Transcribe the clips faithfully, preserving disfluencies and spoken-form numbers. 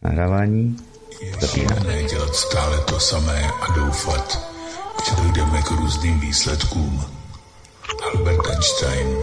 nahrávání. Je šílené dělat stále to samé a doufat, že dojdeme k různým výsledkům. Albert Einstein.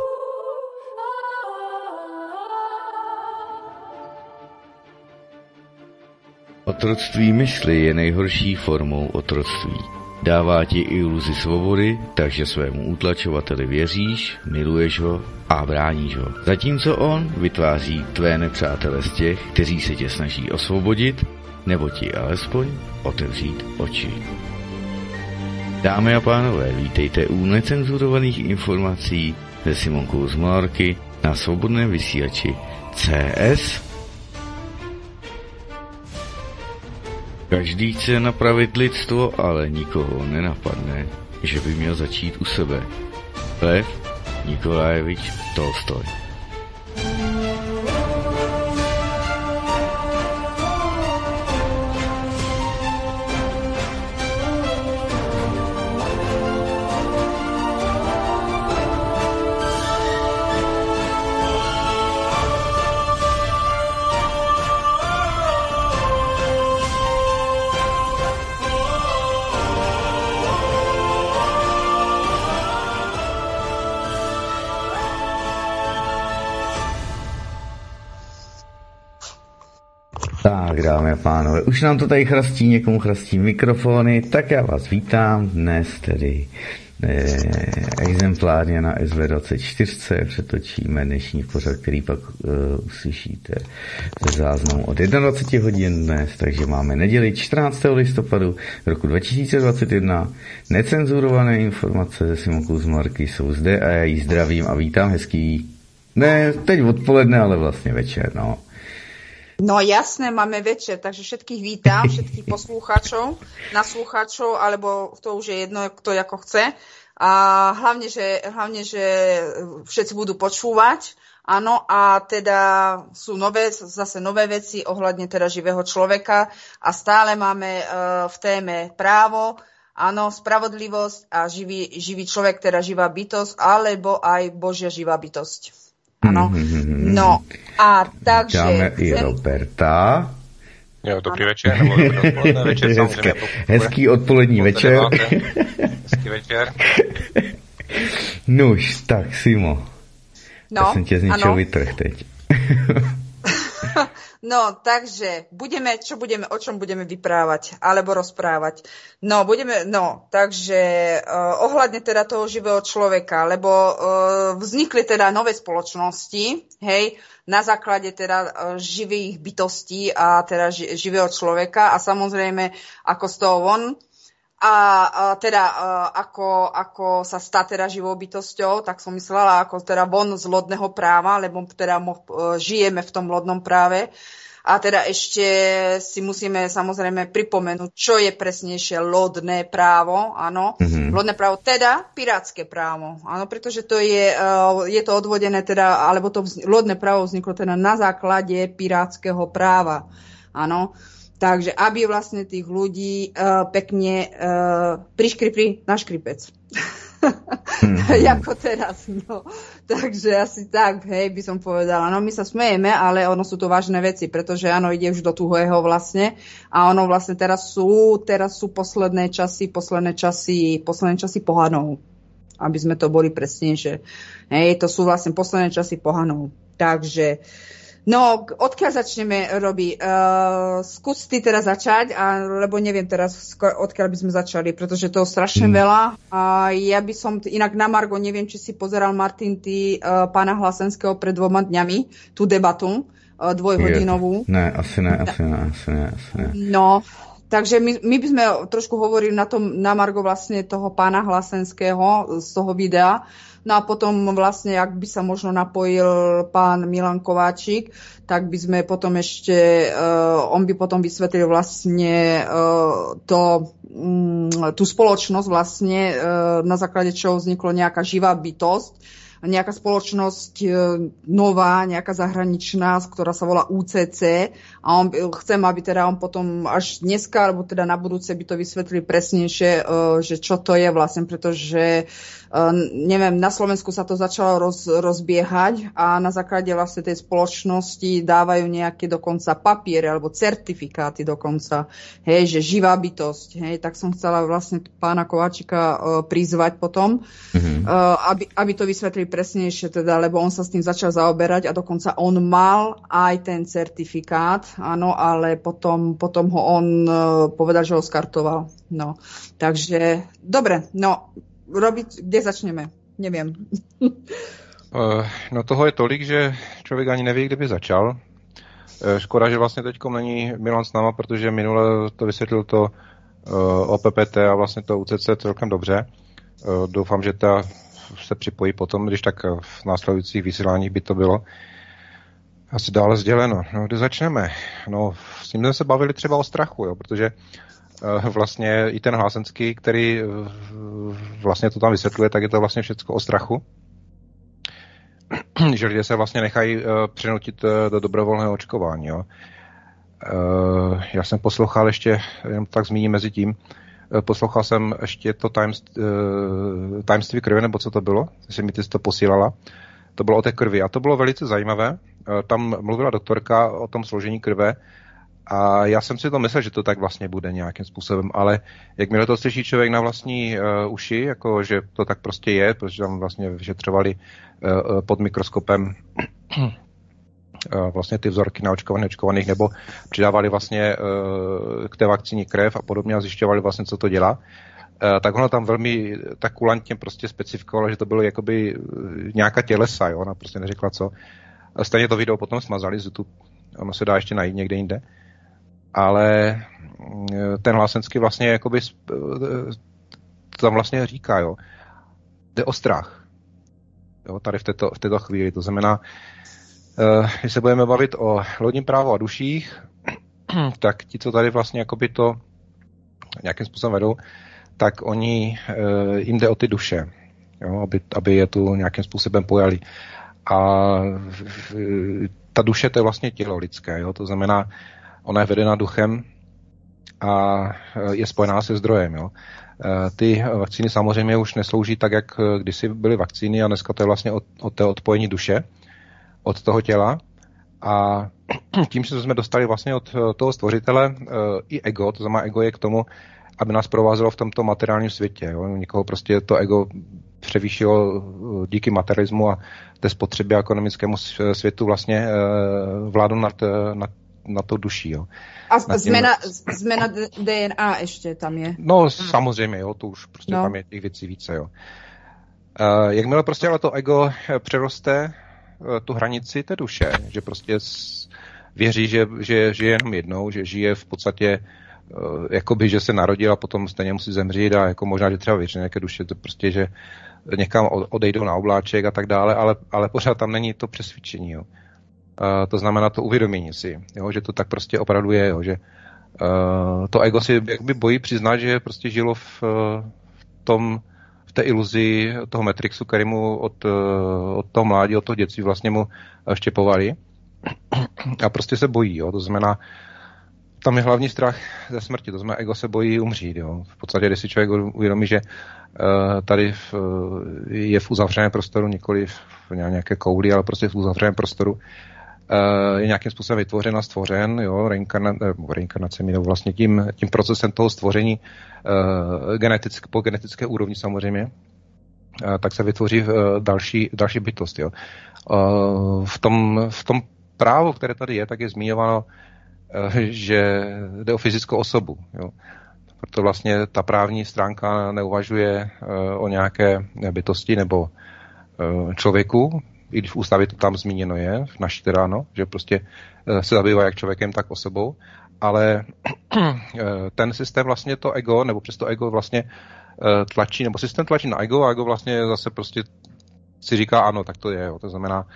Otroctví mysli je nejhorší formou otroctví. Dává ti iluzi svobody, takže svému utlačovateli věříš, miluješ ho a bráníš ho. Zatímco on vytváří tvé nepřátele z těch, kteří se tě snaží osvobodit, nebo ti alespoň otevřít oči. Dámy a pánové, vítejte u necenzurovaných informací se Simonkou z Malarky na svobodném vysílači C S. Každý chce napravit lidstvo, ale nikoho nenapadne, že by měl začít u sebe. Lev Nikolajevič Tolstoj. Tak, dámy a pánové, už nám to tady chrastí, někomu chrastí mikrofony, tak já vás vítám dnes tedy eh, exemplárně na S V dvacet čtyři, přetočíme dnešní pořad, který pak eh, uslyšíte ze záznamu od dvacet jedna hodin dnes, takže máme neděli čtrnáctého listopadu roku dva tisíce dvacet jedna, necenzurované informace ze Simonkou z Malarky jsou zde a já jí zdravím a vítám hezký, ne teď odpoledne, ale vlastně večer, no. No jasné, máme večer, takže všetkých vítam, všetkých poslúchačov, naslúchačov, alebo to už je jedno, kto ako chce. A hlavne, že, hlavne, že všetci budú počúvať. Áno, a teda sú nové, zase nové veci ohľadne teda živého človeka a stále máme uh, v téme právo, áno, spravodlivosť a živý, živý človek, teda živá bytosť, alebo aj Božia živá bytosť. Ano. No a takže... Dáme i Roberta. Jo, dobrý večer, nebo dobrý odpoledne večer. Hezké, hezký odpolední večer. Hezký večer. Nuž, tak Simo. No, já jsem tě z něčeho vytrh teď. No, takže budeme, čo budeme, o čom budeme vyprávať, alebo rozprávať. No, budeme, no, takže uh, ohľadne teda toho živého človeka, lebo uh, vznikli teda nové spoločnosti, hej, na základe teda uh, živých bytostí a teda ži, živého človeka a samozrejme, ako z toho von, a, a teda uh, ako, ako sa stá teda živou bytosťou, tak som myslela, ako teda von z lodného práva, lebo teda mo, uh, žijeme v tom lodnom práve. A teda ešte si musíme samozrejme pripomenúť, čo je presnejšie lodné právo, áno. Mm-hmm. Lodné právo, teda pirátske právo, áno, pretože to je, uh, je to odvodené teda, alebo to vz, lodné právo vzniklo teda na základe pirátskeho práva, áno. Takže aby vlastne tých ľudí uh, pekne uh, priškripli na škripec. Mm-hmm. Jako teraz, no. Takže asi tak, hej, by som povedala. No my sa smejeme, ale ono sú to vážne veci, pretože áno, ide už do tuhého vlastne. A ono vlastne teraz sú, teraz sú posledné časy, posledné časy, posledné časy pohanov. Aby sme to boli presnejšie. Hej, to sú vlastne posledné časy pohanov. Takže no, odkiaľ začneme, Robi? Uh, skús ty teraz začať, a, lebo neviem teraz, odkiaľ by sme začali, pretože to je strašne hmm. veľa. A ja by som, inak na Margo, neviem, či si pozeral, Martin, ty uh, pána Hlasenského pred dvoma dňami, tú debatu uh, dvojhodinovú. Ne, asi ne, asi ne, asi ne, asi ne. No, takže my, my by sme trošku hovorili na tom, na Margo vlastne toho pána Hlasenského z toho videa. No a potom vlastne, ak by sa možno napojil pán Milan Kováčik, tak by sme potom ešte, uh, on by potom vysvetlil vlastne uh, to, um, tú spoločnosť vlastne, uh, na základe čoho vzniklo nejaká živá bytosť, nejaká spoločnosť nová, nejaká zahraničná, ktorá sa volá U C C a on, chcem, aby teda on potom až dneska, alebo teda na budúce by to vysvetlili presnejšie, že čo to je vlastne, pretože neviem, na Slovensku sa to začalo roz, rozbiehať a na základe vlastne tej spoločnosti dávajú nejaké dokonca papiere alebo certifikáty dokonca, hej, že živá bytosť, hej, tak som chcela vlastne pána Kováčika uh, prizvať potom, mm-hmm. uh, aby, aby to vysvetlili presnejšie teda, lebo on sa s tým začal zaoberať a dokonca on mal aj ten certifikát, áno, ale potom, potom ho on uh, povedal, že ho skartoval, no, takže, dobre, no, robiť, kde začneme? Neviem. Uh, no toho je tolik, že člověk ani neví, kde by začal. Uh, škoda, že vlastně teďkom není Milan s náma, protože minule to vysvětlil to uh, O P P T a vlastně to U C C celkem dobře. Uh, doufám, že ta se připojí potom, když tak v následujících vysíláních by to bylo asi dále sděleno. No, kde začneme? No, s tím jsme se bavili třeba o strachu, jo, protože vlastně i ten Hlásenský, který vlastně to tam vysvětluje, tak je to vlastně všecko o strachu. Že lidé se vlastně nechají přinutit do dobrovolného očkování. Jo. Já jsem poslouchal ještě, jenom tak zmíním mezi tím, poslouchal jsem ještě to tajemství krve, nebo co to bylo, jestli mi ty to posílala. To bylo o té krvi a to bylo velice zajímavé. Tam mluvila doktorka o tom složení krve. A já jsem si to myslel, že to tak vlastně bude nějakým způsobem, ale jakmile to slyší člověk na vlastní uh, uši, jako že to tak prostě je, protože tam vlastně vyšetřovali uh, pod mikroskopem uh, vlastně ty vzorky na očkovaných, očkovaných, nebo přidávali vlastně uh, k té vakcíně krev a podobně a zjišťovali vlastně, co to dělá. Uh, tak ono tam velmi tak kulantně prostě specifikovalo, že to bylo jakoby nějaká tělesa, jo, ona prostě neřekla co. Stejně to video potom smazali z YouTube, ono se dá ještě najít někde jinde. Ale ten Hlásenský vlastně jakoby tam vlastně říká, jo, jde o strach. Jo, tady v této, v této chvíli. To znamená, když se budeme bavit o lodním právu a duších, tak ti, co tady vlastně jakoby to nějakým způsobem vedou, tak oni, jim jde o ty duše, jo, aby, aby je tu nějakým způsobem pojali. A ta duše, to je vlastně tělo lidské, jo, to znamená, ona je vedena duchem a je spojená se zdrojem. Jo. Ty vakcíny samozřejmě už neslouží tak, jak kdysi byly vakcíny a dneska to je vlastně od, od té odpojení duše, od toho těla. A tím, že jsme dostali vlastně od toho stvořitele i ego, to znamená ego je k tomu, aby nás provázelo v tomto materiálním světě. Jo. Někoho prostě to ego převýšilo díky materialismu a té spotřebě a ekonomickému světu vlastně vládu nad, nad na to duší, jo. A zmena, zmena D N A ještě tam je. No samozřejmě, jo, to už prostě no. Tam je těch věcí více, jo. Uh, jakmile prostě ale to ego přeroste uh, tu hranici té duše, že prostě věří, že, že žije jenom jednou, že žije v podstatě uh, jakoby, že se narodil a potom stejně musí zemřít a jako možná, že třeba věří nějaké duše, to prostě, že někam odejdou na obláček a tak dále, ale, ale pořád tam není to přesvědčení, jo. Uh, to znamená to uvědomění si, jo, že to tak prostě opravdu je, jo, že uh, to ego si jakby bojí přiznat, že prostě žilo v, v tom, v té iluzi toho Matrixu, který mu od, od toho mládí, od toho dětství vlastně mu štěpovali a prostě se bojí, jo, to znamená, tam je hlavní strach ze smrti, to znamená, ego se bojí umřít, jo, v podstatě, když si člověk uvědomí, že uh, tady v, je v uzavřeném prostoru, nikoli v nějaké kouli, ale prostě v uzavřeném prostoru, Uh, je nějakým způsobem vytvořen a stvořen, jo, reinkarna, reinkarnacemi, nebo vlastně tím, tím procesem toho stvoření uh, genetick, po genetické úrovni samozřejmě, uh, tak se vytvoří uh, další, další bytost. Jo. Uh, v, tom, v tom právu, které tady je, tak je zmiňováno, uh, že jde o fyzickou osobu. Jo. Proto vlastně ta právní stránka neuvažuje uh, o nějaké bytosti nebo uh, člověku, i když v ústavě to tam zmíněno je, v naší teda, no, že prostě se zabývá jak člověkem, tak osobou, ale ten systém vlastně to ego, nebo přes to ego vlastně tlačí, nebo systém tlačí na ego a ego vlastně zase prostě si říká ano, tak to je, jo. To znamená,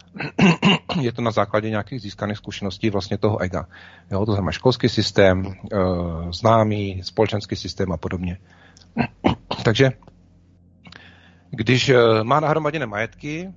je to na základě nějakých získaných zkušeností vlastně toho ega. Jo, to znamená školský systém, známý, společenský systém a podobně. Takže když má nahromaděné majetky,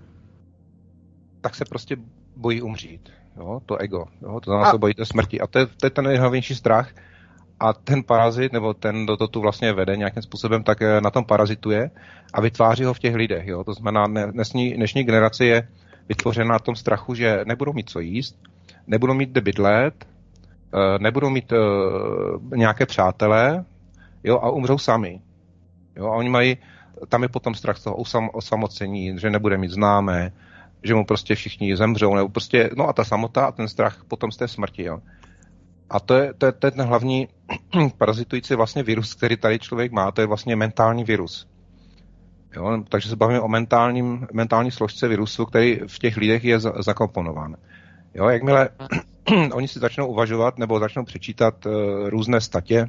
tak se prostě bojí umřít. Jo? To ego. Jo? To znamená, se bojí té smrti. A to je, to je ten nejhlavnější strach. A ten parazit, nebo ten, kdo to tu vlastně vede nějakým způsobem, tak na tom parazituje a vytváří ho v těch lidech. Jo? To znamená, dnešní, dnešní generace je vytvořena na tom strachu, že nebudou mít co jíst, nebudou mít kde bydlet, nebudou mít nějaké přátelé, jo, a umřou sami. Jo? A oni mají, tam je potom strach z toho osam, osamocení, že nebude mít známé, že mu prostě všichni zemřou, nebo prostě, no a ta samota a ten strach potom z té smrti, jo. A to je, to je, to je ten hlavní parazitující vlastně virus, který tady člověk má, to je vlastně mentální virus. Jo? Takže se bavíme o mentálním, mentální složce virusu, který v těch lidech je zakomponován. Jo? Jakmile oni si začnou uvažovat nebo začnou přečítat uh, různé statě,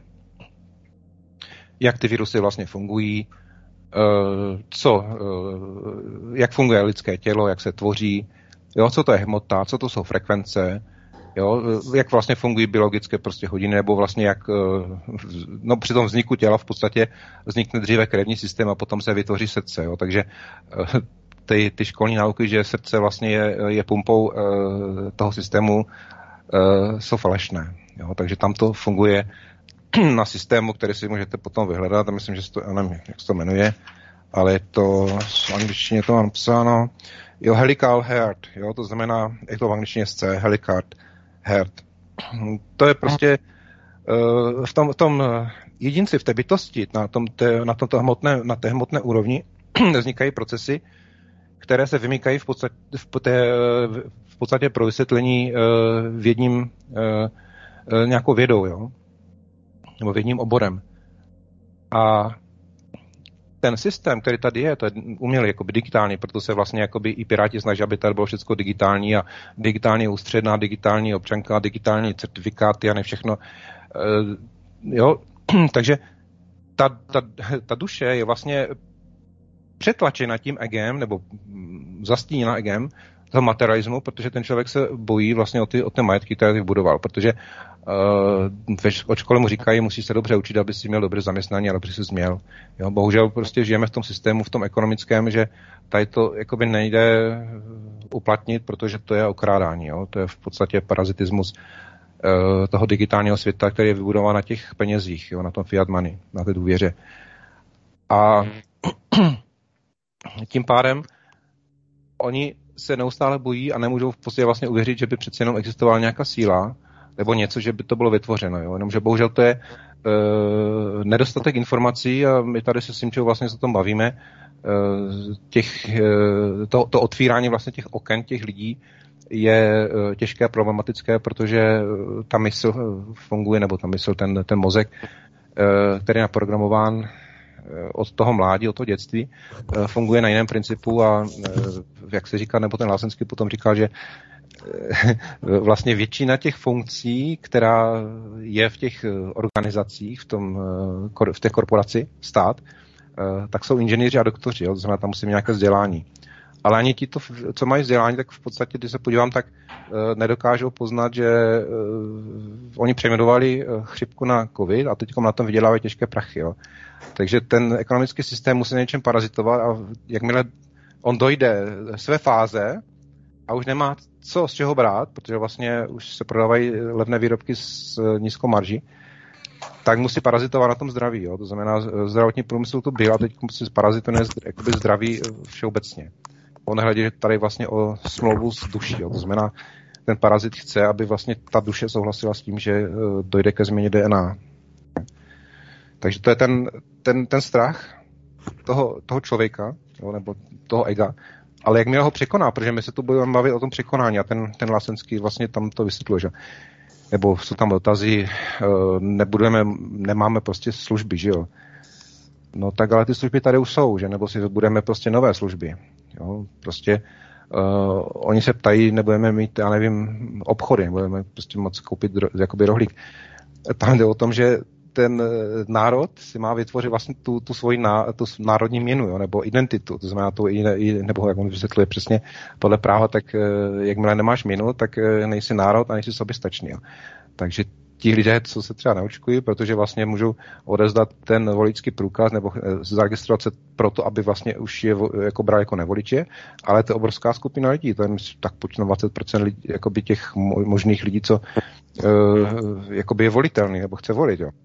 jak ty virusy vlastně fungují, uh, co, uh, jak funguje lidské tělo, jak se tvoří, jo? Co to je hmota, co to jsou frekvence, jo, jak vlastně fungují biologické prostě hodiny, nebo vlastně jak, no při tom vzniku těla v podstatě vznikne dříve krevní systém a potom se vytvoří srdce, jo, takže ty, ty školní nauky, že srdce vlastně je, je pumpou toho systému, jsou falešné, jo, takže tam to funguje na systému, který si můžete potom vyhledat, a myslím, že to, nevím, jak se to jmenuje, ale je to, v angličtině to mám psáno, jo, helical heart, jo, to znamená, je to v angličtině S C, helical heart. To je prostě uh, v tom, v tom jedinci, v té bytosti, na, tom té, na, tomto hmotné, na té hmotné úrovni vznikají procesy, které se vymykají v podstatě, v té, v podstatě pro vysvětlení uh, vědním, uh, uh, nějakou vědou, jo? Nebo vědním oborem. A ten systém, který tady je, to je umělý, jakoby digitální, proto se vlastně jakoby i Piráti snaží, aby tady bylo všechno digitální a digitální ústředná, digitální občanka, digitální certifikáty a ne všechno. E, jo, takže ta, ta, ta duše je vlastně přetlačena tím egem, nebo zastíněna egem toho materialismu, protože ten člověk se bojí vlastně o ty, o ty majetky, které vybudoval, protože uh, od školy mu říkají, musí se dobře učit, aby si měl dobré zaměstnání a dobře si změl. Jo, bohužel prostě žijeme v tom systému, v tom ekonomickém, že tady to jakoby nejde uplatnit, protože to je okrádání. Jo? To je v podstatě parazitismus uh, toho digitálního světa, který je vybudován na těch penězích, jo? Na tom fiat money, na té důvěře. A tím pádem oni se neustále bojí a nemůžou v podstatě vlastně uvěřit, že by přece jenom existovala nějaká síla nebo něco, že by to bylo vytvořeno. Jo? Jenomže bohužel to je e, nedostatek informací a my tady se s tím, čeho vlastně se o tom bavíme, e, těch, e, to, to otvírání vlastně těch oken těch lidí je e, těžké a problematické, protože ta mysl funguje, nebo ta mysl, ten, ten mozek, e, který je naprogramován od toho mládí, od toho dětství, funguje na jiném principu a jak se říká, nebo ten Lásenský potom říkal, že vlastně většina těch funkcí, která je v těch organizacích, v, tom, v té korporaci, stát, tak jsou inženýři a doktoři, jo? To znamená, tam musí mít nějaké vzdělání. Ale ani ti, to, co mají vzdělání, tak v podstatě, když se podívám, tak nedokážou poznat, že oni přejmenovali chřipku na covid a teď na tom vydělávají těžké prachy. Jo? Takže ten ekonomický systém musí něčem parazitovat a jakmile on dojde své fáze a už nemá co z čeho brát, protože vlastně už se prodávají levné výrobky s nízkou marží, tak musí parazitovat na tom zdraví. Jo? To znamená, zdravotní průmysl tu byl a teď musí parazitovat jakoby zdraví všeobecně. On nehledí, že tady vlastně o smlouvu s duší. Jo? To znamená, ten parazit chce, aby vlastně ta duše souhlasila s tím, že dojde ke změně D N A. Takže to je ten, ten, ten strach toho, toho člověka, jo, nebo toho ega. Ale jakmile ho překoná, protože my se tu budeme bavit o tom překonání a ten, ten Lásenský vlastně tam to vysvětluje, že? Nebo jsou tam dotazy, nebudeme, nemáme prostě služby, že jo. No tak ale ty služby tady už jsou, že? Nebo si budeme prostě nové služby, jo. Prostě uh, oni se ptají, nebudeme mít, já nevím, obchody, nebudeme prostě moc koupit jakoby rohlík. Tam jde o tom, že ten národ si má vytvořit vlastně tu, tu svoji ná, tu národní měnu, jo, nebo identitu, to znamená tu, nebo jak on vysvětluje přesně podle práva, tak jakmile nemáš měnu, tak nejsi národ a nejsi soběstačný. Jo. Takže ti lidé, co se třeba neočkují, protože vlastně můžou odevzdat ten voličský průkaz nebo zaregistrovat se proto, aby vlastně už je jako brali jako nevoliče, ale to je obrovská skupina lidí, to je tak počítám dvacet procent lidí, jakoby těch možných lidí, co uh, jakoby je volitelný nebo chce volit. Jo.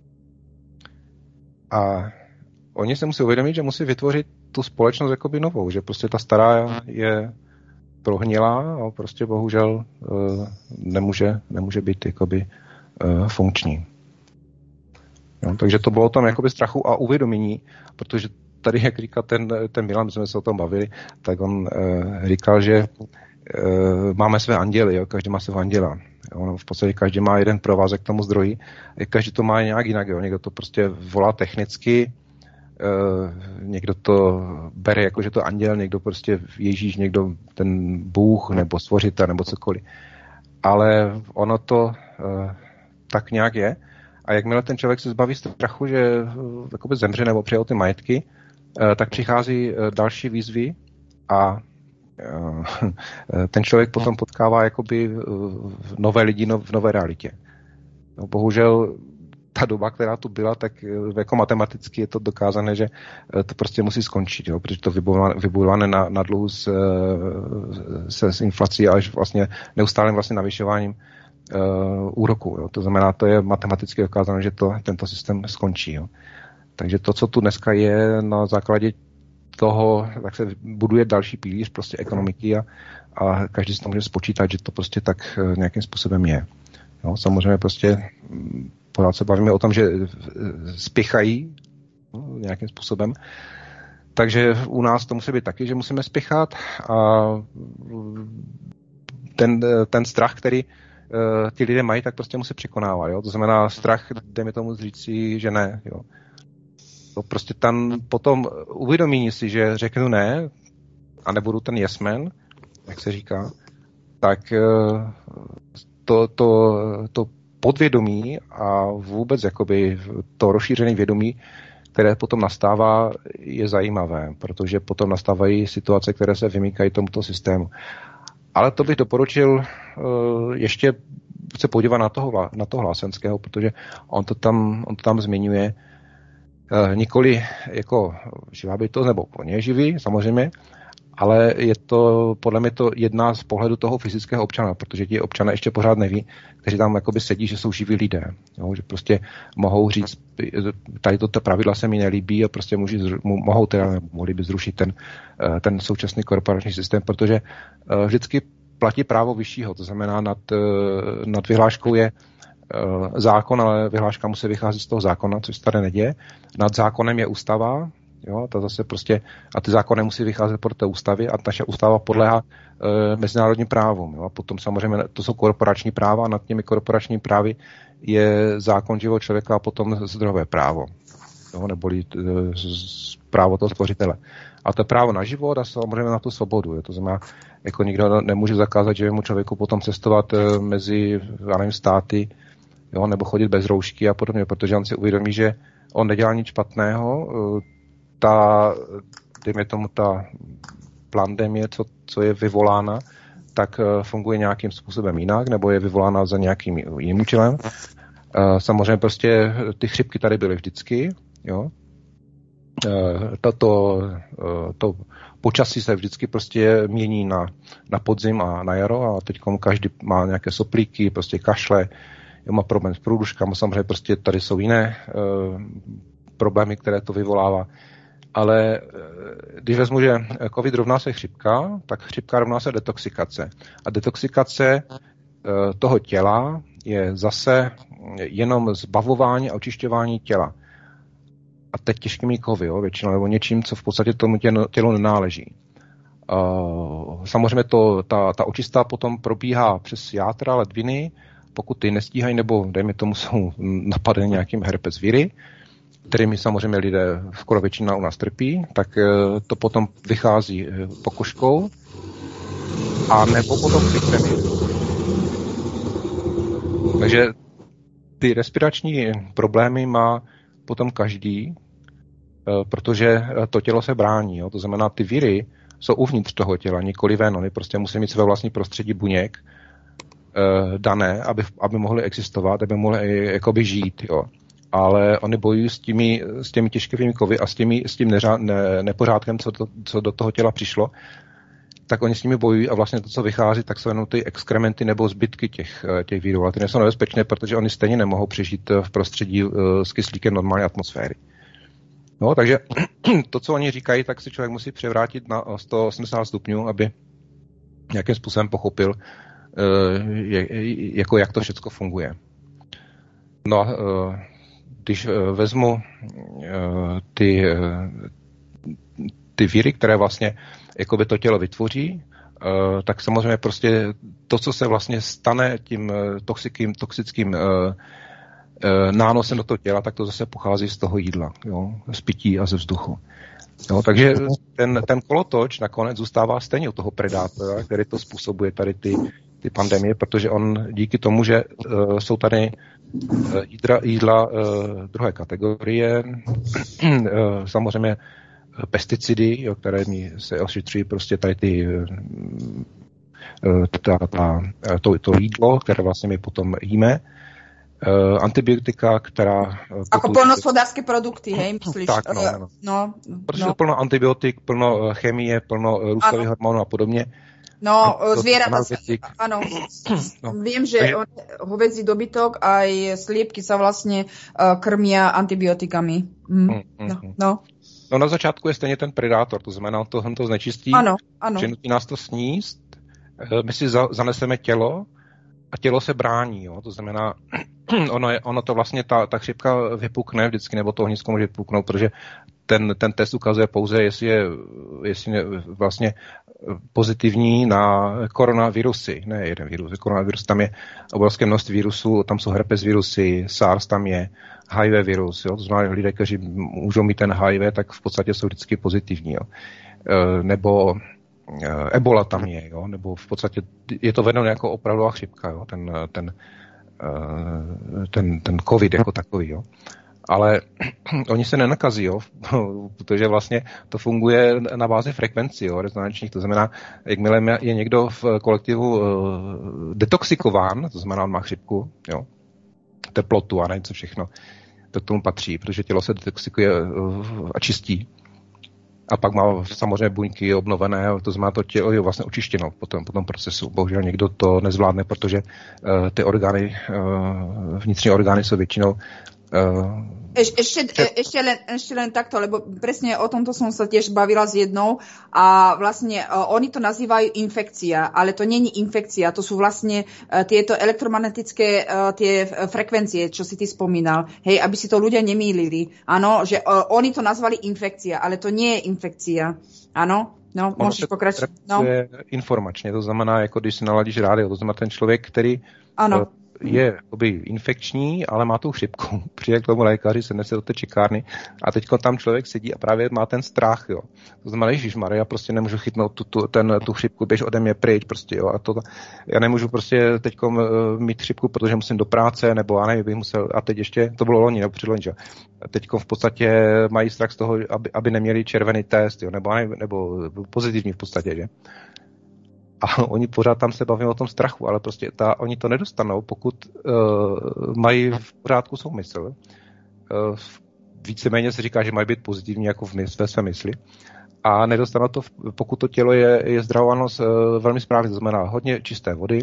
A oni se musí uvědomit, že musí vytvořit tu společnost jakoby novou, že prostě ta stará je prohnilá a prostě bohužel uh, nemůže, nemůže být jakoby uh, funkční. Jo, takže to bylo tam jakoby strachu a uvědomění, protože tady, jak říkal ten, ten Milan, my jsme se o tom bavili, tak on uh, říkal, že uh, máme své anděly, jo, každý má svého anděla. Jo, v podstatě každý má jeden provázek k tomu zdroji, každý to má nějak jinak, jo, někdo to prostě volá technicky, Uh, někdo to bere jako, že to anděl, někdo prostě Ježíš, někdo ten Bůh nebo stvořitel nebo cokoliv. Ale ono to uh, tak nějak je. A jakmile ten člověk se zbaví strachu, že uh, jakoby zemře nebo přijel ty majetky, uh, tak přichází uh, další výzvy a uh, ten člověk potom potkává jakoby uh, nové lidi no, v nové realitě. No, bohužel ta doba, která tu byla, tak jako matematicky je to dokázané, že to prostě musí skončit, jo, protože to vybudované na, na dluhu s, se, s inflací až vlastně neustálým vlastně navyšováním uh, úroku. Jo. To znamená, to je matematicky dokázané, že to, tento systém skončí. Jo. Takže to, co tu dneska je na základě toho, tak se buduje další pilíř prostě ekonomiky a, a každý si to může spočítat, že to prostě tak nějakým způsobem je. Jo. Samozřejmě prostě pořád se bavíme o tom, že spěchají no, nějakým způsobem. Takže u nás to musí být taky, že musíme spěchat a ten, ten strach, který uh, ti lidé mají, tak prostě musí překonávat. Jo? To znamená strach, dejme tomu říci, že ne. Jo? To prostě tam potom uvědomění si, že řeknu ne a nebudu ten yes man, jak se říká, tak uh, to, to, to podvědomí a vůbec jakoby to rozšířené vědomí, které potom nastává, je zajímavé, protože potom nastávají situace, které se vymykají tomuto systému. Ale to bych doporučil uh, ještě se podívat na toho, na toho Hlásenského, protože on to tam, on to tam zmiňuje uh, nikoli jako živá bytost, nebo on je živý, samozřejmě, ale je to, podle mě to jedná z pohledu toho fyzického občana, protože ti občané ještě pořád neví, kteří tam jakoby sedí, že jsou živí lidé. Jo? Že prostě mohou říct, tady to pravidla se mi nelíbí a prostě můžu, mohou teda, mohli by zrušit ten, ten současný korporační systém, protože vždycky platí právo vyššího, to znamená nad, nad vyhláškou je zákon, ale vyhláška musí vycházet z toho zákona, což se tady neděje. Nad zákonem je ústava, jo, to zase prostě, a ty zákony musí vycházet podle té ústavy a naše ústava podléhá e, mezinárodním právům. Jo. A potom samozřejmě to jsou korporační práva a nad těmi korporační právy je zákon živou člověka a potom zdrojové právo. Jo, neboli e, právo toho stvořitele. A to je právo na život a samozřejmě na tu svobodu. Jo. To znamená, jako nikdo nemůže zakázat živému člověku potom cestovat e, mezi já nevím, státy, jo, nebo chodit bez roušky a podobně, protože on si uvědomí, že on nedělá nic špatného, e, ta, dejme tomu, ta pandemie, co, co je vyvolána, tak uh, funguje nějakým způsobem jinak, nebo je vyvolána za nějakým jiným účelem. Uh, samozřejmě prostě ty chřipky tady byly vždycky, jo. Uh, tato, uh, to počasí se vždycky prostě mění na, na podzim a na jaro a teď každý má nějaké soplíky, prostě kašle, jo, má problém s průduškami, samozřejmě prostě tady jsou jiné uh, problémy, které to vyvolává. Ale když vezmu, že covid rovná se chřipka, tak chřipka rovná se detoxikace. A detoxikace toho těla je zase jenom zbavování a očišťování těla. A teď těžkými kovy, jo, většinou, nebo něčím, co v podstatě tomu tělu nenáleží. Samozřejmě to, ta, ta očista potom probíhá přes játra, ledviny, pokud ty nestíhají, nebo dejme tomu jsou napadeny nějakým herpes viry, kterými samozřejmě lidé skoro většina u nás trpí, tak to potom vychází pokožkou a nebo potom chřipkami. Takže ty respirační problémy má potom každý, protože to tělo se brání. Jo? To znamená, ty viry jsou uvnitř toho těla, nikoli ven. Oni prostě musí mít své vlastní prostředí buněk, dané, aby, aby mohly existovat, aby mohly jakoby žít, jo. Ale oni bojují s těmi, s těmi těžkými kovy a s, těmi, s tím neřád, ne, nepořádkem, co, to, co do toho těla přišlo, tak oni s nimi bojují a vlastně to, co vychází, tak jsou jenom ty exkrementy nebo zbytky těch, těch virů. Ale ty nejsou nebezpečné, protože oni stejně nemohou přežít v prostředí s kyslíkem normální atmosféry. No, takže to, co oni říkají, tak si člověk musí převrátit na sto osmdesát stupňů, aby nějakým způsobem pochopil, jako jak to všechno funguje. No a když vezmu ty, ty víry, které vlastně jakoby to tělo vytvoří, tak samozřejmě prostě to, co se vlastně stane tím toxickým, toxickým nánosem do toho těla, tak to zase pochází z toho jídla, jo, z pití a ze vzduchu. Jo, takže ten, ten kolotoč nakonec zůstává stejně u toho predátora, který to způsobuje tady ty, ty pandemie, protože on díky tomu, že uh, jsou tady uh, jídla, jídla uh, druhé kategorie, uh, samozřejmě pesticidy, jo, které mi se ošetří prostě tady ty uh, ta, ta, to, to jídlo, které vlastně my potom jíme, Uh, antibiotika, která... Uh, Ako poľnohospodárske produkty, hej, myslíš? Tak, no, no. no Protože no. plno antibiotik, plno chemie, plno růstových hormonů a podobně. No, zvieratá, áno, no. Viem, že on, hovedzí dobytok aj sliepky sa vlastne uh, krmia antibiotikami. Mm. Mm, mm, no, no. no na začátku je stejně ten predátor, to znamená, to, to znečistí, ano, ano. přinutí nás to sníst, my si za, zaneseme tělo, a tělo se brání, jo? To znamená, ono, je, ono to vlastně, ta, ta chřipka vypukne vždycky, nebo to ohnisko může vypuknout, protože ten, ten test ukazuje pouze, jestli je, jestli je vlastně pozitivní na koronavirusy, ne jeden virus, koronavirus, tam je obrovské množství virusů, tam jsou herpes virusy, SARS tam je, H I V virus, jo? To znamená, lidé, kteří můžou mít ten H I V, tak v podstatě jsou vždycky pozitivní, jo? E, nebo Ebola tam je, jo? Nebo v podstatě je to vedeno jako opravdová chřipka, jo? Ten, ten, ten, ten covid jako takový, jo? Ale oni se nenakazí, jo? Protože vlastně to funguje na bázi frekvencí, jo? Rezonančních, to znamená, jakmile je někdo v kolektivu detoxikován, to znamená, on má chřipku, jo? Teplotu a něco všechno, to k tomu patří, protože tělo se detoxikuje a čistí. A pak má samozřejmě buňky obnovené, to znamená, to tělo je vlastně očištěno po tom, po tom procesu. Bohužel někdo to nezvládne, protože uh, ty orgány, uh, vnitřní orgány jsou většinou uh, Eš, ešte, ešte, len, ešte len takto, lebo presne o tomto som sa tiež bavila s jednou a vlastne uh, oni to nazývajú infekcia, ale to nie je infekcia, to sú vlastne uh, tieto elektromagnetické uh, tie frekvencie, čo si ty spomínal, hej, aby si to ľudia nemýlili, áno, že uh, oni to nazvali infekcia, ale to nie je infekcia, áno. No, môžeš pokračovať. No. To je informačně, to znamená, jako když si naladíš rádio, to znamená ten člověk, který ano. Uh, je jakoby infekční, ale má tu chřipku. Přijde k tomu lékaři, se nese do té čekárny a teď tam člověk sedí a právě má ten strach, jo. To znamená, ježišmarja, já prostě nemůžu chytnout tu, tu, ten, tu chřipku, běž ode mě pryč, prostě, jo. A to, já nemůžu prostě teď mít chřipku, protože musím do práce, nebo já nevím, bych musel, a teď ještě, to bylo loni, nebo předloni, že? Teď v podstatě mají strach z toho, aby, aby neměli červený test, jo, nebo, nebo pozitivní v podstatě, že? A oni pořád tam se baví o tom strachu, ale prostě ta, oni to nedostanou, pokud uh, mají v pořádku soumysl. Uh, víceméně se říká, že mají být pozitivní jako v mysl, ve své mysli. A nedostanou to, pokud to tělo je, je zdravováno uh, velmi správně, to znamená hodně čisté vody,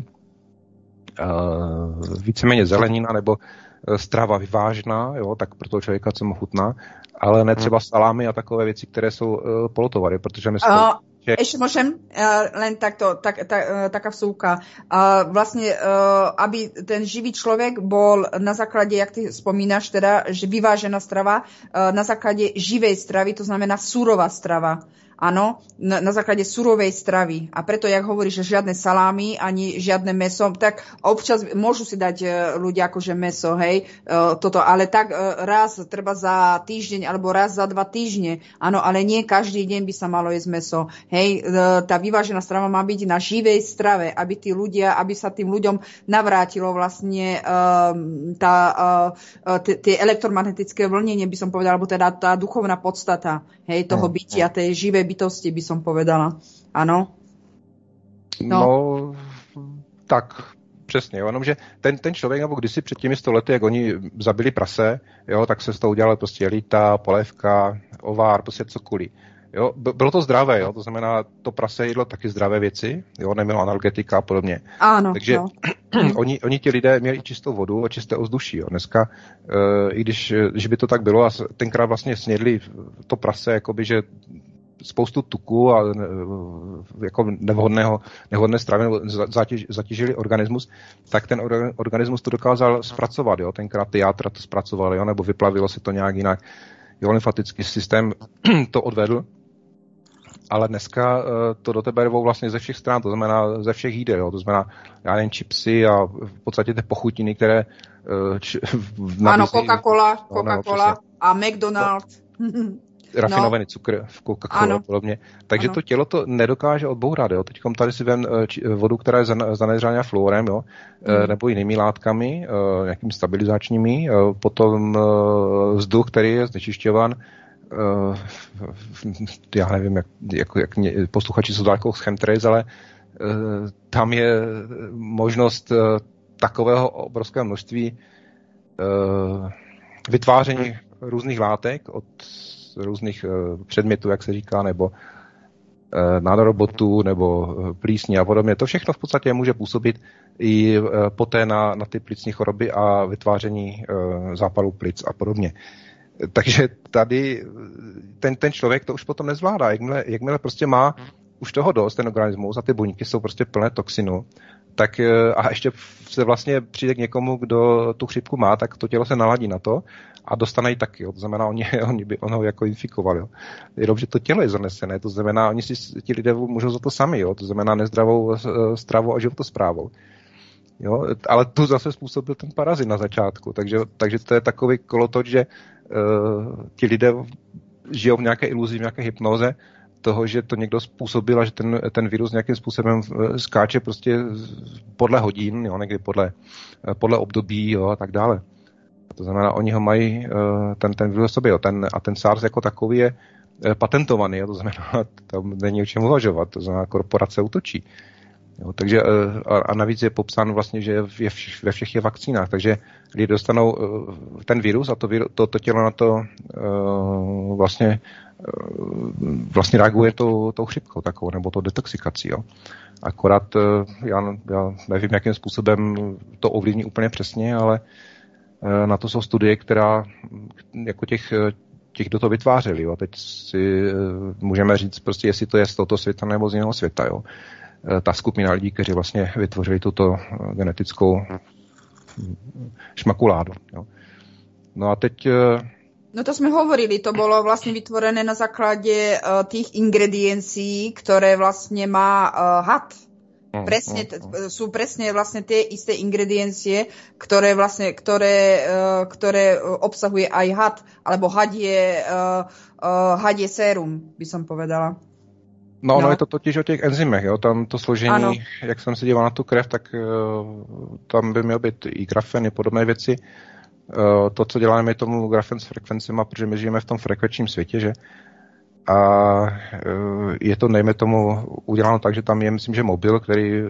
uh, víceméně zelenina nebo uh, strava vyvážená, jo, tak pro toho člověka, co mu chutná, ale ne třeba salámy a takové věci, které jsou uh, polotovary, protože my uh. Ešte môžem uh, len takto, tak, tak, uh, taká vsúka. Uh, vlastne, uh, aby ten živý človek bol na základe, jak ty spomínaš, teda, že vyvážená strava, uh, na základe živej stravy, to znamená surová strava. Áno, na, na základe surovej stravy. A preto, jak hovoríš, že žiadne salámy, ani žiadne mäso, tak občas môžu si dať ľudia akože mäso, hej, toto, ale tak raz, treba za týždeň, alebo raz za dva týždne, áno, ale nie každý deň by sa malo jesť mäso, hej, tá vyvážená strava má byť na živej strave, aby tí ľudia, aby sa tým ľuďom navrátilo vlastne um, tá, uh, tie elektromagnetické vlnenie, by som povedala, alebo teda tá duchovná podstata, hej, toho bytia, tej živej bytosti, by som povedala. Áno? No, no tak přesně, jo, jenomže ten, ten člověk, nebo kdysi před těmi sto lety, jak oni zabili prase, jo, tak se z toho udělala prostě jelita, polévka, ovár, prostě cokoliv. Jo, bylo to zdravé, jo, to znamená, to prase jedlo taky zdravé věci, jo, nemělo analgetika a podobně. Ano, takže no. oni, oni ti lidé měli čistou vodu a čisté ovzduší, jo. Dneska, e, i když, když by to tak bylo a tenkrát vlastně snědli to prase, jakoby, že spoustu tuku a e, jako nevhodného, nevhodné stravy zatěž, zatížili organismus, tak ten organismus to dokázal zpracovat, jo, tenkrát ty játra to zpracovali, jo, nebo vyplavilo se to nějak jinak. Jo, lymfatický systém to odvedl, ale dneska to do tebe rvou vlastně ze všech stran, to znamená ze všech jídel, jo, to znamená, já nevím, chipsy a v podstatě ty pochutiny, které č, ano, Coca-Cola, Coca-Cola no, a McDonald's. Rafinovaný no. cukr v Coca-Cola a podobně. Takže ano. To tělo to nedokáže odbourat. Jo. Teďkom tady si vem vodu, která je zaneřána fluorem, jo, hmm. nebo jinými látkami, nějakými stabilizačními, potom vzduch, který je znečišťovan. Já nevím, jak, jak, jak posluchači jsou daleko z chemtrails, ale tam je možnost takového obrovského množství vytváření různých látek od různých uh, předmětů, jak se říká, nebo uh, nánorobotů, nebo uh, plísní a podobně. To všechno v podstatě může působit i uh, poté na, na ty plicní choroby a vytváření uh, zápalů plic a podobně. Takže tady ten, ten člověk to už potom nezvládá. Jakmile, jakmile prostě má už toho dost, ten organismus, a ty buňky jsou prostě plné toxinu, tak uh, a ještě se vlastně přijde k někomu, kdo tu chřipku má, tak to tělo se naladí na to a dostane ji taky, jo. To znamená, oni, oni by ono jako infikovali. Jo. Jenom, že to tělo je zanesené, to znamená, oni si ti lidé můžou za to sami, jo. To znamená nezdravou stravou a životosprávou. Jo. Ale tu zase způsobil ten parazit na začátku, takže, takže to je takový kolotoč, že uh, ti lidé žijou v nějaké iluzi, v nějaké hypnoze toho, že to někdo způsobil a že ten, ten virus nějakým způsobem skáče prostě podle hodin, jo, někdy podle, podle období, jo, a tak dále. To znamená, oni ho mají, ten, ten virus sobě, jo, ten, a ten SARS jako takový je patentovaný, jo, to znamená, tam není o čem uvažovat, to znamená, korporace útočí. Jo, takže, a, a navíc je popsán vlastně, že je v, ve všech je vakcínách, takže lidi dostanou ten virus a to, to, to tělo na to uh, vlastně, uh, vlastně reaguje tou, tou chřipkou takovou, nebo tou detoxikací. Jo. Akorát uh, já, já nevím, jakým způsobem to ovlivní úplně přesně, ale uh, na to jsou studie, která jako těch, těch kdo to vytvářeli. Jo. Teď si uh, můžeme říct, prostě, jestli to je z tohoto světa nebo z jiného světa. Jo. Ta skupina lidí, kteří vlastně vytvořili tuto genetickou šmakuládu. Jo. No a teď... No to jsme hovorili, to bylo vlastně vytvorené na základě uh, těch ingrediencí, které vlastně má uh, had. Mm, presne, mm, sú presne vlastne tie isté ingrediencie, ktoré vlastne, ktoré, uh, ktoré obsahuje aj had, alebo hadie, uh, uh, hadie sérum, by som povedala. No, no, je to totiž o těch enzymech, jo, tam to složení, ano. Jak jsem se díval na tu krev, tak uh, tam by měl být i grafen, i podobné věci. Uh, to, co děláme, je tomu grafen s frekvencema, protože my žijeme v tom frekvenčním světě, že? A uh, je to, nejme tomu, uděláno tak, že tam je, myslím, že mobil, který uh,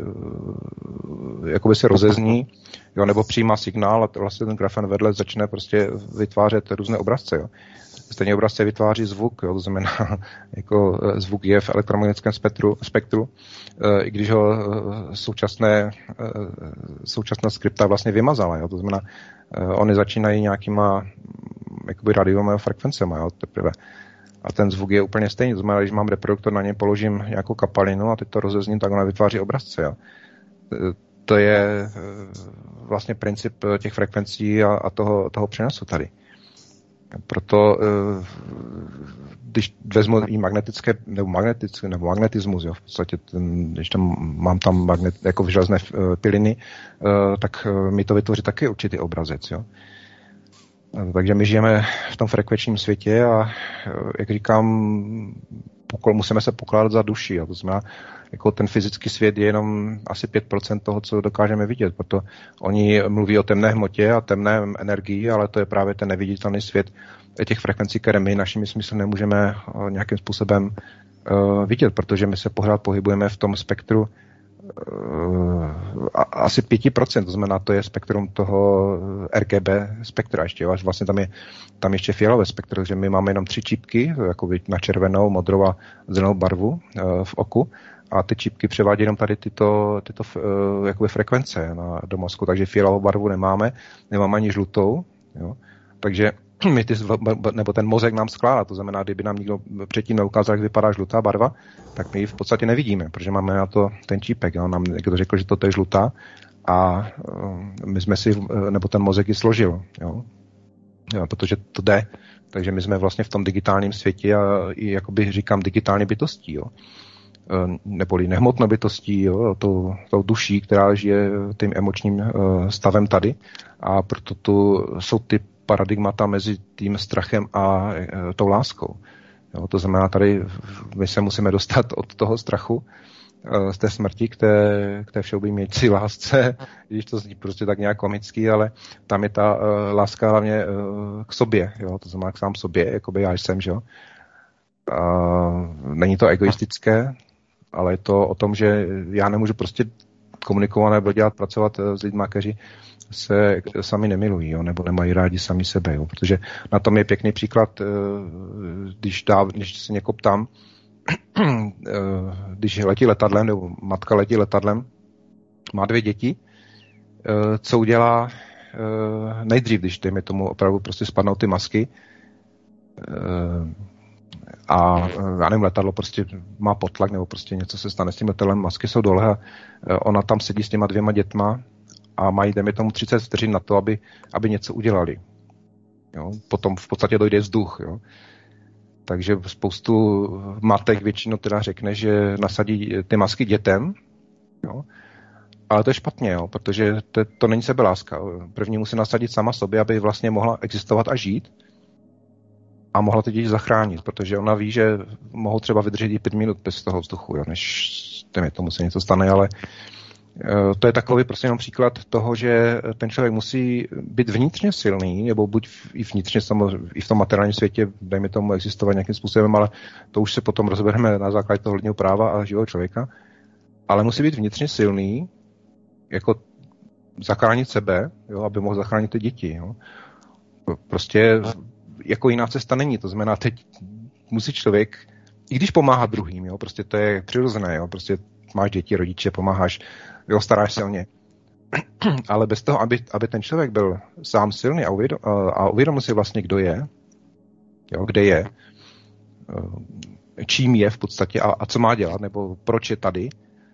jakoby se rozezní, jo, nebo přijímá signál a vlastně ten grafen vedle začne prostě vytvářet různé obrazce, jo. Stejně obrazce vytváří zvuk, jo, to znamená, jako zvuk je v elektromagnetickém spektru, spektru i když ho současné, současná skripta vlastně vymazala, jo, to znamená, oni začínají nějakýma jakoby radiovými frekvencemi, jo, teprve. A ten zvuk je úplně stejný, to znamená, když mám reproduktor, na něm položím nějakou kapalinu a teď to rozezním, tak ona vytváří obrazce, jo. To je vlastně princip těch frekvencí a, a toho, toho přenosu tady. Proto, když vezmu i magnetické, nebo magnetické, nebo magnetismus, jo, v podstatě, ten, když tam mám tam magnet, jako železné piliny, tak mi to vytvoří taky určitý obrazec, jo. Takže my žijeme v tom frekvenčním světě a, jak říkám, musíme se pokládat za duši, jo. To znamená, jako ten fyzický svět je jenom asi pět procent toho, co dokážeme vidět. Proto oni mluví o temné hmotě a temné energii, ale to je právě ten neviditelný svět těch frekvencí, které my našimi smysly nemůžeme nějakým způsobem uh, vidět, protože my se pořád pohybujeme v tom spektru asi pět procent, to znamená, to je spektrum toho R G B spektra ještě, až vlastně tam je tam ještě fialové spektrum, že my máme jenom tři čipky, jako na červenou, modrou a zelenou barvu v oku a ty čipky převádí jenom tady tyto, tyto jakoby frekvence na, do mozku, takže fialovou barvu nemáme, nemáme ani žlutou, jo. Takže my ty, nebo ten mozek nám skládá, to znamená, kdyby nám někdo předtím neukázal, jak vypadá žlutá barva, tak my ji v podstatě nevidíme, protože máme na to ten čípek. Jo? Nám někdo řekl, že toto je žlutá a my jsme si, nebo ten mozek ji složil, jo? Jo, protože to jde. Takže my jsme vlastně v tom digitálním světě a i jakoby říkám digitální bytostí, jo? Neboli nehmotnou bytostí, jo? Tou, tou duší, která žije tím emočním stavem tady a proto tu jsou ty paradigmata mezi tím strachem a e, tou láskou. Jo, to znamená, tady my se musíme dostat od toho strachu, e, z té smrti k té, k té všeobjímající lásce, když to zní prostě tak nějak komický, ale tam je ta e, láska hlavně e, k sobě, jo, to znamená k sám sobě, jakoby já jsem, že jo. Není to egoistické, ale je to o tom, že já nemůžu prostě komunikovat nebo dělat, pracovat s lidmi, kteří se sami nemilují, jo, nebo nemají rádi sami sebe, jo, protože na tom je pěkný příklad, když, dá, když se někoho ptám, když letí letadlem, nebo matka letí letadlem, má dvě děti, co udělá nejdřív, když dejme tomu opravdu prostě spadnou ty masky a já nevím, letadlo prostě má potlak, nebo prostě něco se stane s tím letadlem, masky jsou dole a ona tam sedí s těma dvěma dětma a mají, dejme tomu, třicet vteřin na to, aby, aby něco udělali. Jo? Potom v podstatě dojde vzduch. Jo? Takže spoustu matek většinou teda řekne, že nasadí ty masky dětem, jo? Ale to je špatně, jo? Protože to, to není sebeláska. První musí nasadit sama sobě, aby vlastně mohla existovat a žít a mohla ty děti zachránit, protože ona ví, že mohou třeba vydržet i pět minut bez toho vzduchu, jo? Než těmi tomu se něco stane, ale to je takový prostě jenom příklad toho, že ten člověk musí být vnitřně silný, nebo buď i vnitřně i v tom materiálním světě, dejme tomu, existovat nějakým způsobem, ale to už se potom rozbereme na základě toho lidního práva a živého člověka, ale musí být vnitřně silný, jako zachránit sebe, jo, aby mohl zachránit ty děti. Jo. Prostě jako jiná cesta není, to znamená, teď musí člověk, i když pomáhá druhým, jo, prostě to je přirozené, jo, prostě máš děti, rodiče, pomáháš, jo, staráš se o ně. Ale bez toho, aby, aby ten člověk byl sám silný a, uvědom, a uvědomil si vlastně, kdo je, jo, kde je, čím je v podstatě a, a co má dělat, nebo proč je tady,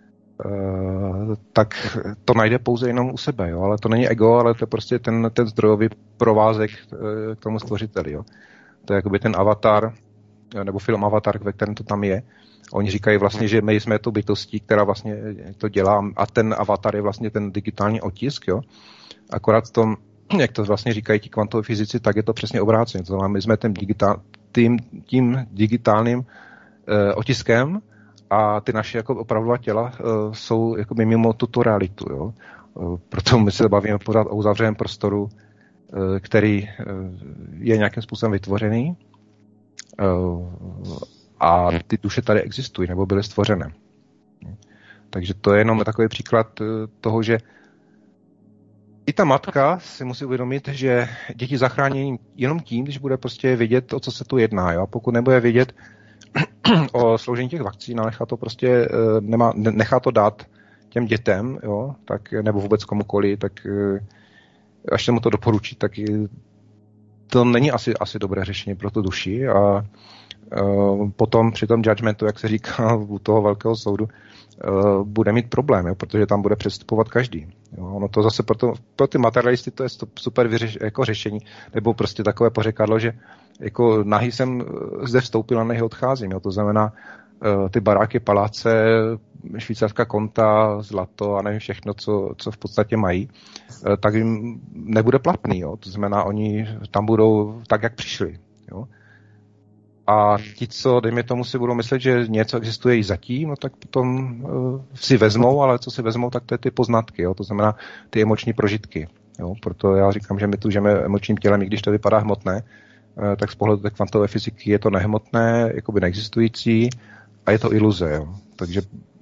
tak to najde pouze jenom u sebe. Jo. Ale to není ego, ale to je prostě ten, ten zdrojový provázek k tomu stvořiteli. Jo. To je jakoby ten avatar, nebo film Avatar, ve kterém to tam je. Oni říkají vlastně, že my jsme to bytostí, která vlastně to dělá a ten avatar je vlastně ten digitální otisk, jo. Akorát v tom, jak to vlastně říkají ti kvantoví fyzici, tak je to přesně obráceně. To znamená, my jsme tím, digitál, tím, tím digitálním e, otiskem a ty naše jako opravdová těla e, jsou jako mimo tuto realitu, jo. E, proto my se bavíme pořád o uzavřeném prostoru, e, který e, je nějakým způsobem vytvořený, e, a ty duše tady existují, nebo byly stvořené. Takže to je jenom takový příklad toho, že i ta matka si musí uvědomit, že děti zachrání jenom tím, když bude prostě vědět, o co se tu jedná. Jo? A pokud nebude vědět o složení těch vakcín a nechá to prostě, nemá, nechá to dát těm dětem, jo? Tak, nebo vůbec komukoliv, tak až se mu to doporučí, tak to není asi, asi dobré řešení pro tu duši a potom při tom judgmentu, jak se říká u toho velkého soudu, bude mít problém, jo, protože tam bude přestupovat každý. Jo. Ono to zase pro, to, pro ty materialisty to je super vyřeš, jako řešení, nebo prostě takové pořekadlo, že jako nahý jsem zde vstoupil a nahý odcházím. Jo. To znamená ty baráky, paláce, švýcarská konta, zlato a nevím všechno, co, co v podstatě mají, tak jim nebude platný. Jo. To znamená, oni tam budou tak, jak přišli. Jo. A ti, co, dejme tomu, si budou myslet, že něco existuje i zatím, no tak potom uh, si vezmou, ale co si vezmou, tak to je ty poznatky, jo? To znamená ty emoční prožitky. Jo? Proto já říkám, že my tu žijeme emočním tělem, i když to vypadá hmotné, uh, tak z pohledu té kvantové fyziky je to nehmotné, jakoby neexistující a je to iluze. Jo? Takže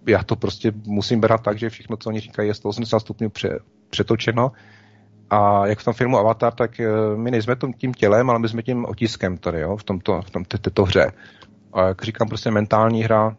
já to prostě musím brát tak, že všechno, co oni říkají, je sto osmdesát stupňů pře, přetočeno. A jak v tom filmu Avatar, tak my nejsme tím tělem, ale my jsme tím otiskem tady, jo, v tomto, v tom, této hře. A jak říkám, prostě mentální hra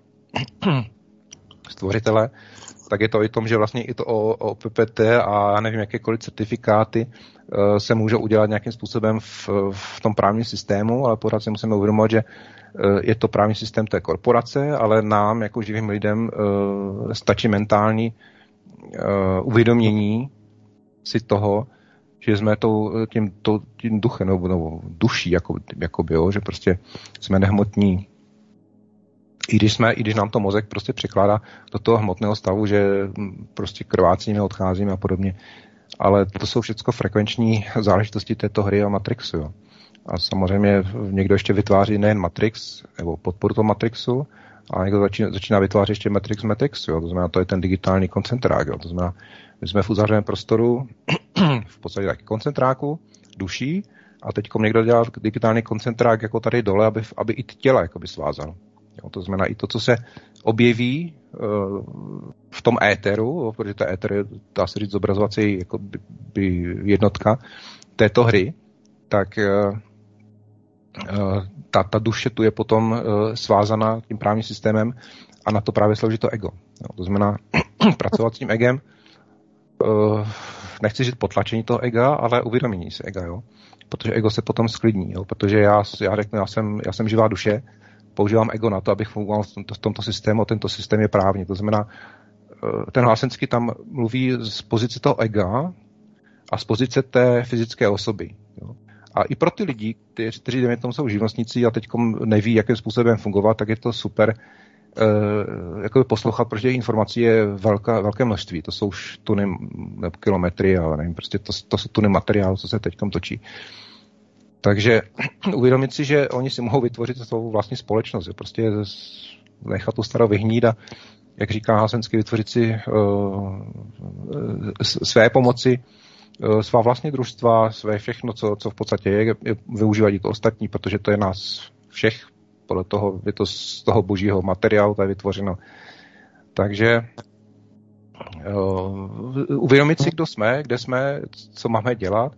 stvořitele, tak je to i tom, že vlastně i to o, o P P T a já nevím, jakékoliv certifikáty uh, se můžou udělat nějakým způsobem v, v tom právním systému, ale pořád si musíme uvědomovat, že uh, je to právní systém té korporace, ale nám, jako živým lidem, uh, stačí mentální uh, uvědomění si toho, že jsme to, tím, to, tím duchem, nebo, nebo duší, jako, jakoby, jo, že prostě jsme nehmotní. I když, jsme, I když nám to mozek prostě překládá do toho hmotného stavu, že prostě krvácíme, odcházíme a podobně. Ale to jsou všechno frekvenční záležitosti této hry a Matrixu. Jo. A samozřejmě někdo ještě vytváří nejen Matrix, nebo podporu toho Matrixu, ale někdo začíná, začíná vytvářet ještě Matrix Matrixu. Jo. To znamená, to je ten digitální koncentrák. Jo. To znamená, my jsme v uzavřeném prostoru, v podstatě taky koncentráku, duší, a teď někdo dělá digitální koncentrák jako tady dole, aby, aby i těla jakoby svázal. Jo, to znamená i to, co se objeví uh, v tom éteru, protože ta éter je, dá se říct, zobrazovací jako by, by jednotka této hry, tak uh, uh, ta, ta duše tu je potom uh, svázaná tím právním systémem a na to právě slouží to ego. Jo, to znamená pracovat s tím egem, uh, nechci říct potlačení toho ega, ale uvědomění si ega, jo? Protože ego se potom sklidní, jo? Protože já, já řeknu, já jsem, já jsem živá duše, používám ego na to, abych fungoval v tomto, v tomto systému, a tento systém je právní. To znamená, ten Helsinki tam mluví z pozice toho ega a z pozice té fyzické osoby. Jo. A i pro ty lidi, kteří, kteří dejme tomu jsou živnostníci a teď neví, jakým způsobem fungovat, tak je to super uh, jakoby poslouchat, protože informací je velká, velké množství. To jsou už tuny nebo kilometry, ale nevím, prostě to, to jsou tuny materiálu, co se teď točí. Takže uvědomit si, že oni si mohou vytvořit svou vlastní společnost, jo. Prostě nechat tu starou vyhnít a, jak říká Helsinki, vytvořit si uh, své pomoci, uh, svá vlastní družstva, své všechno, co, co v podstatě je, je využívat i to ostatní, protože to je nás všech, podle toho je to z toho božího materiálu, to je vytvořeno. Takže uh, uvědomit si, kdo jsme, kde jsme, co máme dělat.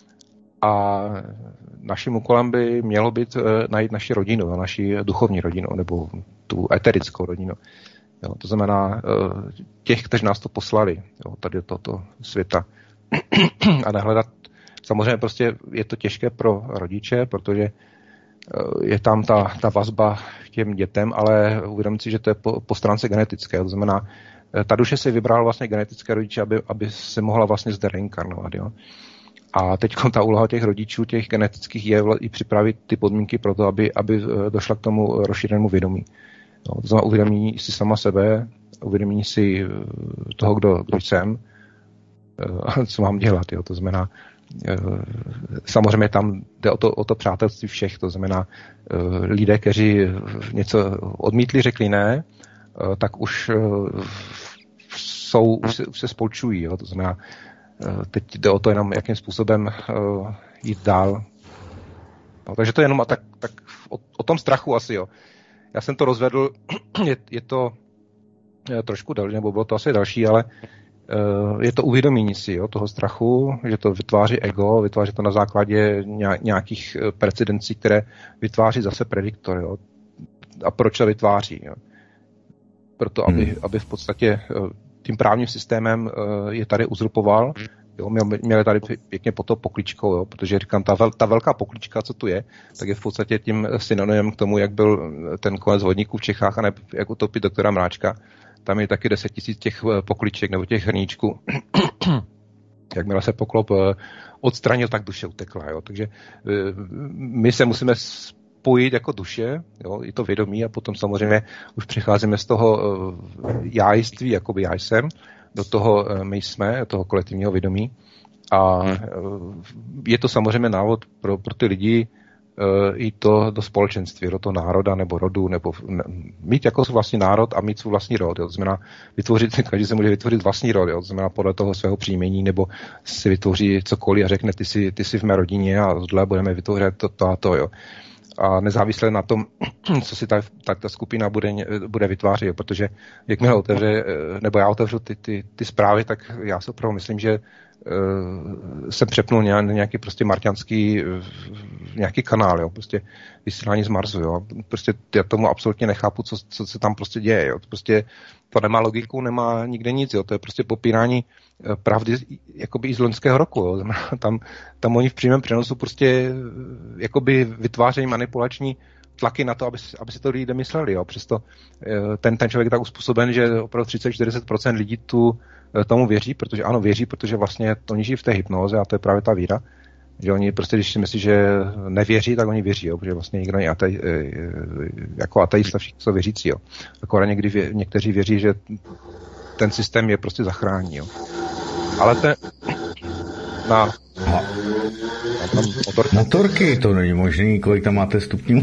A naším úkolem by mělo být najít naši rodinu, naši duchovní rodinu, nebo tu eterickou rodinu. Jo, to znamená těch, kteří nás to poslali, jo, tady do tohoto světa. A nehledat, samozřejmě prostě je to těžké pro rodiče, protože je tam ta, ta vazba k těm dětem, ale uvědomit si, že to je po, po stránce genetické. To znamená, ta duše si vybrala vlastně genetické rodiče, aby, aby se mohla vlastně zde reinkarnovat. Jo. A teď ta úloha těch rodičů, těch genetických, je i připravit ty podmínky pro to, aby, aby došla k tomu rozšířenému vědomí. No, to znamená uvědomění si sama sebe, uvědomění si toho, kdo, kdo jsem, co mám dělat. Jo. To znamená, samozřejmě tam jde o to, o to přátelství všech, to znamená lidé, kteří něco odmítli, řekli ne, tak už jsou, už se, už se spolčují. Jo. To znamená, teď jde o to jenom, jakým způsobem uh, jít dál. No, takže to je jenom a tak, tak o, o tom strachu asi, jo. Já jsem to rozvedl, je, je to je, trošku další, nebo bylo to asi další, ale uh, je to uvědomění si, jo, toho strachu, že to vytváří ego, vytváří to na základě nějakých precedencí, které vytváří zase prediktor, jo. A proč to vytváří, jo. Proto, aby, hmm. aby v podstatě uh, tím právním systémem uh, je tady uzurpoval. Jo, měli tady pěkně pod to pokličkou, jo, protože říkám, ta, vel, ta velká poklička, co tu je, tak je v podstatě tím synonymem k tomu, jak byl ten konec vodníků v Čechách a ne jak utopit doktora Mráčka. Tam je taky deset tisíc těch pokliček nebo těch hrníčků. Jakmile se poklop odstranil, tak duše utekla. Jo. Takže my se musíme spojit jako duše, jo, i to vědomí, a potom samozřejmě už přecházíme z toho jájství, jakoby já jsem, do toho my jsme, do toho kolektivního vědomí. A je to samozřejmě návod pro, pro ty lidi i to do společenství, do toho národa nebo rodu, nebo mít jako vlastní národ a mít svůj vlastní rod. Jo. To znamená vytvořit, každý se může vytvořit vlastní rod, jo. To znamená podle toho svého příjmení, nebo si vytvoří cokoliv a řekne, ty jsi, ty jsi v mé rodině a zle budeme vytvořit to, to a to. Jo. a nezávisle na tom, co si ta, ta, ta skupina bude, bude vytvářet, protože jakmile otevře, nebo já otevřu ty, ty, ty zprávy, tak já si opravdu myslím, že uh, jsem přepnul nějaký prostě marťanský nějaký kanál, jo, prostě vysílání z Marsu, jo, prostě já tomu absolutně nechápu, co, co se tam prostě děje, jo, prostě to nemá logiku, nemá nikde nic, jo, to je prostě popírání pravdy jakoby i z loňského roku, jo. Tam, tam oni v přímém přenosu prostě jakoby vytvářejí manipulační tlaky na to, aby, aby si to lidé mysleli, jo. Přesto ten, ten člověk je tak uspůsoben, že opravdu třicet až čtyřicet procent lidí tu, tomu věří, protože ano, věří, protože vlastně oni žijí v té hypnoze a to je právě ta víra. Že oni prostě, když si myslí, že nevěří, tak oni věří, jo, protože vlastně nikdo není atej, jako ateista, všichni jsou věřící, jo. Akorát někdy vě, někteří věří, že ten systém je prostě zachrání, jo. Ale ten na, na, na motorky. motorky, to není možný, kolik tam máte stupňů?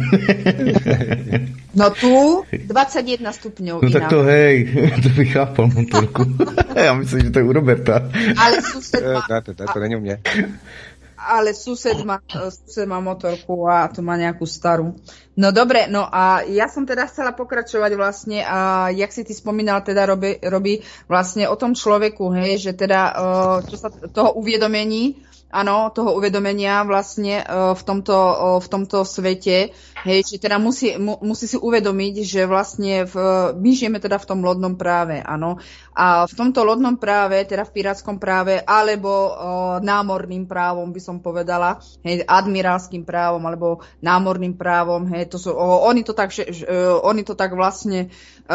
No tu dvacet jedna stupňů. No tak to hej, to bych chápal motorku. Já myslím, že to je u Roberta. Ale sused má... Ne, to, to, to není u mě. Ale sused má, sused má motorku a to má nejakú starú. No dobre, no a ja som teda chcela pokračovať vlastne, a jak si ty spomínal, teda robí, robí vlastne o tom človeku, hej, že teda čo sa toho uvedomení, áno, toho uvedomenia vlastne v tomto, v tomto svete, hej, že teda musí, mu, musí si uvedomiť, že vlastne v, my žijeme teda v tom lodnom práve, áno, a v tomto lodnom práve, teda v pirátskom práve, alebo o, námorným právom by som povedala, hej, admirálským právom, alebo námorným právom, hej, to sú, o, oni to tak, že, o, oni to tak vlastne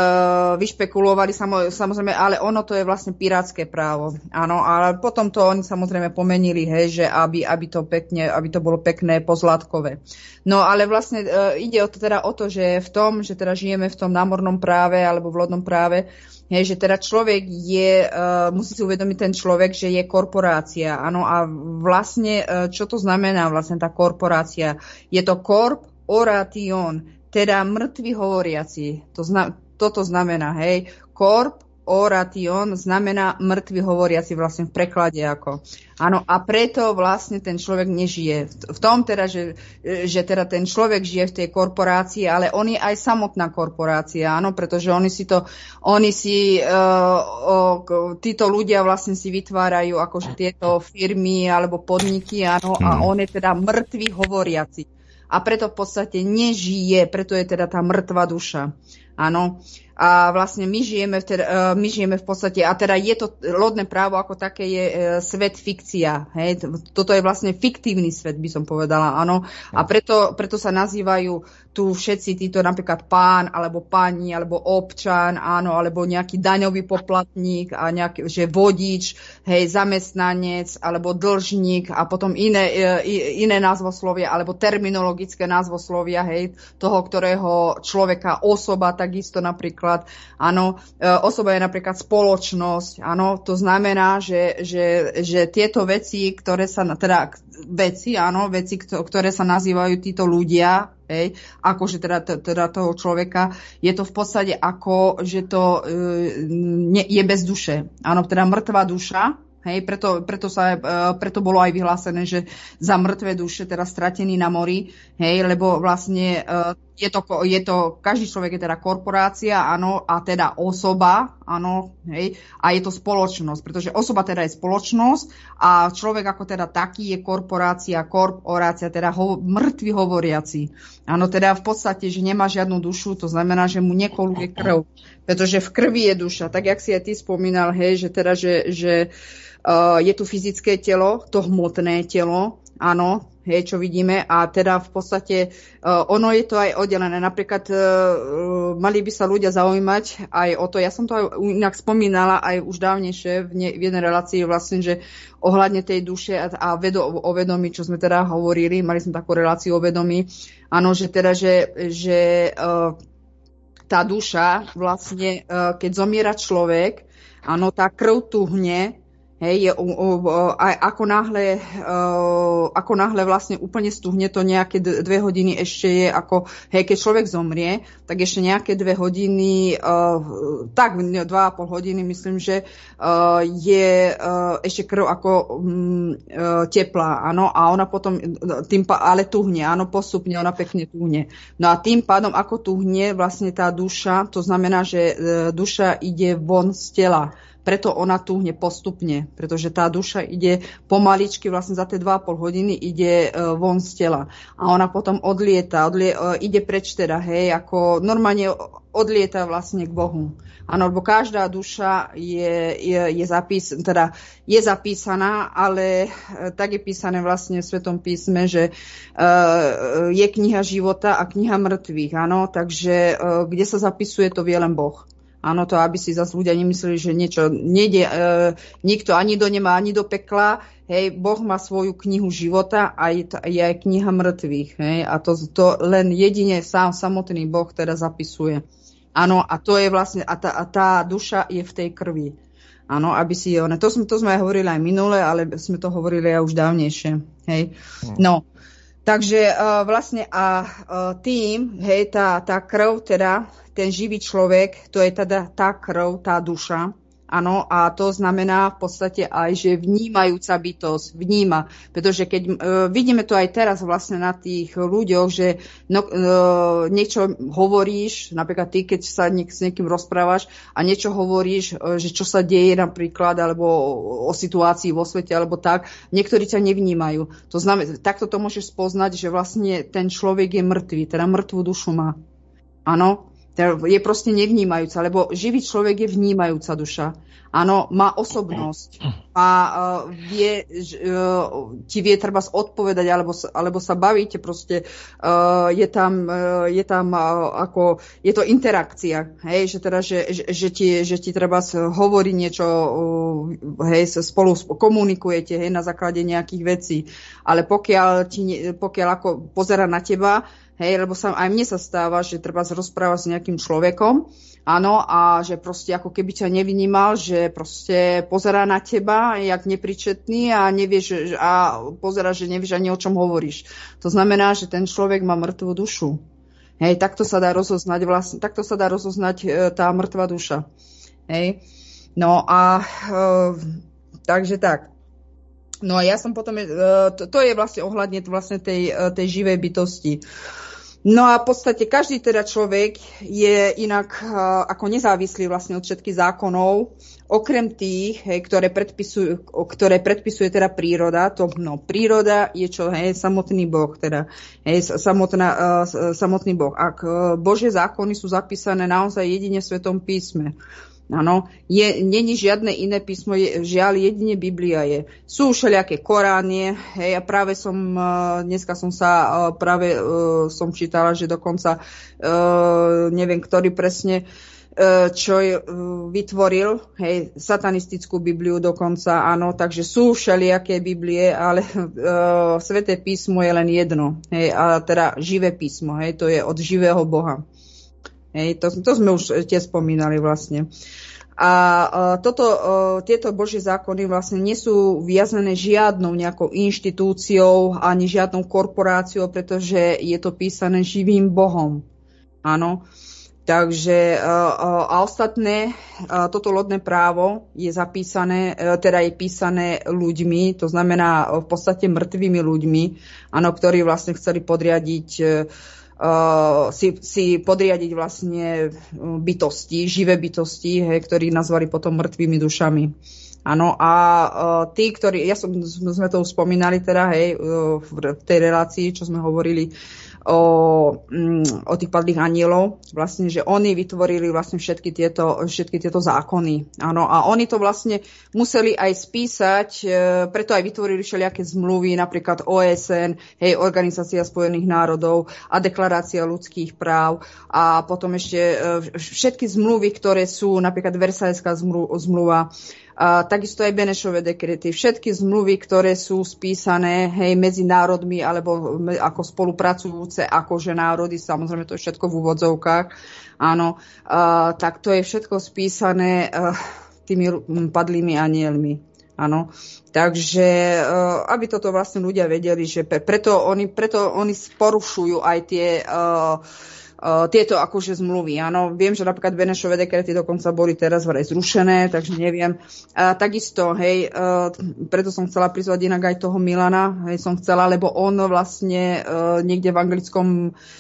Uh, vyšpekulovali, samo, samozrejme, ale ono to je vlastne pirátske právo. Áno, ale potom to oni samozrejme pomenili, hej, že aby, aby to pekne, aby to bolo pekné, pozlátkové. No ale vlastne uh, ide o to, teda o to, že v tom, že teda žijeme v tom námornom práve alebo v lodnom práve, hej, že teda človek je, uh, musí si uvedomiť ten človek, že je korporácia. Áno, a vlastne, uh, čo to znamená vlastne tá korporácia? Je to corp oration, teda mŕtvi hovoriaci. To znamená, toto znamená, hej, corp oration znamená mŕtvy hovoriaci vlastne v preklade ako. Áno, a preto vlastne ten človek nežije. V tom teda, že, že teda ten človek žije v tej korporácii, ale on je aj samotná korporácia, áno, pretože oni si to, oni si, uh, uh, títo ľudia vlastne si vytvárajú akože tieto firmy alebo podniky, áno, a on je teda mŕtvy hovoriaci. A preto v podstate nežije, preto je teda tá mŕtva duša. Áno. A vlastne my žijeme, v teda, my žijeme v podstate, a teda je to lodné právo ako také je e, svet fikcia. Hej? Toto je vlastne fiktívny svet, by som povedala, áno. A preto, preto sa nazývajú tu všetci títo napríklad pán, alebo pani, alebo občan, áno, alebo nejaký daňový poplatník, a nejaký, že vodič, hej, zamestnanec, alebo dlžník a potom iné, e, iné názvoslovia, alebo terminologické názvoslovia, hej, toho, ktorého človeka, osoba, takisto napríklad. Áno, osoba je napríklad spoločnosť, áno, to znamená, že, že, že tieto veci, ktoré sa, teda veci, áno, veci, ktoré sa nazývajú títo ľudia, hej, akože teda, teda toho človeka, je to v podstate ako, že to e, je bez duše, áno, teda mŕtva duša. Hej, preto, preto, sa, preto bolo aj vyhlásené, že za mŕtve duše, teda stratený na mori, hej, lebo vlastne je to, je to, každý človek je teda korporácia, áno, a teda osoba, áno, hej, a je to spoločnosť, pretože osoba teda je spoločnosť a človek ako teda taký je korporácia, korporácia, teda ho, mŕtvy hovoriaci. Áno, teda v podstate, že nemá žiadnu dušu, to znamená, že mu nekoluje krv, pretože v krvi je duša, tak jak si aj ty spomínal, hej, že teda, že, že Uh, je tu fyzické telo, to hmotné telo, áno, hej, čo vidíme, a teda v podstate uh, ono je to aj oddelené. Napríklad uh, mali by sa ľudia zaujímať aj o to, ja som to aj inak spomínala aj už dávnejšie v, ne, v jednej relácii vlastne, že ohľadne tej duše a, a vedo, o vedomí, čo sme teda hovorili, mali sme takú reláciu o vedomí, áno, že teda, že, že uh, tá duša vlastne, uh, keď zomiera človek, áno, tá krv tuhne, Hej, je, uh, uh, uh, ako náhle, uh, ako náhle vlastne úplne stuhne, to nejaké dve hodiny ešte je ako, hej, keď človek zomrie, tak ešte nejaké dve hodiny, uh, tak dva a pol hodiny, myslím, že uh, je uh, ešte krv ako um, uh, teplá, áno, a ona potom, tým pa, ale tuhne, áno, postupne ona pekne tuhne. No a tým pádom, ako tuhne vlastne tá duša, to znamená, že uh, duša ide von z tela. Preto ona túhne postupne, pretože tá duša ide pomaličky, vlastne za tie dva a pol hodiny ide uh, von z tela. A ona potom odlieta, odlie, uh, ide preč teda, hej, ako normálne odlieta vlastne k Bohu. Áno, lebo každá duša je, je, je, zapís, teda je zapísaná, ale uh, tak je písané vlastne v Svetom písme, že uh, je kniha života a kniha mŕtvych, áno, takže uh, kde sa zapisuje, to vie len Boh. Áno, to aby si zase ľudia nemysleli, že niečo nejde, e, nikto ani do neba, ani do pekla. Hej, Boh má svoju knihu života a je, je aj kniha mŕtvych. Hej, a to, to len jedine sám samotný Boh teda zapisuje. Áno, a to je vlastne, a tá, a tá duša je v tej krvi. Áno, aby si, one, to, sme, to sme aj hovorili aj minule, ale sme to hovorili aj už dávnejšie. Hej, no. Takže uh, vlastne a uh, tým, hej, tá, tá krv, teda ten živý človek, to je teda tá krv, tá duša, áno, a to znamená v podstate aj, že vnímajúca bytosť, vníma, pretože keď uh, vidíme to aj teraz vlastne na tých ľuďoch, že no, uh, niečo hovoríš, napríklad ty, keď sa niek- s niekým rozprávaš a niečo hovoríš, uh, že čo sa deje napríklad, alebo o, o situácii vo svete, alebo tak, niektorí ťa nevnímajú. To znamená, takto to môžeš spoznať, že vlastne ten človek je mŕtvý, teda mŕtvú dušu má. Áno, je proste nevnímajúca, lebo živý človek je vnímajúca duša. Áno, má osobnosť a uh, vie, uh, ti vie treba odpovedať, alebo, alebo sa bavíte, proste uh, je tam, uh, je tam uh, ako, je to interakcia, hej, že teda, že, že, že ti, že ti treba hovorí niečo, uh, hej, spolu komunikujete, hej, na základe nejakých vecí, ale pokiaľ ti, pokiaľ ako pozerá na teba, hej, lebo sa, aj mne sa stáva, že treba sa rozprávať s nejakým človekom, áno, a že proste ako keby ťa nevnímal, že proste pozerá na teba, jak nepričetný a nevieš, a pozerá, že nevieš ani o čom hovoríš. To znamená, že ten človek má mŕtvú dušu. Hej, takto sa dá rozoznať vlastne, takto sa dá rozoznať e, tá mŕtva duša. Hej, no a e, takže tak. No a ja som potom, e, to, to je vlastne ohľadne vlastne tej, tej živej bytosti. No a v podstate každý teda človek je inak uh, ako nezávislý vlastne od všetkých zákonov, okrem tých, hej, ktoré predpisujú, ktoré predpisuje teda príroda. To, no, príroda je čo, hej, samotný Boh, teda, hej, samotná, uh, samotný Boh. Ak uh, Božie zákony sú zapísané naozaj jedine v Svetom písme. Áno, je, není žiadne iné písmo, je, žiaľ, jedine Biblia je. Sú všelijaké Koránie, hej, a práve som, uh, dneska som sa, uh, práve uh, som čítala, že dokonca, uh, neviem, ktorý presne, uh, čo je, uh, vytvoril, hej, satanistickú Bibliu dokonca, áno, takže sú všelijaké Biblie, ale uh, Sväté písmo je len jedno, hej, a teda živé písmo, hej, to je od živého Boha. Hej, to, to sme už tiež spomínali vlastne. A uh, toto, uh, tieto Božie zákony vlastne nie sú viazané žiadnou nejakou inštitúciou ani žiadnou korporáciou, pretože je to písané živým Bohom. Áno. Takže uh, uh, a ostatné, uh, toto lodné právo je zapísané, uh, teda je písané ľuďmi, to znamená uh, v podstate mŕtvými ľuďmi, áno, ktorí vlastne chceli podriadiť uh, Uh, si, si podriadiť vlastne bytosti, živé bytosti, hej, ktorí nazvali potom mŕtvými dušami. Áno, a uh, tí, ktorí, ja som, sme to už spomínali teda, hej, uh, v tej relácii, čo sme hovorili o, um, o tých padlých anielov, vlastne, že oni vytvorili vlastne všetky tieto, všetky tieto zákony. Áno, a oni to vlastne museli aj spísať, uh, preto aj vytvorili všelijaké zmluvy, napríklad O S N, hej, Organizácia spojených národov a Deklarácia ľudských práv a potom ešte uh, všetky zmluvy, ktoré sú, napríklad Versajská zmluva, a takisto aj Benešové dekrety. Všetky zmluvy, ktoré sú spísané, hej, medzi národmi alebo me, ako spolupracujúce akože národy, samozrejme to je všetko v úvodzovkách, áno, a, tak to je všetko spísané a, tými padlými anielmi. Áno. Takže, aby toto vlastne ľudia vedeli, že preto oni, preto oni porušujú aj tie uh, uh, tieto akože zmluvy. Áno, viem, že napríklad Benešové dekrety dokonca boli teraz vraj zrušené, takže neviem. Uh, takisto, hej, uh, preto som chcela prizvať inak aj toho Milana, hej, som chcela, lebo on vlastne uh, niekde v anglickom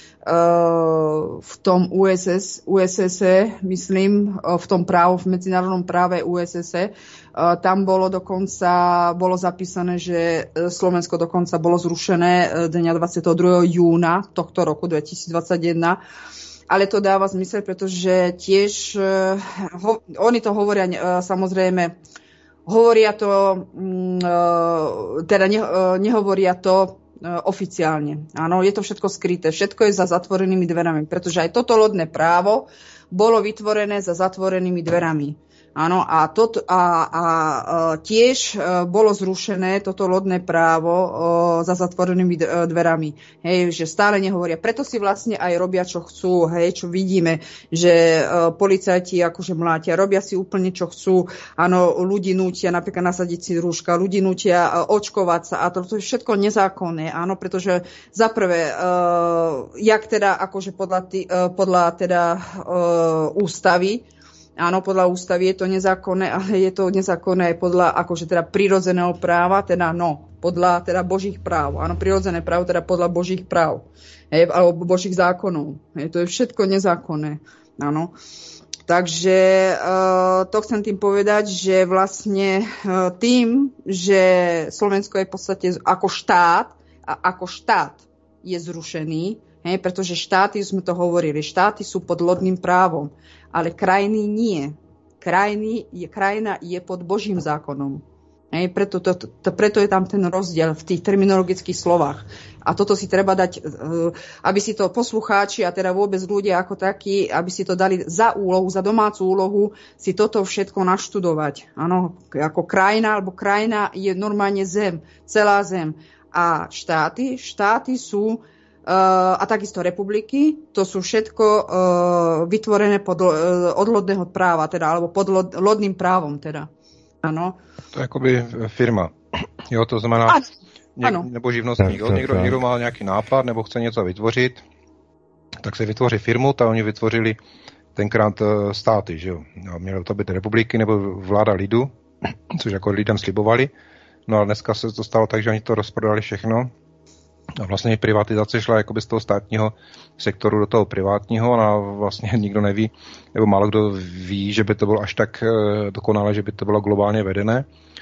v tom U S S, U S S E, myslím, v tom právu, v medzinárodnom práve U S S E, tam bolo dokonca, bolo zapísané, že Slovensko dokonca bolo zrušené dňa dvadsiateho druhého júna tohto roku dvetisícdvadsaťjeden. Ale to dáva zmysel, pretože tiež, ho, oni to hovoria samozrejme, hovoria to, teda ne, nehovoria to oficiálne. Áno, je to všetko skryté, všetko je za zatvorenými dverami, pretože aj toto lodné právo bolo vytvorené za zatvorenými dverami. Áno, a, toto, a, a, a tiež bolo zrušené toto lodné právo o, za zatvorenými dverami. Hej, že stále nehovoria. Preto si vlastne aj robia, čo chcú. Hej, čo vidíme, že o, policajti akože mlátia, robia si úplne, čo chcú. Áno, ľudí nútia napríklad nasadiť si rúška, ľudí nútia o, očkovať sa a to, to je všetko nezákonné. Áno, pretože za prvé, jak teda akože podľa, tý, podľa teda o, ústavy, áno, podľa ústavy je to nezákonné, ale je to nezákonné aj podľa akože teda prirodzeného práva, teda no, podľa teda Božích práv. Áno, prirodzené právo teda podľa Božích práv, hej, alebo Božích zákonov. Hej, to je všetko nezákonné. Áno. Takže uh, to chcem tým povedať, že vlastne uh, tým, že Slovensko je v podstate ako štát a ako štát je zrušený, hej, pretože štáty, sme to hovorili, štáty sú pod lodným právom, ale krajiny nie. Krajiny je, krajina je pod Božím zákonom. Hej, preto, to, to, preto je tam ten rozdiel v tých terminologických slovách. A toto si treba dať, aby si to poslucháči a teda vôbec ľudia ako takí, aby si to dali za úlohu, za domácu úlohu, si toto všetko naštudovať. Áno, ako krajina, alebo krajina je normálne zem, celá zem. A štáty, štáty sú Uh, a takisto republiky, to sú všetko uh, vytvorené pod, uh, od lodného práva, teda, alebo pod lod, lodným právom, teda. Áno. To je akoby firma. Jo, to znamená, ano. Něk, nebo živnostník. Jo, někdo, někdo má nějaký nápad, nebo chce něco vytvořit, tak se vytvoří firmu, tak oni vytvořili tenkrát uh, státy, že jo. Mělo to být republiky nebo vláda lidu, což jako lidem slibovali. No ale dneska se to stalo tak, že oni to rozprodali všechno. A vlastně privatizace šla jakoby z toho státního sektoru do toho privátního a vlastně nikdo neví, nebo málo kdo ví, že by to bylo až tak dokonale, že by to bylo globálně vedené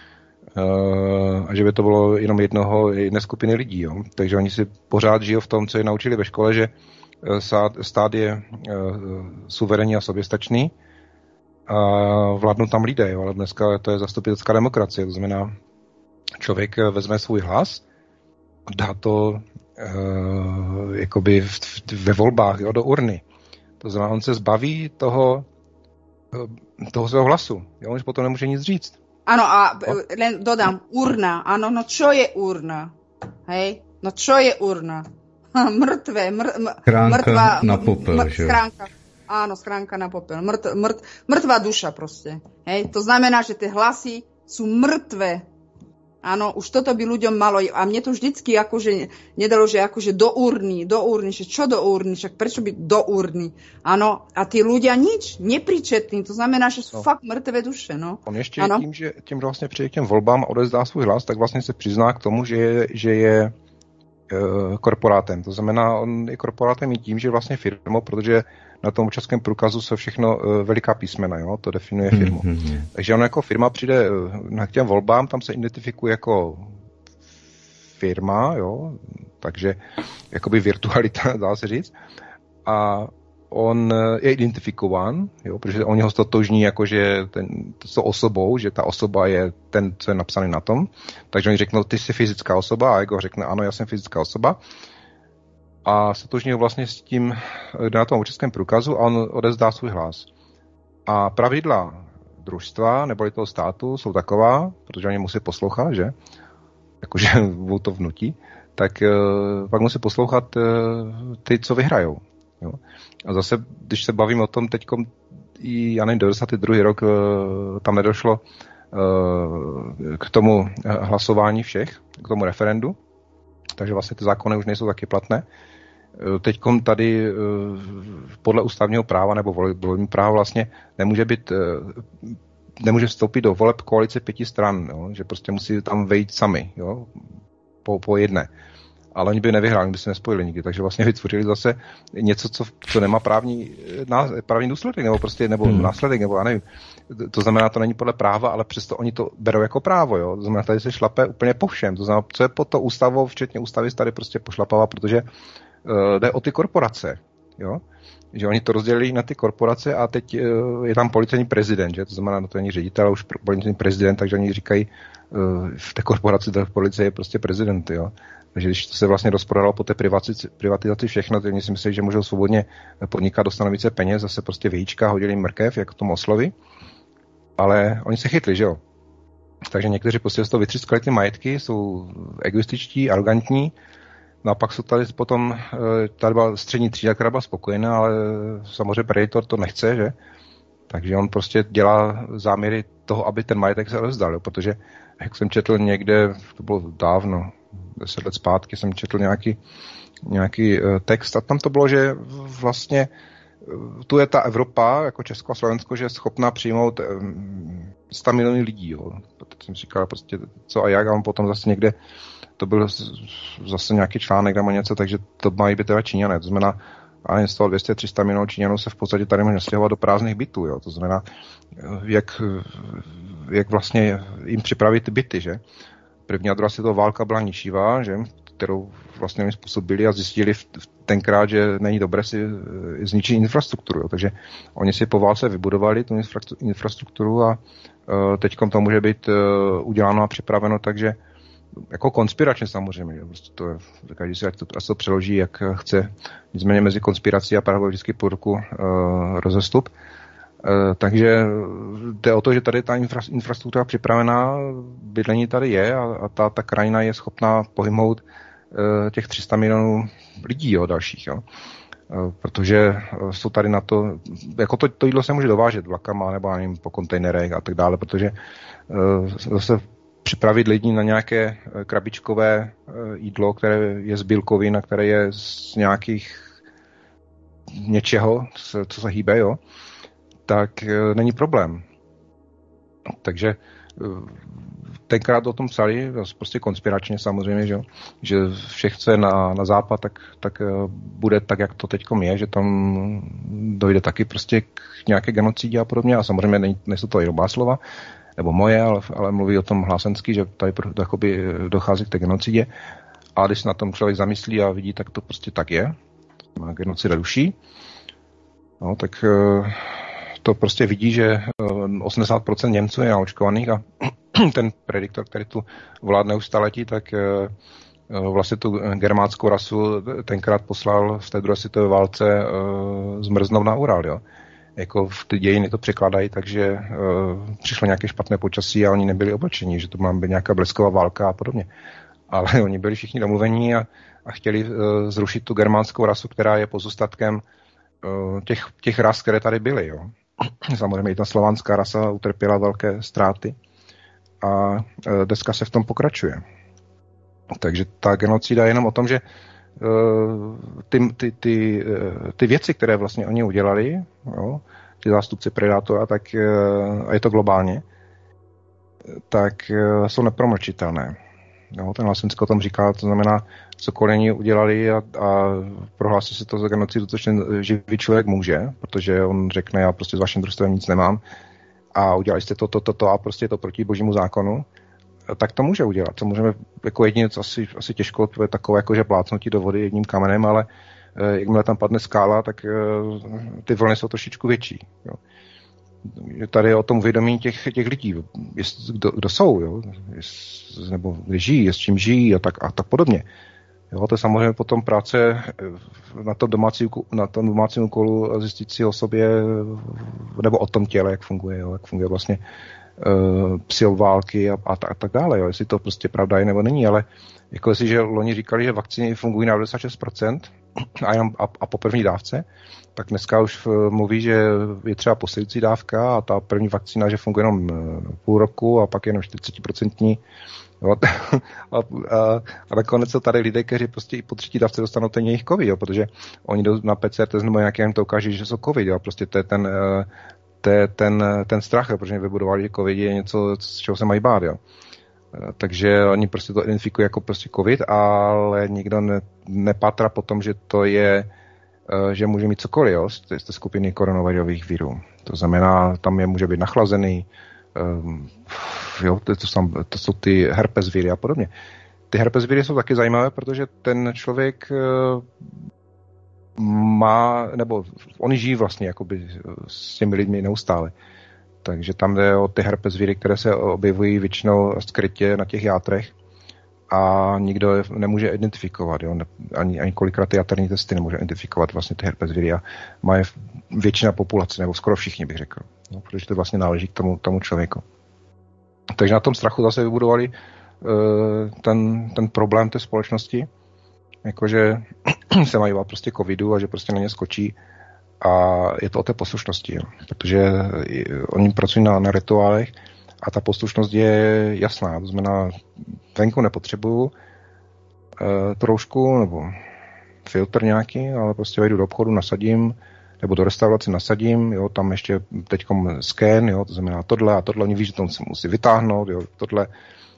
a že by to bylo jenom jednoho, jedné skupiny lidí. Jo. Takže oni si pořád žijou v tom, co je naučili ve škole, že stát je suverénní a soběstačný a vládnou tam lidé, jo. Ale dneska to je zastupitelská demokracie, to znamená, člověk vezme svůj hlas, dá to uh, jakoby v, v, ve volbách, jo, do urny. To znamená, on se zbaví toho, toho svého hlasu. Jo, on už potom nemůže nic říct. Áno, a len dodám, urna. Áno, no čo je urna? Hej? No čo je urna? Mŕtve, mr, schránka mŕtva, na popel, mr, schránka. Áno, schránka na popel. Mrt, mrt, mŕtva duša proste. Hej? To znamená, že tie hlasy sú mŕtve. Áno, už toto by ľuďom malo, a mne to vždycky akože nedalo, že akože do urny, do urny, že čo do urny, však prečo by do urny, áno, a tí ľudia nič, nepričetní, to znamená, že sú no. fakt mŕtvé duše, no. On ještě ano? tím, že tím vlastně přijde k těm volbám a odezdá svůj hlas, tak vlastně se přizná k tomu, že je, že je e, korporátem, to znamená, on je korporátem i tím, že je vlastně firmou, protože na tom občanském průkazu jsou všechno e, veliká písmena, jo? To definuje firmu. Mm-hmm. Takže on jako firma přijde na k těm volbám, tam se identifikuje jako firma, jo? Takže jakoby virtualita, dá se říct. A on je identifikován, jo? Protože oni ho stotožní jako, že ten, to jsou osobou, že ta osoba je ten, co je napsaný na tom. Takže oni řeknou, ty jsi fyzická osoba a Ego řekne, ano, já jsem fyzická osoba. A stotožní ho vlastně s tím na tom občanském průkazu a on odezdá svůj hlas. A pravidla družstva nebo toho státu jsou taková, protože oni musí poslouchat, že? Jakože mu to vnutí, tak uh, pak musí poslouchat uh, ty, co vyhrajou. Jo? A zase, když se bavím o tom teďkom, i, já nevím, devadesátý druhý rok uh, tam nedošlo k tomu hlasování všech, k tomu referendu, takže vlastně ty zákony už nejsou taky platné. Teďkom tady podle ústavního práva nebo volební práva vlastně nemůže být, nemůže vstoupit do voleb koalice pěti stran, jo? Že prostě musí tam vejít sami, jo? Po, po jedné. Ale oni by nevyhráli, by se nespojili nikdy, takže vlastně vytvořili zase něco, co, co nemá právní, právní důsledek, nebo prostě, nebo hmm. následek, nebo já nevím. To znamená, to není podle práva, ale přesto oni to berou jako právo, jo. To znamená, tady se šlape úplně po všem. To znamená, co je pod to ústavou, včetně ústavy, tady prostě pošlapává, protože uh, jde o ty korporace, jo. Že oni to rozdělili na ty korporace a teď uh, je tam policejní prezident, že? To znamená, no to není ředitel, ale už policejní prezident, takže oni říkají, uh, v té korporaci, v policie je prostě prezident, jo. Takže když to se vlastně rozprodalo po té privatizaci, privatizaci všechno, tak oni si myslí, že můžou svobodně podnikat, dostanou více peněz, zase prostě vějíčka, hodili mrkev, jak to Oslovi. Ale oni se chytli, že jo. Takže někteří prostě z toho vytřískali ty majetky, jsou egoističtí, arrogantní. No a pak jsou tady potom, tady byla střední třída, která byla spokojená, ale samozřejmě predator to nechce, že? Takže on prostě dělá záměry toho, aby ten majetek se rozdal, jo? Protože, jak jsem četl někde, to bylo dávno, deset let zpátky jsem četl nějaký, nějaký text a tam to bylo, že vlastně tu je ta Evropa, jako Česko a Slovensko, že je schopná přijmout sto milionů lidí. Jo. Teď jsem říkal prostě co a jak a on potom zase někde, to byl zase nějaký článek nebo něco, takže to mají být teda Číňané. To znamená, ani z toho dvě stě tři sta milionů Číňanů se v podstatě tady může stěhovat do prázdných bytů. Jo. To znamená, jak, jak vlastně jim připravit ty byty, že? První a druhá světová válka byla ničivá, že? Kterou vlastně jim způsobili a zjistili v, v tenkrát, že není dobré si zničit infrastrukturu. Jo. Takže oni si po válce vybudovali tu infrastrukturu a uh, teďkom to může být uh, uděláno a připraveno, takže jako konspiračně samozřejmě. Prostě to je, každý si ať to, ať to přeloží, jak chce. Nicméně mezi konspirací a pravdou vždycky půl roku uh, rozestup. Uh, takže jde o to, že tady ta infra, infrastruktura připravená, bydlení tady je a, a ta, ta krajina je schopná pojmout uh, těch tři sta milionů lidí, jo, dalších, jo. Uh, protože jsou tady na to, jako to, to jídlo se může dovážet vlakama nebo nevím, po kontejnerech a tak dále, protože uh, zase připravit lidi na nějaké krabičkové uh, jídlo, které je z bílkovin a které je z nějakých něčeho, co se hýbe, jo, tak není problém. Takže tenkrát o tom psali, prostě konspiračně samozřejmě, že, že vše chce na, na západ, tak, tak bude tak, jak to teďkom je, že tam dojde taky prostě k nějaké genocidě a podobně a samozřejmě nejsou to jenom má slova, nebo moje, ale, ale mluví o tom Hlásensky, že tady jakoby dochází k té genocidě a když se na tom člověk zamyslí a vidí, tak to prostě tak je. Genocida duší. No, tak to prostě vidí, že osmdesát procent Němců je naočkovaných a ten prediktor, který tu vládne už staletí, tak vlastně tu germánskou rasu tenkrát poslal v té druhé světové válce zmrznout na Ural, jo. Jako v ty dějiny to překladají, takže přišlo nějaké špatné počasí a oni nebyli oblečení, že to má být nějaká blesková válka a podobně. Ale oni byli všichni domluvení a, a chtěli zrušit tu germánskou rasu, která je pozůstatkem těch, těch ras, které tady byly, jo. Samozřejmě i ta slovanská rasa utrpěla velké ztráty a dneska se v tom pokračuje. Takže ta genocida je jenom o tom, že ty, ty, ty, ty věci, které vlastně oni udělali, jo, ty zástupci predátora, tak a je to globálně, tak jsou nepromlčitelné. Jo, ten Hlasenský o tom říká, to znamená, cokoliv oni udělali a, a prohlásí si to za genocidu, což ten živý člověk může, protože on řekne, já prostě s vaším družstvem nic nemám a udělali jste to, to, to, to a prostě je to proti božímu zákonu, tak to může udělat. To můžeme jako jedinec asi, asi těžko, to je takové jako, že plácnutí do vody jedním kamenem, ale eh, jakmile tam padne skála, tak eh, ty vlny jsou trošičku větší. Jo. Tady je o tom vědomí těch, těch lidí, jest, kdo, kdo jsou, jo, jest, nebo kde žijí, s čím žijí a tak, a tak podobně. Jo, to je samozřejmě potom práce na tom, domácí, na tom domácím úkolu zjistit si o sobě nebo o tom těle, jak funguje, jo, jak funguje vlastně uh, sil války a, a, a tak dále, jo, jestli to prostě pravda je nebo není, ale jako jestliže loni říkali, že vakcíny fungují na devadesát šest procent, a, jenom, a, a po první dávce, tak dneska už mluví, že je třeba posilující dávka a ta první vakcína, že funguje jenom půl roku a pak jenom čtyřicet procent. Jo. A, a, a nakonec jsou tady lidé, kteří prostě i po třetí dávce dostanou ten jejich covid, jo, protože oni jdou na P C R test nebo nějaký jim to ukáže, že jsou covid, jo, prostě to je ten, to je ten, ten strach, jo, protože vybudovali, že covid je něco, z čeho se mají bát, jo. Takže oni prostě to identifikují jako prostě covid, ale nikdo ne, nepátrá po tom, že to je, že může mít cokoliv, jo, z té skupiny koronavirových virů. To znamená, tam je může být nachlazený, um, jo, to, to, jsou, to jsou ty herpes viry a podobně. Ty herpes viry jsou taky zajímavé, protože ten člověk uh, má, nebo oni žijí vlastně jakoby s těmi lidmi neustále. Takže tam jde o ty herpes viry, které se objevují většinou skrytě na těch játrech a nikdo je nemůže identifikovat. Jo? Ani, ani kolikrát ty jaterní testy nemůže identifikovat vlastně ty herpes viry a má je většina populace, nebo skoro všichni bych řekl. No, protože to vlastně náleží k tomu, tomu člověku. Takže na tom strachu zase vybudovali uh, ten, ten problém té společnosti, jakože se mají bát prostě covidu a že prostě na ně skočí. A je to o té poslušnosti, jo. Protože oni pracují na, na rituálech a ta poslušnost je jasná. To znamená, venku nepotřebuju e, troušku nebo filtr nějaký, ale prostě vejdu do obchodu, nasadím, nebo do restaurace nasadím, jo, tam ještě teďkom scan, jo, to znamená tohle a tohle, oni ví, že to musí vytáhnout, jo, tohle.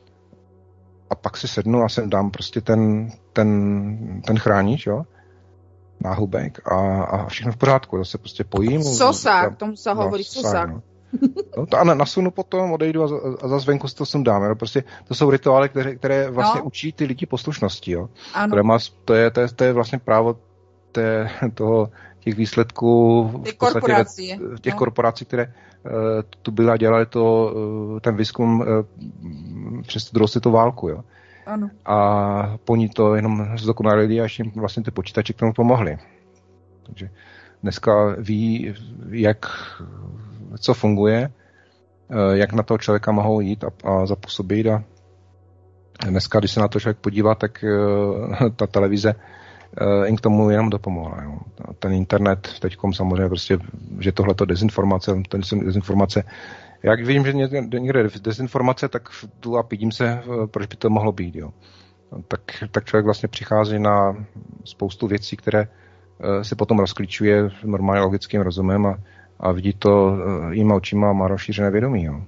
A pak si sednu a sem dám prostě ten, ten, ten chránič, jo, náhubek a, a všechno v pořádku. Zase prostě pojím. Sosák, tomu se hovorí no, sosák. No. No, to a nasunu potom, odejdu a, a zase venku si to sundám. Jo. Prostě to jsou rituály, které, které vlastně no. učí ty lidi poslušnosti. Jo. Které má, to, je, to, je, to je vlastně právo té, toho, těch výsledků v podstatě těch no. korporací, které uh, tu byly a dělali to, uh, ten výzkum uh, přes druhou světovou válku. Jo. Ano. A po ní to jenom zdokonalili a ještě jim vlastně ty počítače k tomu pomohli. Takže dneska ví, jak, co funguje, jak na toho člověka mohou jít a, a zapůsobit. A dneska, když se na to člověk podívá, tak ta televize jim k tomu jenom dopomohla. Jo. Ten internet teďkom samozřejmě prostě, že tohleto dezinformace, ten dezinformace. Jak vidím, že někde je dezinformace, tak tu a pídím se, proč by to mohlo být. Jo. Tak, tak člověk vlastně přichází na spoustu věcí, které si potom rozklíčuje normálně logickým rozumem a, a vidí to jíma očima a má rozšířené vědomí. Jo.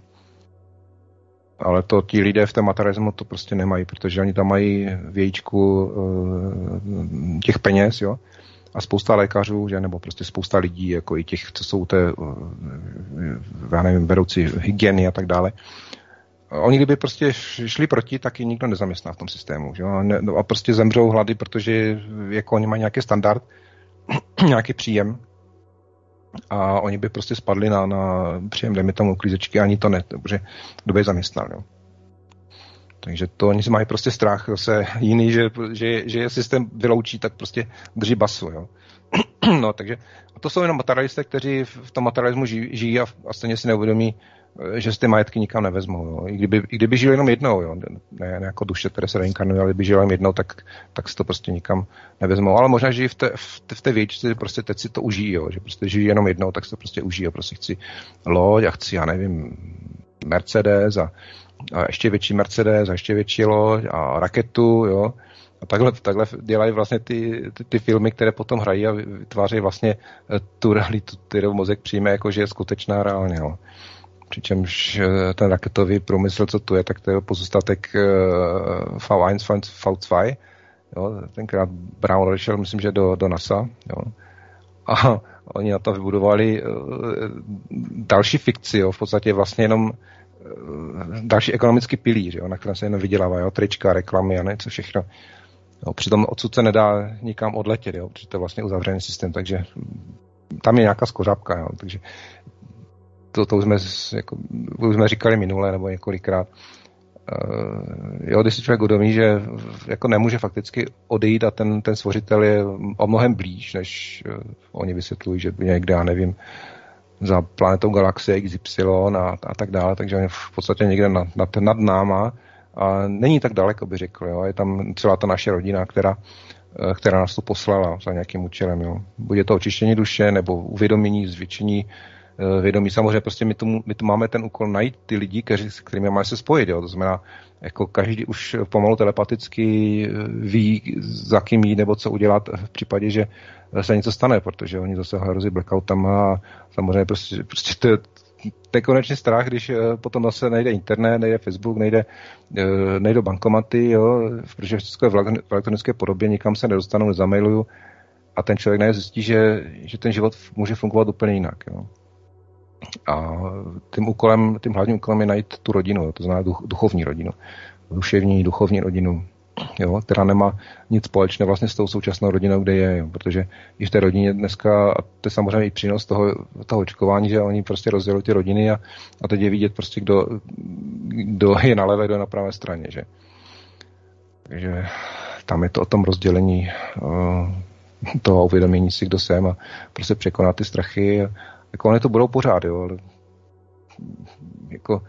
Ale to ti lidé v té materialismu to prostě nemají, protože oni tam mají vějíčku těch peněz, jo. A spousta lékařů, že, nebo prostě spousta lidí, jako i těch, co jsou té, já nevím, vedoucí hygieny a tak dále. Oni kdyby prostě šli proti, tak ji nikdo nezaměstná v tom systému. Že? A prostě zemřou hlady, protože jako oni mají nějaký standard, nějaký příjem a oni by prostě spadli na, na příjem, dejme tomu uklízečky, ani to ne, protože kdo by je zaměstnal. Jo? Takže to oni si mají prostě strach zase jiný, že, že, že je systém vyloučí, tak prostě drží basu. Jo. No, takže a to jsou jenom materialisté, kteří v tom materialismu žijí, žijí a, a stejně si neuvědomí, že si ty majetky nikam nevezmou. Jo. I, kdyby, I kdyby žili jenom jednou, jo. Ne, ne jako duše, které se reinkarnují, ale kdyby žili jenom jednou, tak, tak si to prostě nikam nevezmou. Ale možná žijí v té, v té, v té věčce, prostě teď si to užijí, jo. Že prostě žijí jenom jednou, tak si to prostě užijí. Jo. Prostě chci loď a chci, já nevím, Mercedes a a ještě větší Mercedes, a ještě větší loď a raketu, jo. A takhle, takhle dělají vlastně ty, ty, ty filmy, které potom hrají a vytváří vlastně tu realitu, kterou mozek přijme, jako že je skutečná reálně, jo. Přičemž ten raketový průmysl, co tu je, tak to je pozůstatek V jedna, V dva, jo. Tenkrát Brown odešel, myslím, že do, do NASA, jo. A oni na to vybudovali další fikci, jo. V podstatě vlastně jenom další ekonomický pilíř, jo, na kterém se jenom vydělává, jo, trička, reklamy a něco všechno. Jo, přitom odsud se nedá nikam odletět, jo, protože to je vlastně uzavřený systém, takže tam je nějaká skořápka, jo, takže to, to už, jsme, jako, už jsme říkali minule nebo několikrát. Uh, jo, když si člověk uvědomí, že jako nemůže fakticky odejít a ten, ten stvořitel je o mnohem blíž, než uh, oni vysvětlují, že někde, já nevím, za planetou galaxie X Y a, a tak dále, takže on je v podstatě někde nad, nad, nad náma a není tak daleko, by řekl. Jo. Je tam celá ta naše rodina, která která nás to poslala za nějakým účelem. Jo. Bude to očištění duše nebo uvědomění, zvětšení vědomí. Samozřejmě prostě my tu, my tu máme ten úkol najít ty lidi, kteří, s kterými máme se spojit. Jo. To znamená, jako každý už pomalu telepaticky ví, za kým jít nebo co udělat v případě, že se něco stane, protože oni zase hrozí blackoutama a samozřejmě prostě, prostě to, to je konečně strach, když potom zase nejde internet, nejde Facebook, nejde, nejde bankomaty, jo, protože všechno je v elektronické podobě, nikam se nedostanu, nezamailuju a ten člověk najednou zjistí, že, že ten život může fungovat úplně jinak. Jo. A tím úkolem, tím hlavním úkolem je najít tu rodinu, jo, to znamená duch, duchovní rodinu, duševní, duchovní rodinu, jo, která nemá nic společného vlastně s tou současnou rodinou, kde je, jo, protože i v té rodině dneska, a to je samozřejmě i přínos toho, toho očkování, že oni prostě rozdělují ty rodiny a, a teď je vidět prostě, kdo, kdo je na levé, kdo je na pravé straně, že. Takže tam je to o tom rozdělení uh, toho uvědomění si, kdo jsem a prostě překonat ty strachy. Jako oni to budou pořád, jo, ale jako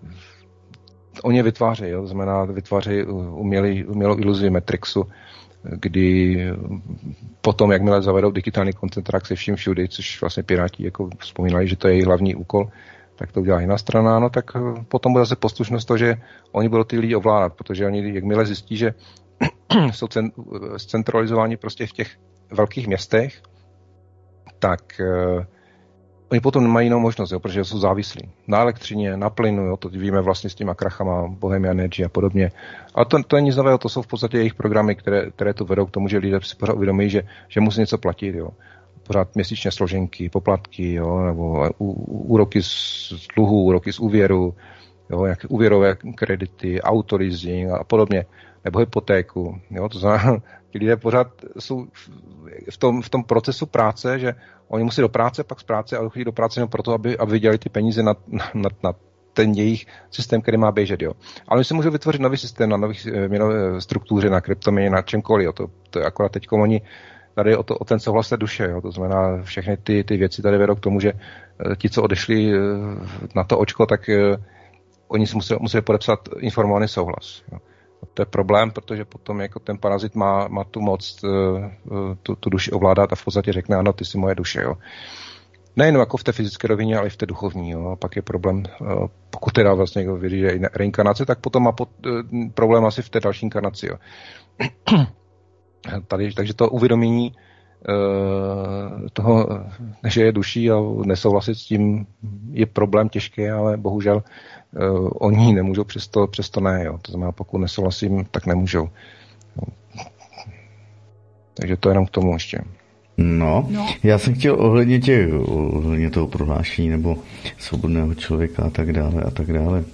oni je vytvářejí, jo, to znamená vytvářejí umělý, umělou iluzi Matrixu, kdy potom, jakmile zavedou digitální koncentrák se vším všudy, což vlastně Piráti jako vzpomínali, že to je jejich hlavní úkol, tak to udělá jiná strana, no tak potom bude zase poslušnost to, že oni budou ty lidi ovládat, protože oni jakmile zjistí, že jsou centralizováni prostě v těch velkých městech, tak uh, oni potom nemají jinou možnost, jo, protože jsou závislí na elektřině, na plynu, jo, to víme vlastně s těma krachama, Bohemia Energy a podobně. Ale to, to je nic nového, to jsou v podstatě jejich programy, které, které to vedou k tomu, že lidé si pořád uvědomí, že, že musí něco platit. Jo. Pořád měsíčně složenky, poplatky, jo, nebo ú, úroky z dluhu, úroky z úvěru, jo, nějaké úvěrové kredity, autoleasing a podobně, nebo hypotéku. Jo, to znamená, ti lidé pořád jsou v tom, v tom procesu práce, že oni musí do práce, pak z práce a chodí do práce jenom proto, aby, aby vydělali ty peníze na, na, na ten jejich systém, který má běžet. Jo. Ale oni si můžou vytvořit nový systém na nových měnové struktuře, na kryptoměně, na čemkoliv. Jo. To, to je akorát teď oni tady o, to, o ten souhlas té duše. Jo. To znamená, všechny ty, ty věci tady vedou k tomu, že ti, co odešli na to očko, tak oni si museli, museli podepsat informovaný souhlas. Jo. To je problém, protože potom jako ten parazit má, má tu moc tu, tu duši ovládat a v podstatě řekne, ano, ty jsi moje duše. Jo. Nejen jako v té fyzické rovině, ale i v té duchovní. Jo. A pak je problém, pokud teda vlastně věří, že je reinkarnace, tak potom má pot, problém asi v té další inkarnaci. Jo. Tady, takže to uvědomění toho, že je duší a nesouhlasit s tím je problém těžký, ale bohužel uh, oni nemůžou, přesto, přesto ne. Jo. To znamená, pokud nesouhlasím, tak nemůžou. Jo. Takže to jenom k tomu ještě. No, no, já jsem chtěl ohledně, těch, ohledně toho prohlášení nebo svobodného člověka a tak dále a tak dále.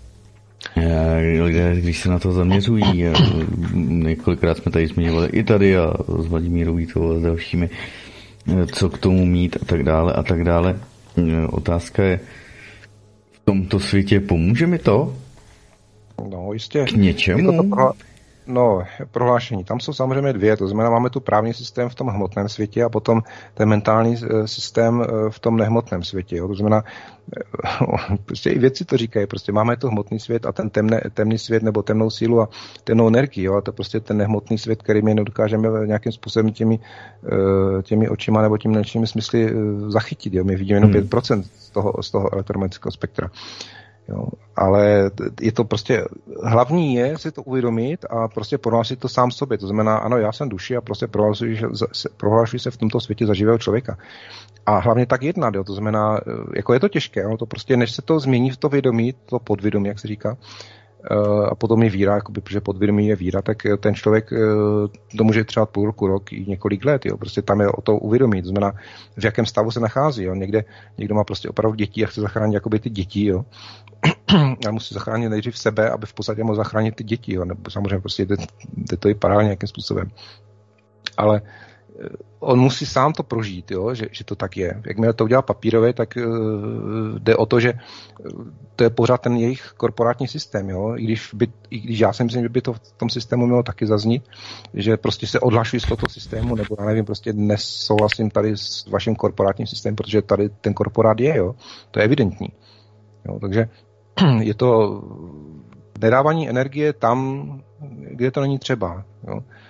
Lidé, když se na to zaměřují, několikrát jsme tady zmiňovali i tady a s Vladimírou Vítovou a s dalšími, co k tomu mít a tak dále a tak dále. Otázka je, v tomto světě pomůže mi to? No, jistě. K něčemu? Jako to prohla... No, prohlášení. Tam jsou samozřejmě dvě. To znamená, máme tu právní systém v tom hmotném světě a potom ten mentální systém v tom nehmotném světě. Jo. To znamená, prostě i vědci to říkají. Prostě máme tu hmotný svět a ten temné, temný svět nebo temnou sílu a temnou energii. Jo. A to prostě ten nehmotný svět, který my nedokážeme nějakým způsobem těmi, těmi očima nebo těmi nečnými smysly zachytit. Jo. My vidíme jenom hmm. pět procent z toho, z toho elektromagnetického spektra. Jo, ale je to prostě, hlavní je si to uvědomit a prostě prohlásit to sám sobě. To znamená, ano, já jsem duši a prostě prohlašuji, prohlašuji se v tomto světě za živého člověka. A hlavně tak jednat, jo, to znamená, jako je to těžké, ono to prostě, než se to změní v to vědomí, to podvědomí, jak se říká, a potom je víra, jakoby, protože podvědomí je víra, tak ten člověk to může třeba půl roku, rok i několik let, jo. Prostě tam je o to uvědomí, to znamená, v jakém stavu se nachází, jo. Někde, někdo má prostě opravdu děti a chce zachránit jakoby ty děti, jo. A musí zachránit nejdřív sebe, aby v podstatě mohl zachránit ty děti, jo. Nebo samozřejmě prostě jde, jde to i paralelně nějakým způsobem. Ale on musí sám to prožít, jo, že, že to tak je. Jakmile to udělá papírově, tak uh, jde o to, že to je pořád ten jejich korporátní systém, jo. I když, by, i když já si myslím, že by to v tom systému mělo taky zaznít, že prostě se odhlašují z tohoto systému, nebo já nevím, prostě nesouhlasím tady s vaším korporátním systémem, protože tady ten korporát je, jo. To je evidentní. Jo, takže je to nedávání energie tam, kde to není třeba, jo.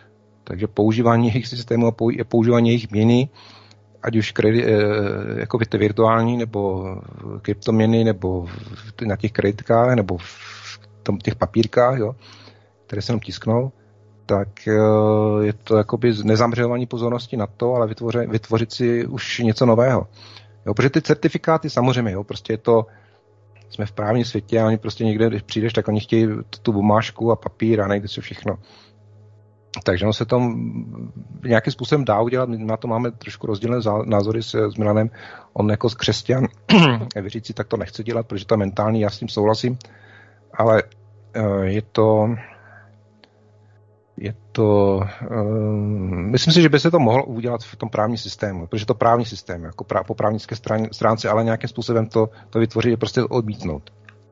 Takže používání jejich systému a používání jejich měny, ať už kredi, jako ty virtuální, nebo kryptoměny, nebo na těch kreditkách, nebo v tom, těch papírkách, jo, které se jenom tisknou, tak je to jakoby nezamřování pozornosti na to, ale vytvořit, vytvořit si už něco nového. Jo, protože ty certifikáty samozřejmě, jo, prostě je to, jsme v právním světě a oni prostě někde, když přijdeš, tak oni chtějí tu bumášku a papír a nejde si všechno. Takže on se tom nějakým způsobem dá udělat, my na to máme trošku rozdílné názory s, s Milanem, on jako křesťan věřící tak to nechce dělat, protože to je mentální, já s tím souhlasím, ale uh, je to je to um, myslím si, že by se to mohlo udělat v tom právním systému, protože to právní systém, jako prá, po právnické stránce, ale nějakým způsobem to, to vytvořit je prostě odmítnout.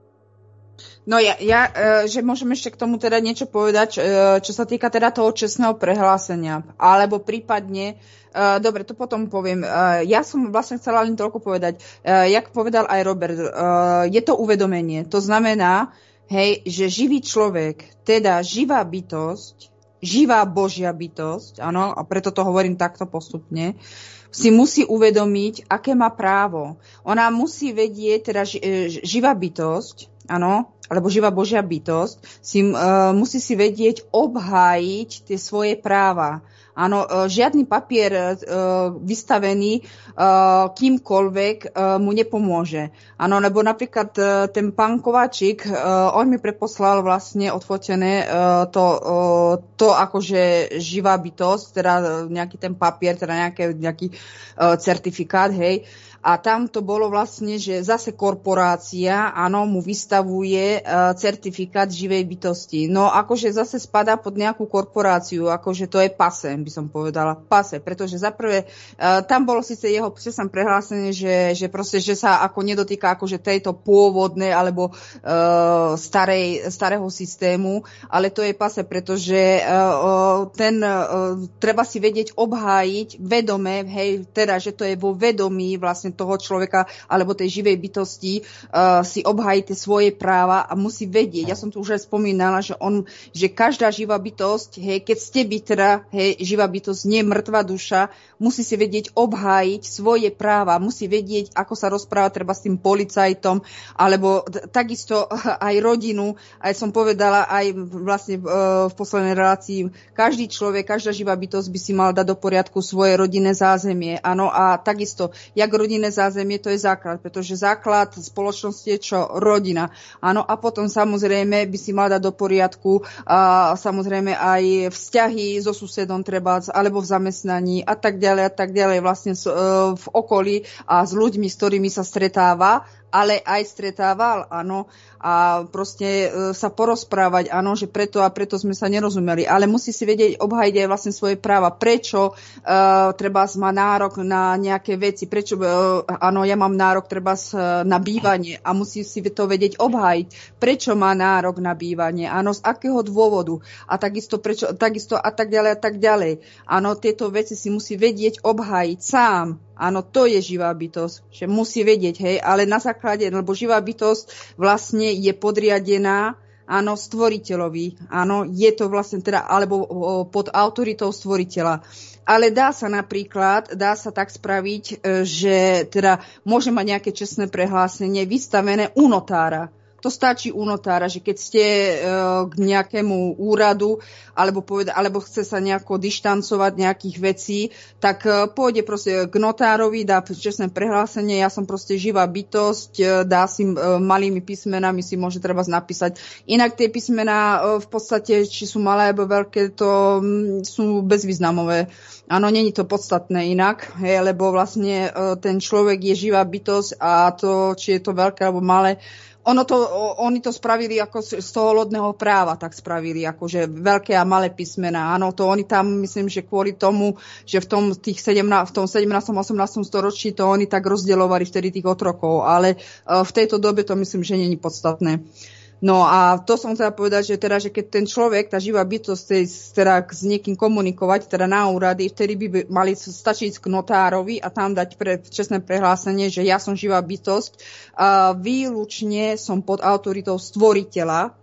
No ja, ja, že môžem ešte k tomu teda niečo povedať, čo sa týka teda toho čestného prehlásenia, alebo prípadne, dobre, to potom poviem, ja som vlastne chcela len toľko povedať, jak povedal aj Robert, je to uvedomenie, to znamená, hej, že živý človek, teda živá bytosť, živá Božia bytosť, áno, a preto to hovorím takto postupne, si musí uvedomiť, aké má právo. Ona musí vedieť, teda živá bytosť, áno, alebo živá Božia bytosť, si, uh, musí si vedieť obhájiť tie svoje práva. Áno, uh, žiadny papier uh, vystavený uh, kýmkoľvek uh, mu nepomôže. Áno, lebo napríklad uh, ten pán Kováčik, uh, on mi preposlal vlastne odfotené uh, to, uh, to akože živá bytosť, teda nejaký ten papier, teda nejaké, nejaký uh, certifikát, hej. A tam to bolo vlastne, že zase korporácia, áno, mu vystavuje uh, certifikát živej bytosti. No akože zase spadá pod nejakú korporáciu, akože to je pase, by som povedala, pase, pretože zaprvé uh, tam bolo síce jeho čestné prehlásenie, že, že proste, že sa ako nedotýka akože tejto pôvodnej alebo uh, starej, starého systému, ale to je pase, pretože uh, ten uh, treba si vedieť obhájiť vedome, hej, teda, že to je vo vedomí vlastne toho človeka alebo tej živej bytosti uh, si obhájí tie svoje práva a musí vedieť. Ja som tu už aj spomínala, že on, že každá živá bytosť, hej, keď ste byť teda, hej, živá bytosť, nie mŕtva duša, musí si vedieť obhájiť svoje práva, musí vedieť, ako sa rozprávať treba s tým policajtom, alebo t- takisto aj rodinu, aj som povedala, aj vlastne uh, v poslednej relácii, každý človek, každá živá bytosť by si mal dať do poriadku svoje rodinné zázemie, áno, a takisto, jak rodinné zázemie, to je základ, pretože základ spoločnosti je čo? Rodina. Áno, a potom samozrejme by si mal dať do poriadku a samozrejme aj vzťahy so susedom treba, alebo v zamestnaní a tak ďalej a tak ďalej vlastne v okolí a s ľuďmi, s ktorými sa stretáva, ale aj stretával, áno, a proste e, sa porozprávať, áno, že preto a preto sme sa nerozumeli, ale musí si vedieť obhajiť aj vlastne svoje práva. Prečo e, treba má nárok na nejaké veci, prečo, e, áno, ja mám nárok treba na bývanie a musí si to vedieť obhajiť. Prečo má nárok na bývanie, áno, z akého dôvodu a takisto, prečo, takisto a tak ďalej a tak ďalej. Áno, tieto veci si musí vedieť obhajiť sám. Áno, to je živá bytosť, že musí vedieť, hej, ale na základe, lebo živá bytosť vlastne je podriadená, áno, stvoriteľovi, áno, je to vlastne teda, alebo pod autoritou stvoriteľa. Ale dá sa napríklad, dá sa tak spraviť, že teda môže mať nejaké čestné prehlásenie vystavené u notára. To stačí u notára, že keď ste e, k nejakému úradu alebo, poved- alebo chce sa nejako dištancovať nejakých vecí, tak e, pôjde proste k notárovi, dá čestné prehlásenie, ja som proste živá bytosť, e, dá si e, malými písmenami si môže treba napísať. Inak tie písmená e, v podstate, či sú malé alebo veľké, to m, sú bezvýznamové. Áno, není to podstatné inak, hej, lebo vlastne e, ten človek je živá bytosť a to, či je to veľké alebo malé, Ono to, oni to spravili ako z toho lodného práva, tak spravili, akože veľké a malé písmená. Áno, to oni tam, myslím, že kvôli tomu, že v tom, tých sedemnástom, v tom sedemnástom osemnástom storočí to oni tak rozdeľovali vtedy tých otrokov, ale v tejto dobe to myslím, že nie je podstatné. No a to som chcela povedať, že teda, že keď ten človek, tá živá bytosť, teda s niekým komunikovať, teda na úrady, vtedy by mali stačiť k notárovi a tam dať pre, čestné prehlásenie, že ja som živá bytosť, a výlučne som pod autoritou stvoriteľa,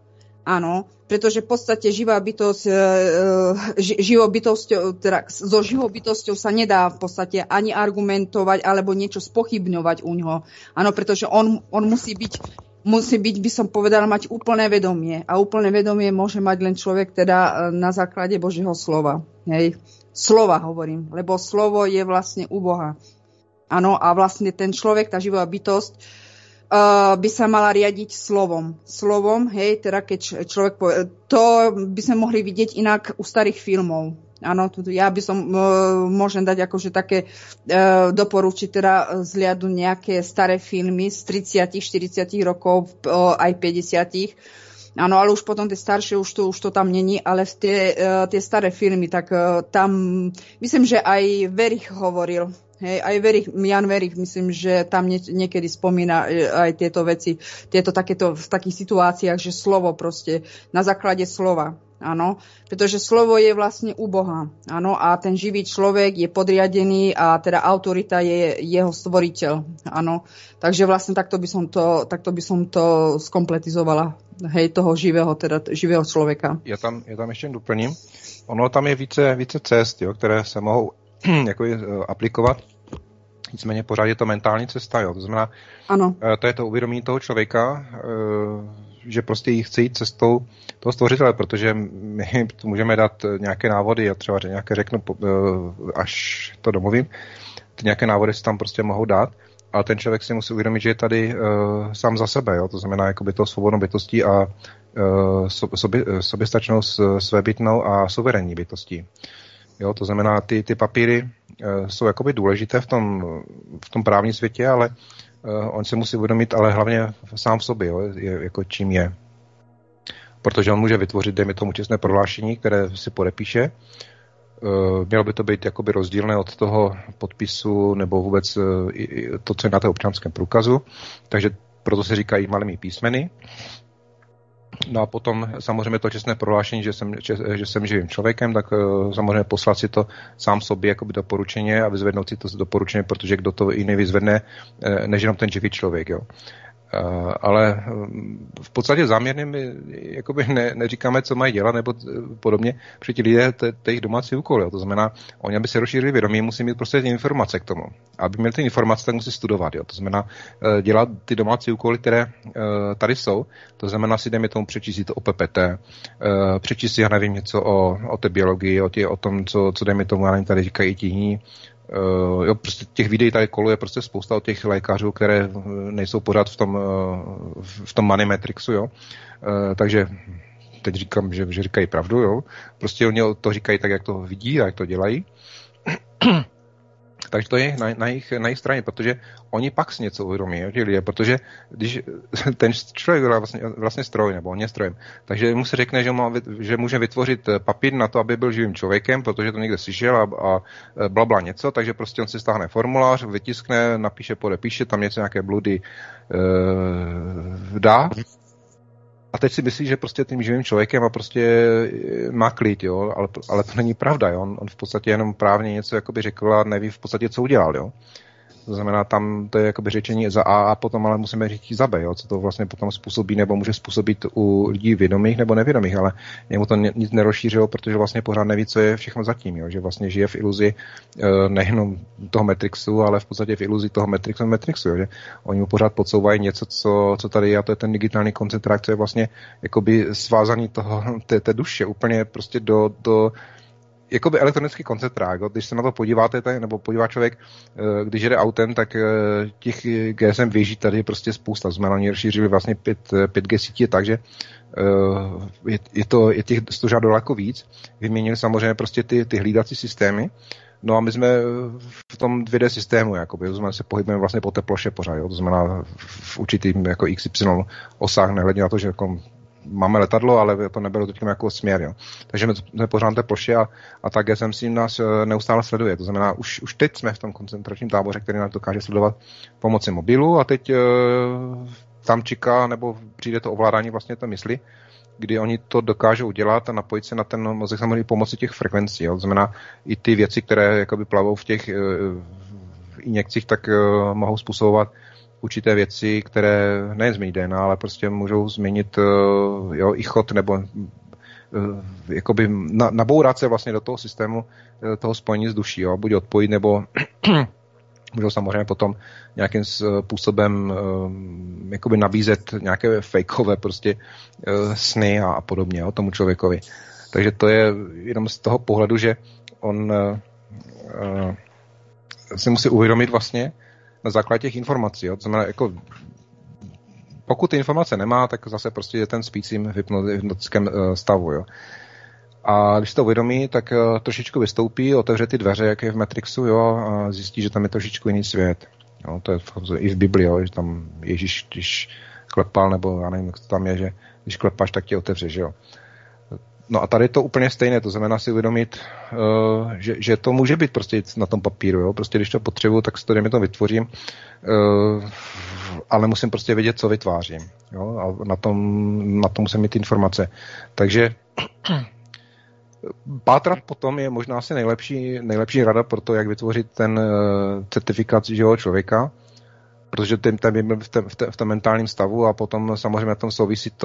Áno, pretože v podstate živá bytosť, živou bytosťou, teda so živou bytosťou sa nedá v podstate ani argumentovať alebo niečo spochybňovať u ňoho. Áno, pretože on, on musí byť, musí byť, by som povedala, mať úplné vedomie. A úplné vedomie môže mať len človek teda na základe Božieho slova. Hej. Slova hovorím, lebo slovo je vlastne u Boha. Áno, a vlastne ten človek, tá živá bytosť, Uh, by sa mala riadiť slovom. Slovom, hej, teda keď človek povie, to by sme mohli vidieť inak u starých filmov. Áno, ja by som, uh, môžem dať akože také uh, doporučiť teda zliadu nejaké staré filmy z tridsiatych, štyridsiatych rokov, uh, aj päťdesiatych. Áno, ale už potom tie staršie, už to, už to tam není, ale tie, uh, tie staré filmy, tak uh, tam, myslím, že aj Verich hovoril. Hej, aj Verich, Jan Verich, myslím, že tam nie, niekedy spomína aj tieto veci, tieto takéto v takých situáciách, že slovo proste na základe slova, áno, pretože slovo je vlastne u Boha, áno, a ten živý človek je podriadený a teda autorita je jeho stvoriteľ, áno, takže vlastne takto by som to, takto by som to skompletizovala, hej, toho živého, teda živého člověka. Já tam, já tam ještě doplním, ono tam je více, více cest, jo, které se mohou jako aplikovat. Nicméně pořád je to mentální cesta, jo. To znamená, ano. To je to uvědomění toho člověka, že prostě jí chce jít cestou toho stvořitele, protože my tu můžeme dát nějaké návody, já třeba nějaké řeknu, až to domluvím, ty nějaké návody se tam prostě mohou dát, ale ten člověk si musí uvědomit, že je tady sám za sebe, jo. To znamená jakoby to svobodnou bytostí a sobě, soběstačnou, svébytnou a suverénní bytostí. Jo, to znamená, ty, ty papíry uh, jsou jakoby důležité v tom, v tom právním světě, ale uh, on se musí uvědomit, ale hlavně sám v sobě, jo, je, jako čím je. Protože on může vytvořit, dejme tomu, čestné prohlášení, které si podepíše. Uh, mělo by to být jakoby rozdílné od toho podpisu nebo vůbec uh, to, co je na té občanském průkazu. Takže proto se říkají malými písmeny. No a potom samozřejmě to čestné prohlášení, že jsem, že jsem živým člověkem, tak uh, samozřejmě poslat si to sám sobě jakoby doporučeně a vyzvednout si to doporučeně, protože kdo to jiný vyzvedne, uh, než jenom ten živý člověk, jo. Uh, ale v podstatě záměrně my jakoby ne, neříkáme, co mají dělat nebo podobně, protože ti lidé, to je jejich domácí úkol, jo. To znamená, oni, aby se rozšířili vědomí, musí mít prostě informace k tomu. Aby měli ty informace, tak musí studovat, jo. To znamená, uh, dělat ty domácí úkoly, které uh, tady jsou, to znamená si dejme tomu přečíst si to o P P T, uh, přečíst si, já nevím, něco o, o té biologii, o, tě, o tom, co, co dejme tomu, já nevím, tady říkají ti jiní. Uh, jo, prostě těch videí tady koluje prostě spousta od těch lékařů, které nejsou pořád v tom, uh, v tom money matrixu, jo. Uh, takže teď říkám, že, že říkají pravdu, jo. Prostě oni to říkají tak, jak to vidí a jak to dělají. Takže to je na, na, jejich, na jejich straně, protože oni pak si něco uvědomí, jo, ti lidé, protože když ten člověk je vlastně, vlastně stroj, nebo on je strojem, takže mu se řekne, že, má, že může vytvořit papír na to, aby byl živým člověkem, protože to někde slyšel a, a blabla něco, takže prostě on si stáhne formulář, vytiskne, napíše, podepíše, tam něco nějaké bludy e, dá. A teď si myslí, že prostě tím živým člověkem a prostě má klid, jo, ale, ale to není pravda, jo. On, on v podstatě jenom právně něco jakoby řekl a neví v podstatě, co udělal, jo. To znamená, tam to je jakoby řečení za A a potom ale musíme říct za B, jo, co to vlastně potom způsobí nebo může způsobit u lidí vědomých nebo nevědomých, ale jemu to nic nerozšířilo, protože vlastně pořád neví, co je všechno zatím, jo, že vlastně žije v iluzi nejenom toho Matrixu, ale v podstatě v iluzi toho Matrixu, Matrixu, jo, že oni mu pořád podsouvají něco, co, co tady je, a to je ten digitální koncentrák, co je vlastně jakoby svázaný toho, té, té duše úplně prostě do, do jakoby elektronický koncentrák. Když se na to podíváte, tak, nebo podívá člověk, když jede autem, tak těch G S M věží tady je prostě spousta. Znamená, oni rozšířili vlastně pět G sítě, takže je, je to je těch stožádů daleko víc. Vyměnili samozřejmě prostě ty, ty hlídací systémy. No a my jsme v tom dvě dé systému, jakoby, to znamená, se pohybujeme vlastně po té ploše pořád, jo? To znamená v určitým jako X Y osách, nehledně na to, že jako máme letadlo, ale to nebylo teď jako směr, jo. Takže my jsme pořád na té ploše a, a ta G S M si nás neustále sleduje. To znamená, už, už teď jsme v tom koncentračním táboře, který nás dokáže sledovat pomocí mobilu a teď e, tam čeká, nebo přijde to ovládání vlastně té mysli, kdy oni to dokážou udělat a napojit se na ten mozek samozřejmě pomocí těch frekvencí. Jo. To znamená, i ty věci, které jakoby plavou v těch e, injekcích, tak e, mohou způsobovat určité věci, které nejen změní D N A, ale prostě můžou změnit jo, i chod nebo jakoby nabourat se vlastně do toho systému toho spojení s duší, jo, buď odpojit, nebo můžou samozřejmě potom nějakým způsobem jakoby nabízet nějaké fejkové prostě sny a podobně jo, tomu člověkovi. Takže to je jenom z toho pohledu, že on si musí uvědomit vlastně na základě těch informací. Jo. To znamená, jako pokud ty informace nemá, tak zase prostě je ten spícím v hypnotickém stavu. Jo. A když to uvědomí, tak trošičku vystoupí, otevře ty dveře, jak je v Matrixu, jo, a zjistí, že tam je trošičku jiný svět. Jo, to je i v Bibli, jo, že tam Ježíš, když klepal, nebo já nevím, jak to tam je, že když klepáš, tak tě otevře, že jo. No a tady je to úplně stejné, to znamená si uvědomit, uh, že, že to může být prostě na tom papíru, jo? Prostě když to potřebuju, tak si to vytvořím, uh, ale musím prostě vědět, co vytvářím, jo? A na tom, na tom musím mít informace. Takže pátrat potom je možná asi nejlepší, nejlepší rada pro to, jak vytvořit ten uh, certifikát živého člověka, protože ten, ten byl v tom, v tom mentálním stavu a potom samozřejmě na tom souvisí to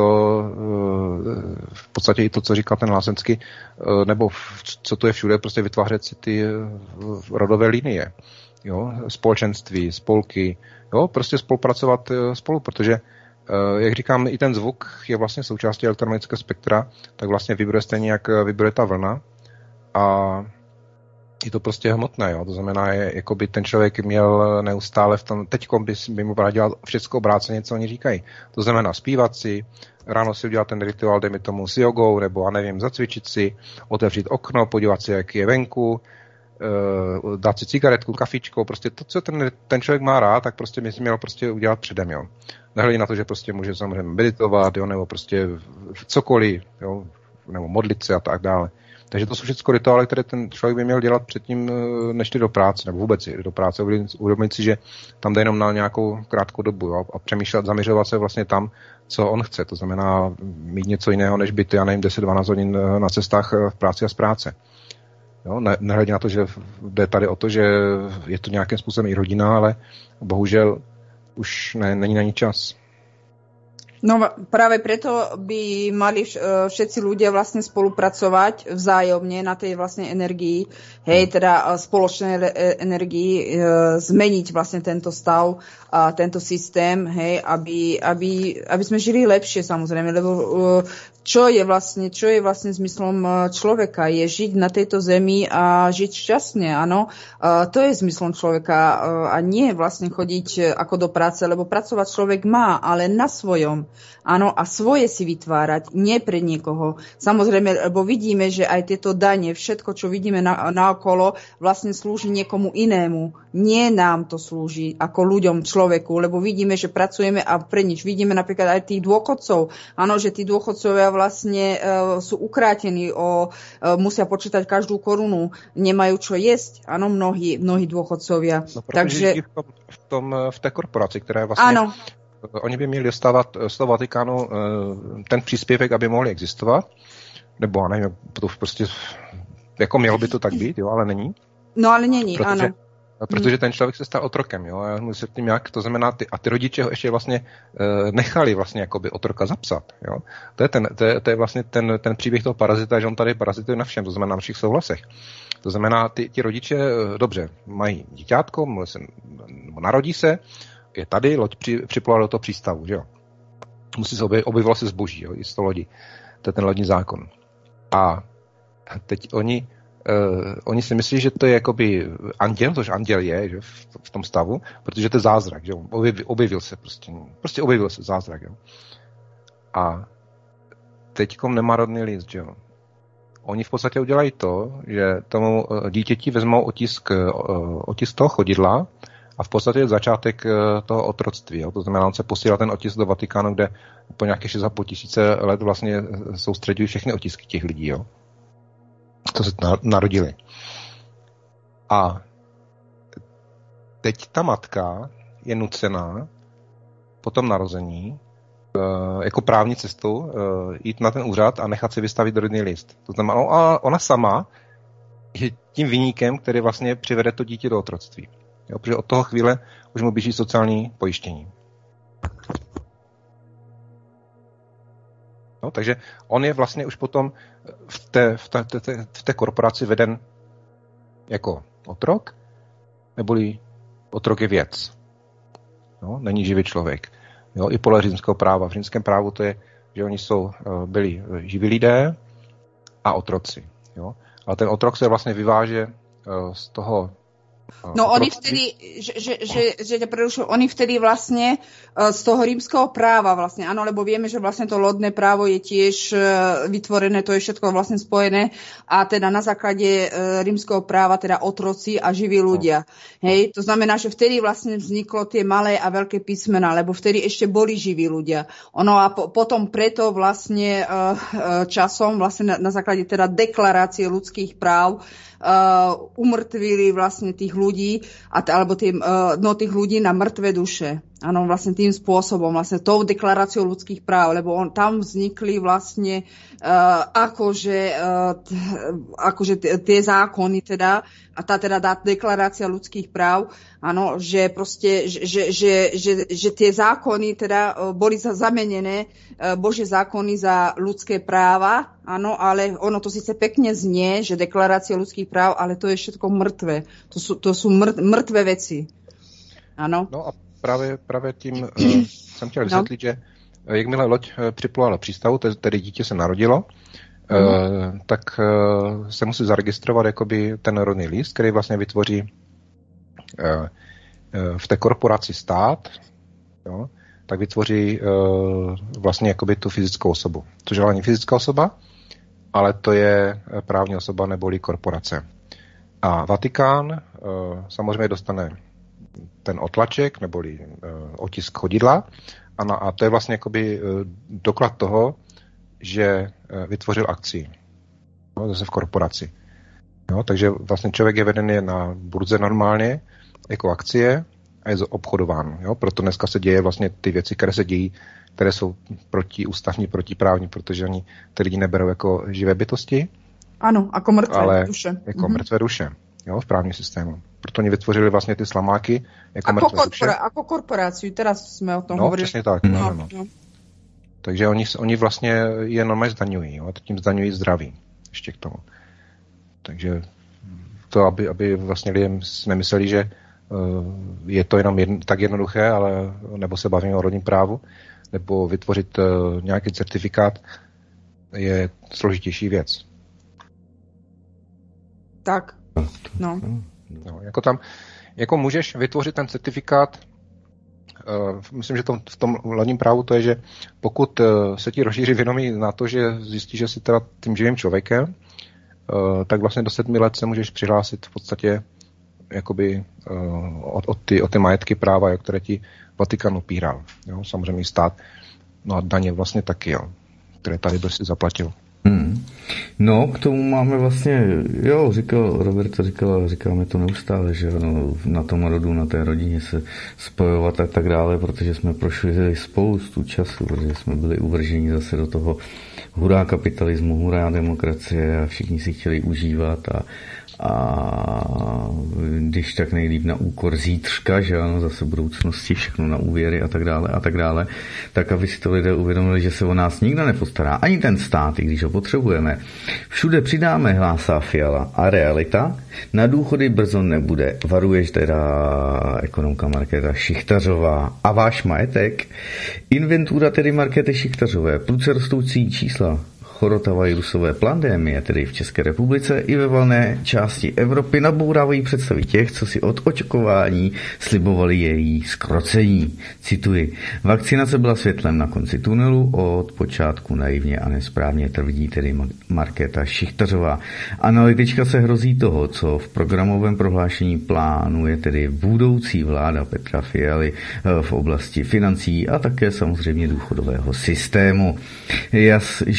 v podstatě i to, co říkal ten Lázeňský, nebo co to je všude, prostě vytvářet si ty rodové linie, jo, společenství, spolky, jo, prostě spolupracovat spolu, protože jak říkám, i ten zvuk je vlastně součástí elektromagnetického spektra, tak vlastně vibruje stejně, jak vibruje ta vlna a je to prostě hmotné, jo? To znamená, je, jako by ten člověk měl neustále v tom, teďkom by, by mu právě dělat všechno obráceně, co oni říkají. To znamená zpívat si, ráno si udělat ten rituál, dejme tomu s jogou, nebo a nevím, zacvičit si, otevřít okno, podívat si, jak je venku, uh, dát si cigaretku, kafičko, prostě to, co ten, ten člověk má rád, tak prostě by si měl prostě udělat předem, jo. Nehledě na to, že prostě může samozřejmě meditovat, jo, nebo prostě cokoliv, jo, nebo modlit se a tak dále. Takže to jsou všechno rituály, které ten člověk by měl dělat předtím, než jde do práce, nebo vůbec jde do práce, uvědomit si, že tam jde jenom na nějakou krátkou dobu, jo, a přemýšlet, zaměřovat se vlastně tam, co on chce. To znamená mít něco jiného, než být, já nevím, deset dvanáct hodin na cestách v práci a z práce. Jo, ne, nehledě na to, že jde tady o to, že je to nějakým způsobem i rodina, ale bohužel už ne, není na ní čas. No práve preto by mali všetci ľudia vlastne spolupracovať vzájomne na tej vlastne energii, hej, teda spoločnej energii, zmeniť vlastne tento stav a tento systém, hej, aby, aby, aby sme žili lepšie, samozrejme, lebo čo je vlastne, čo je vlastne zmyslom človeka, je žiť na tejto zemi a žiť šťastne, áno, to je zmyslom človeka a nie vlastne chodiť ako do práce, lebo pracovať človek má, ale na svojom. Áno, a svoje si vytvárať, nie pre niekoho. Samozrejme, lebo vidíme, že aj tieto dane, všetko, čo vidíme na, naokolo, vlastne slúži niekomu inému. Nie nám to slúži ako ľuďom, človeku, lebo vidíme, že pracujeme a pre nič. Vidíme napríklad aj tých dôchodcov. Áno, že tí dôchodcovia vlastne uh, sú ukrátení, o, uh, musia počítať každú korunu, nemajú čo jesť. Áno, mnohí, mnohí dôchodcovia. No, takže v, tom, v, tom, v té korporaci, která je vlastně... Ano. Oni by měli dostávat z toho Vatikánu ten příspěvek, aby mohli existovat, nebo já nevím, to prostě, jako mělo by to tak být, jo, ale není. No ale není, protože, ano. Protože ten člověk se stal otrokem, jo, a musí se tím jak, to znamená, ty, a ty rodiče ho ještě vlastně nechali vlastně jakoby otroka zapsat, jo. To je, ten, to je, to je vlastně ten, ten příběh toho parazita, že on tady parazituje na všem, to znamená na všech souhlasech. To znamená, ty, ty rodiče, dobře, mají díťátko, se, narodí se, je tady, loď při, připlula do toho přístavu, že jo. Musí se objev, objevilo se zboží, jo, z toho lodi. To je ten lodní zákon. A teď oni, uh, oni si myslí, že to je jakoby anděl, tož anděl je, že, v, v tom stavu, protože to je zázrak, že jo. Objevil, objevil se prostě, prostě objevil se zázrak, jo. A teďkom nemá rodný list, že jo. Oni v podstatě udělají to, že tomu dítěti vezmou otisk, otisk toho chodidla, a v podstatě je začátek toho otroctví. Jo. To znamená, on se posílá ten otisk do Vatikánu, kde po nějakých šest a půl tisíce let vlastně soustředují všechny otisky těch lidí, jo. Co se narodili. A teď ta matka je nucená po tom narození jako právní cestou jít na ten úřad a nechat si vystavit rodný list. To znamená, no a ona sama je tím viníkem, který vlastně přivede to dítě do otroctví. Jo, protože od toho chvíle už mu běží sociální pojištění. No, takže on je vlastně už potom v té, v té, té, v té korporaci veden jako otrok, neboli otrok je věc. No, není živý člověk. Jo, i podle římského práva. V římském právu to je, že oni jsou, byli živí lidé a otroci. Jo. Ale ten otrok se vlastně vyváže z toho. No oni vtedy, že, že, že, že ťa prerušil, oni vtedy vlastne z toho rímskeho práva vlastne, áno, lebo vieme, že vlastne to lodné právo je tiež vytvorené, to je všetko vlastne spojené a teda na základe rímskeho práva teda otroci a živí ľudia. Hej, to znamená, že vtedy vlastne vzniklo tie malé a veľké písmená, lebo vtedy ešte boli živí ľudia. Ono a po, potom preto vlastne časom vlastne na, na základe teda deklarácie ľudských práv Uh, umrtvili vlastne tých ľudí, a t- alebo tým, uh, no tých ľudí na mŕtve duše. Áno, vlastne tým spôsobom, vlastne tou deklaráciou ľudských práv, lebo on, tam vznikli vlastne uh, akože, uh, t- akože t- tie zákony teda, a tá teda tá deklarácia ľudských práv, áno, že proste, že, že, že, že, že tie zákony teda uh, boli zamenené, uh, Božie zákony za ľudské práva, áno, ale ono to síce pekne znie, že deklarácia ľudských práv, ale to je všetko mŕtve. To sú, to sú mŕ, mŕtve veci. Áno. No a právě, právě tím uh, jsem chtěl vysvětlit, no. že jakmile loď uh, připlula do přístavu, tedy dítě se narodilo, mm. uh, tak uh, se musí zaregistrovat jakoby ten rodný list, který vlastně vytvoří uh, uh, v té korporaci stát, jo, tak vytvoří uh, vlastně jakoby tu fyzickou osobu. Což je ale není fyzická osoba, ale to je právní osoba neboli korporace. A Vatikán uh, samozřejmě dostane ten otlaček, neboli uh, otisk chodidla a, na, a to je vlastně jakoby uh, doklad toho, že uh, vytvořil akcii. No, zase v korporaci. No, takže vlastně člověk je vedený na burze normálně jako akcie a je obchodován. Jo? Proto dneska se děje vlastně ty věci, které se dějí, které jsou protiústavní, protiprávní, protože oni ty lidi neberou jako živé bytosti. Ano, jako mrtvé ale duše. Jako mm-hmm. mrtvé duše, jo, v právním systému. Proto oni vytvořili vlastně ty slamáky jako ako mrtvé korpora- duše. Ako korporáciu, teraz jsme o tom no, hovorili. No, přesně tak. No, no, no. No. Takže oni, oni vlastně je normálně zdaňují, jo, a tím zdaňují zdraví ještě k tomu. Takže to, aby, aby vlastně lidem nemysleli, že uh, je to jenom jedno, tak jednoduché, ale nebo se bavíme o rodním právu, nebo vytvořit uh, nějaký certifikát, je složitější věc. Tak, no. no jako tam, jako můžeš vytvořit ten certifikát, uh, myslím, že to, v tom hlavním právu to je, že pokud uh, se ti rozšíří vědomí na to, že zjistíš, že jsi teda tím živým člověkem, uh, tak vlastně do sedmi let se můžeš přihlásit v podstatě jakoby uh, od, od, ty, od ty majetky práva, jo, které ti Vatikán upíral. Jo, samozřejmě stát. No a daně vlastně taky, jo, které tady by si zaplatil. Hmm. No, k tomu máme vlastně, jo, říkal, Robert to říkal, říkáme to neustále, že no, na tom rodu, na té rodině se spojovat a tak dále, protože jsme prošli spoustu času, protože jsme byli uvrženi zase do toho hurá kapitalismu, hurá demokracie a všichni si chtěli užívat a a když tak nejlíp na úkor zítřka, že ano, zase budoucnosti, všechno na úvěry a tak dále a tak dále, tak aby si to lidé uvědomili, že se o nás nikdo nepostará, ani ten stát, i když ho potřebujeme. Všude přidáme, hlásá Fiala, a realita na důchody brzo nebude. Varuješ teda ekonomka Markéta Šichtařová. A váš majetek? Inventura tedy Markéty Šichtařové, prudce rostoucí čísla chorotavirusové pandemie, tedy v České republice i ve valné části Evropy, nabourávají představy těch, co si od očkování slibovali její zkrocení. Cituji, vakcinace byla světlem na konci tunelu, od počátku naivně a nesprávně tvrdí tedy Markéta Šichtařová. Analytička se hrozí toho, co v programovém prohlášení plánuje tedy budoucí vláda Petra Fialy v oblasti financí a také samozřejmě důchodového systému. Jas, žasné tedy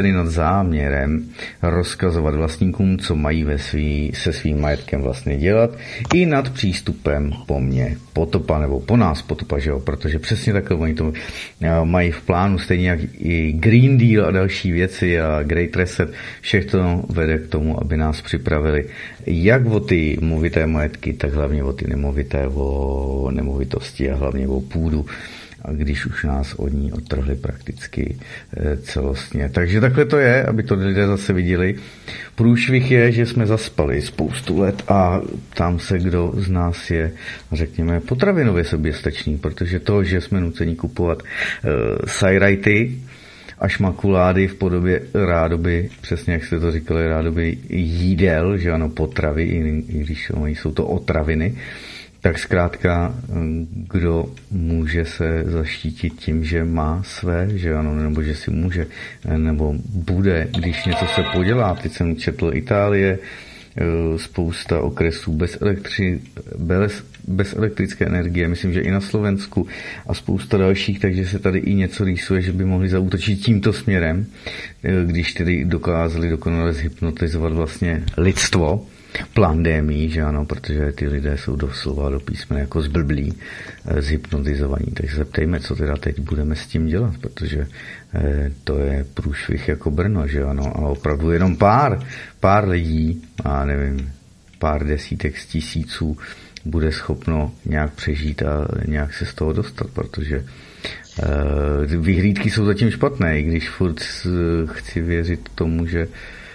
tedy nad záměrem rozkazovat vlastníkům, co mají ve svý, se svým majetkem vlastně dělat, i nad přístupem po mně potopa, nebo po nás potopa, že jo? Protože přesně takhle oni to mají v plánu, stejně jak i Green Deal a další věci a Great Reset, všechno vede k tomu, aby nás připravili jak o ty movité majetky, tak hlavně o ty nemovité, o nemovitosti a hlavně o půdu, a když už nás od ní odtrhli prakticky celostně. Takže takhle to je, aby to lidé zase viděli. Průšvih je, že jsme zaspali spoustu let a tam se, kdo z nás je, řekněme, potravinově soběstačný, protože to, že jsme nuceni kupovat uh, sajrajty a šmakulády v podobě rádoby, přesně jak jste to říkali, rádoby jídel, že ano, potravy, i, i když jsou to otraviny, tak zkrátka, kdo může se zaštítit tím, že má své, že ano, nebo že si může, nebo bude, když něco se podělá. Teď jsem četl Itálie, spousta okresů bez, elektři, bez, bez elektrické energie, myslím, že i na Slovensku a spousta dalších, takže se tady i něco rýsuje, že by mohli zaútočit tímto směrem, když tedy dokázali dokonale zhypnotizovat vlastně lidstvo, pandémii, že ano, protože ty lidé jsou doslova do písmene jako zblblí, zhypnotizovaní. Takže se ptejme, co teda teď budeme s tím dělat, protože eh, to je průšvih jako Brno, že ano, a opravdu jenom pár, pár lidí, a nevím, pár desítek z tisíců bude schopno nějak přežít a nějak se z toho dostat, protože eh, vyhlídky jsou zatím špatné, i když furt chci věřit tomu, že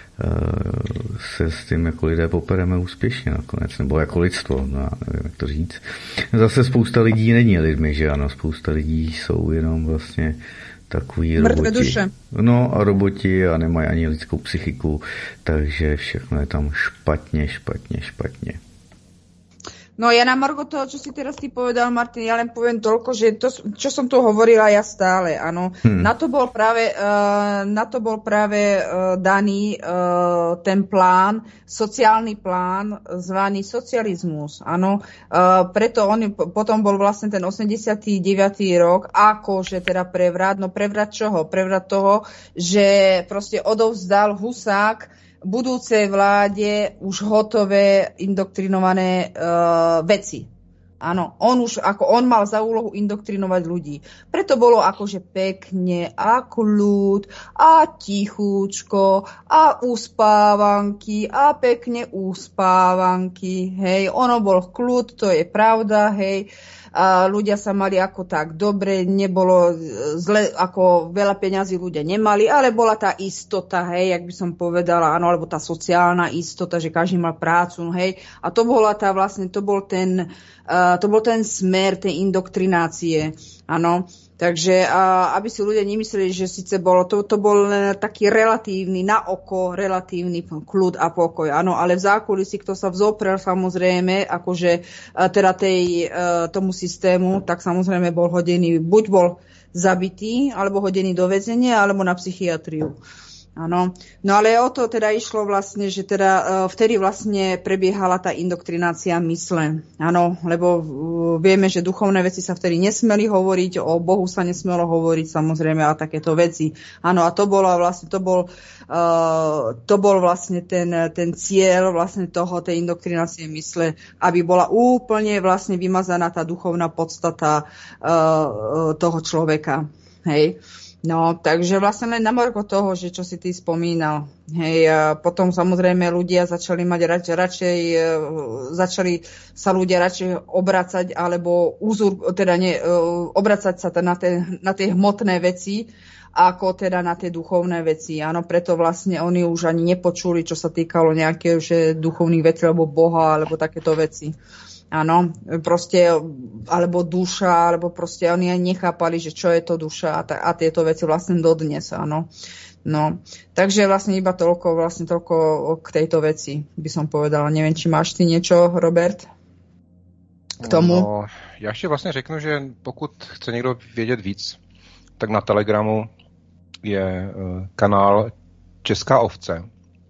se s tím jako lidé popereme úspěšně nakonec, nebo jako lidstvo, no, nevím, jak to říct. Zase spousta lidí není lidmi, že ano, spousta lidí jsou jenom vlastně takový mrtvé roboti. duše. No a roboti a nemají ani lidskou psychiku, takže všechno je tam špatně, špatně, špatně. No ja na margo toho, čo si teraz ty povedal, Martin, ja len poviem toľko, že to, čo som tu hovorila ja stále, áno. Hmm. Na to bol práve, uh, na to bol práve uh, daný uh, ten plán, sociálny plán zvaný socializmus, áno. Uh, preto on potom bol vlastne ten osemdesiaty deviaty rok, akože teda prevrat, no prevrat čoho? Prevrat toho, že proste odovzdal Husák budúcej vláde už hotové indoktrinované uh, veci. Áno, on už, ako on mal za úlohu indoktrinovať ľudí. Preto bolo akože pekne a kľud a tichúčko a uspávanky a pekne uspávanky. Hej, ono bol kľud, to je pravda, hej. A ľudia sa mali ako tak dobre, nebolo zle, ako veľa peňazí ľudia nemali, ale bola tá istota, hej, jak by som povedala, áno, alebo tá sociálna istota, že každý mal prácu, hej, a to bola tá vlastne, to bol ten, uh, to bol ten smer tej indoktrinácie, áno. Takže a, aby si ľudia nemysleli, že síce bolo, to, to bol len taký relatívny, na oko relatívny kľud a pokoj, áno, ale v zákulisí, kto sa vzoprel samozrejme, akože teda tej, tomu systému, tak samozrejme bol hodený, buď bol zabitý, alebo hodený do väzenia, alebo na psychiatriu. Áno. No ale o to teda išlo vlastne, že teda uh, vtedy vlastne prebiehala tá indoktrinácia mysle. Áno, lebo uh, vieme, že duchovné veci sa vtedy nesmeli hovoriť, o Bohu sa nesmelo hovoriť samozrejme a takéto veci. Áno, a to bolo vlastne, to bol, uh, to bol vlastne ten, ten cieľ vlastne toho, tej indoktrinácie mysle, aby bola úplne vlastne vymazaná tá duchovná podstata uh, toho človeka. Hej. No, takže vlastne len na margo toho, že čo si ty spomínal. Hej, a potom samozrejme ľudia začali mať rač, radšej, začali sa ľudia radšej obracať, alebo uzur, teda ne, obracať sa na tie, na tie hmotné veci, ako teda na tie duchovné veci. Áno, preto vlastne oni už ani nepočuli, čo sa týkalo nejakého že duchovných vecí, alebo Boha, alebo takéto veci. Áno, proste, alebo duša, alebo proste oni aj nechápali, že čo je to duša a, ta, a tieto veci vlastne dodnes, áno. No, takže vlastne iba toľko, vlastne toľko k tejto veci by som povedala. Neviem, či máš ty niečo, Robert, k tomu? No, já ještě vlastně řeknu, že pokud chce někdo vědět víc, tak na Telegramu je kanál Česká ovce.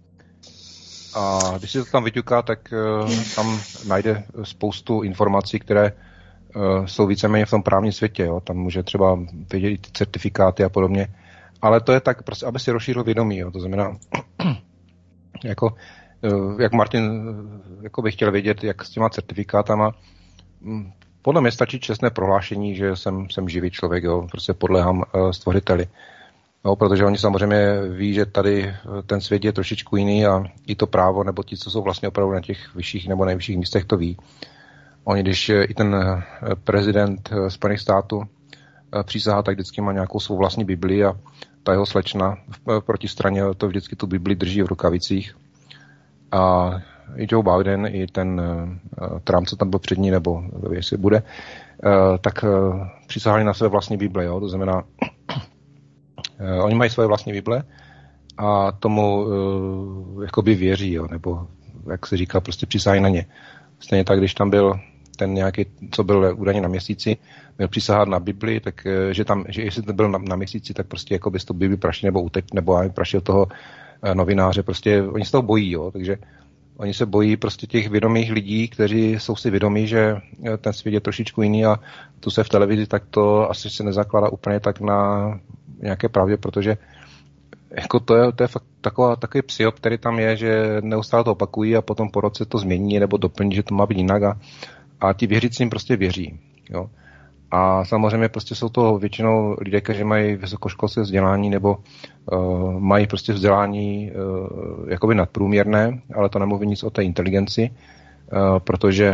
A když si to tam vyťuká, tak uh, tam najde spoustu informací, které uh, jsou víceméně v tom právním světě. Jo. Tam může třeba vědět i ty certifikáty a podobně. ale to je tak, prostě, aby si rozšířil vědomí, jo. To znamená, jako, jak Martin jako by chtěl vědět, jak s těma certifikátama, podle mě stačí čestné prohlášení, že jsem, jsem živý člověk, jo, prostě podléhám stvořiteli. No, protože oni samozřejmě ví, že tady ten svět je trošičku jiný a i to právo, nebo ti, co jsou vlastně opravdu na těch vyšších nebo nejvyšších místech, to ví. Oni, když i ten prezident Spojených států přísahá, tak vždycky má nějakou svou vlastní Bibli a ta jeho slečna v protistraně to vždycky tu Bibli drží v rukavicích. A i Joe Biden, i ten Trump, co tam byl před ní, nebo jestli bude, tak přísahali na své vlastní Bible, jo? To znamená, oni mají své vlastní Bible a tomu uh, jakoby věří, jo, nebo jak se říká, prostě přísahají na ně. Stejně tak, když tam byl ten nějaký, co byl údajně na měsíci, měl přísahat na Bibli, tak že tam, že jestli to byl na, na měsíci, tak prostě jakoby z toho Bibli prašil nebo utek, nebo aj prašil toho uh, novináře, prostě oni se toho bojí, jo, takže oni se bojí prostě těch vědomých lidí, kteří jsou si vědomí, že ten svět je trošičku jiný a tu se v televizi tak to asi se nezakládá úplně tak na nějaké pravdě, protože jako to je, to je fakt taková, takový psyop, který tam je, že neustále to opakují a potom po roce to změní nebo doplní, že to má být jinak a, a ti věřící jim prostě věří. Jo. A samozřejmě prostě jsou to většinou lidé, kteří mají vysokoškolské vzdělání nebo uh, mají prostě vzdělání uh, jakoby nadprůměrné, ale to nemluví nic o té inteligenci, uh, protože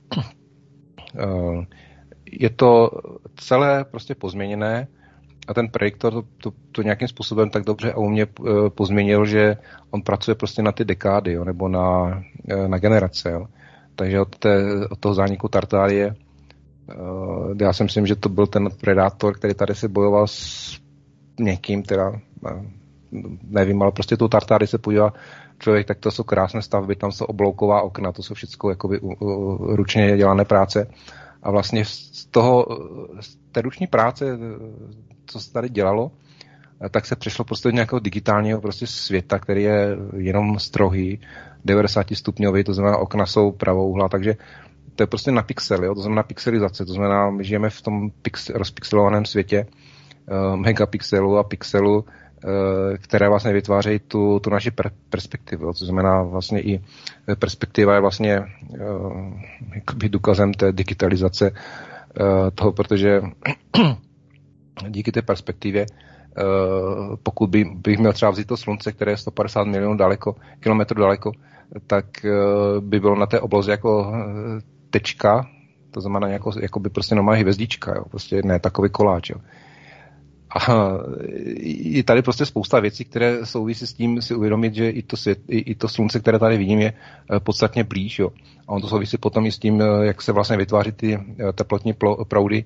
uh, je to celé prostě pozměněné a ten prediktor to, to, to nějakým způsobem tak dobře a u mě uh, pozměnil, že on pracuje prostě na ty dekády, jo, nebo na, uh, na generace. Jo. Takže od, té, od toho zániku Tartárie uh, já si myslím, že to byl ten predátor, který tady se bojoval s někým, teda uh, nevím, ale prostě tu Tartárii se podívá člověk, tak to jsou krásné stavby, tam jsou oblouková okna, to jsou všechno jakoby uh, uh, ručně dělané práce a vlastně z toho, z té ruční práce, co se tady dělalo, tak se přešlo prostě do nějakého digitálního prostě světa, který je jenom strohý, devadesát stupňový, to znamená okna jsou pravouhla, takže to je prostě na pixely, jo, to znamená pixelizace, to znamená, my žijeme v tom pix, rozpixelovaném světě uh, megapixelu a pixelu, uh, které vlastně vytvářejí tu, tu naši per, perspektivu, jo, to znamená vlastně i perspektiva je vlastně uh, jakoby důkazem té digitalizace uh, toho, protože díky té perspektivě, uh, pokud by, bych měl třeba vzít to slunce, které je sto padesát milionů daleko, kilometrů daleko, tak uh, by bylo na té obloze jako uh, tečka, to znamená jako, jako by prostě normální hvězdička, jo, prostě ne takový koláč, jo. A je tady prostě spousta věcí, které souvisí s tím si uvědomit, že i to, svět, i, i to slunce, které tady vidím, je podstatně blíž, jo. A on to souvisí potom i s tím, jak se vlastně vytváří ty teplotní proudy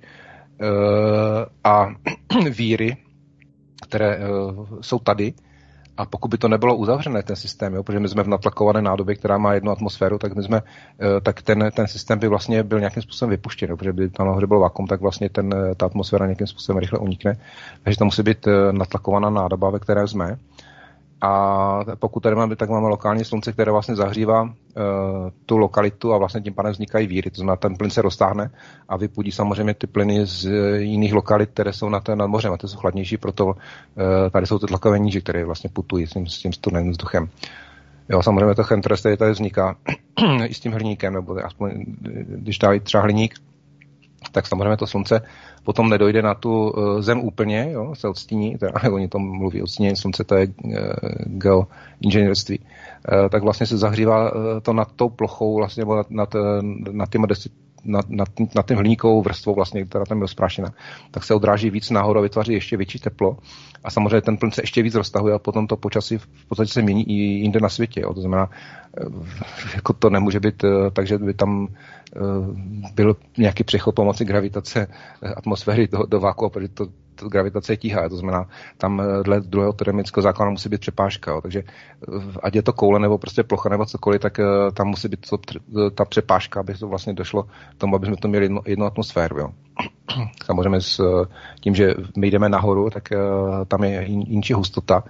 a víry, které jsou tady. A pokud by to nebylo uzavřené, ten systém, jo, protože my jsme v natlakované nádobě, která má jednu atmosféru, tak my jsme, tak ten, ten systém by vlastně byl nějakým způsobem vypuštěn, jo, protože by tam nahoře byl vakuum, tak vlastně ten, ta atmosféra nějakým způsobem rychle unikne. Takže to musí být natlakovaná nádoba, ve které jsme. A pokud tady máme, tak máme lokální slunce, které vlastně zahřívá uh, tu lokalitu a vlastně tím pádem vznikají víry. To znamená, ten plyn se roztáhne a vypudí samozřejmě ty plyny z uh, jiných lokalit, které jsou na té nad mořem a ty jsou chladnější, proto uh, tady jsou ty tlakové níže, které vlastně putují s tím, s tím studeným vzduchem. Jo, samozřejmě to chemtrails, který tady vzniká i s tím hliníkem, nebo aspoň, když dávají třeba hliník, tak samozřejmě to slunce potom nedojde na tu uh, zem úplně, jo, se odstíní, teda, oni tam mluví o odstínění slunce, to je uh, geoinženýrství, uh, tak vlastně se zahřívá uh, to nad tou plochou, vlastně, nebo nad, nad, nad, těma desi, nad, nad, nad tím hliníkovou vrstvou, vlastně, která tam je rozprášená, tak se odráží víc nahoru a vytváří ještě větší teplo a samozřejmě ten plyn se ještě víc roztahuje a potom to počasí v podstatě se mění i jinde na světě, jo, to znamená, uh, jako to nemůže být uh, tak, že by tam byl nějaký přechod pomocí gravitace atmosféry do, do váku, protože to, to gravitace je tíhá, to znamená, tam dle druhého termodynamického zákona musí být přepážka, jo, takže ať je to koule nebo prostě plocha nebo cokoliv, tak tam musí být to, ta přepážka, aby to vlastně došlo k tomu, aby jsme to měli jednu, jednu atmosféru. Jo. Samozřejmě s tím, že my jdeme nahoru, tak tam je jinší hustota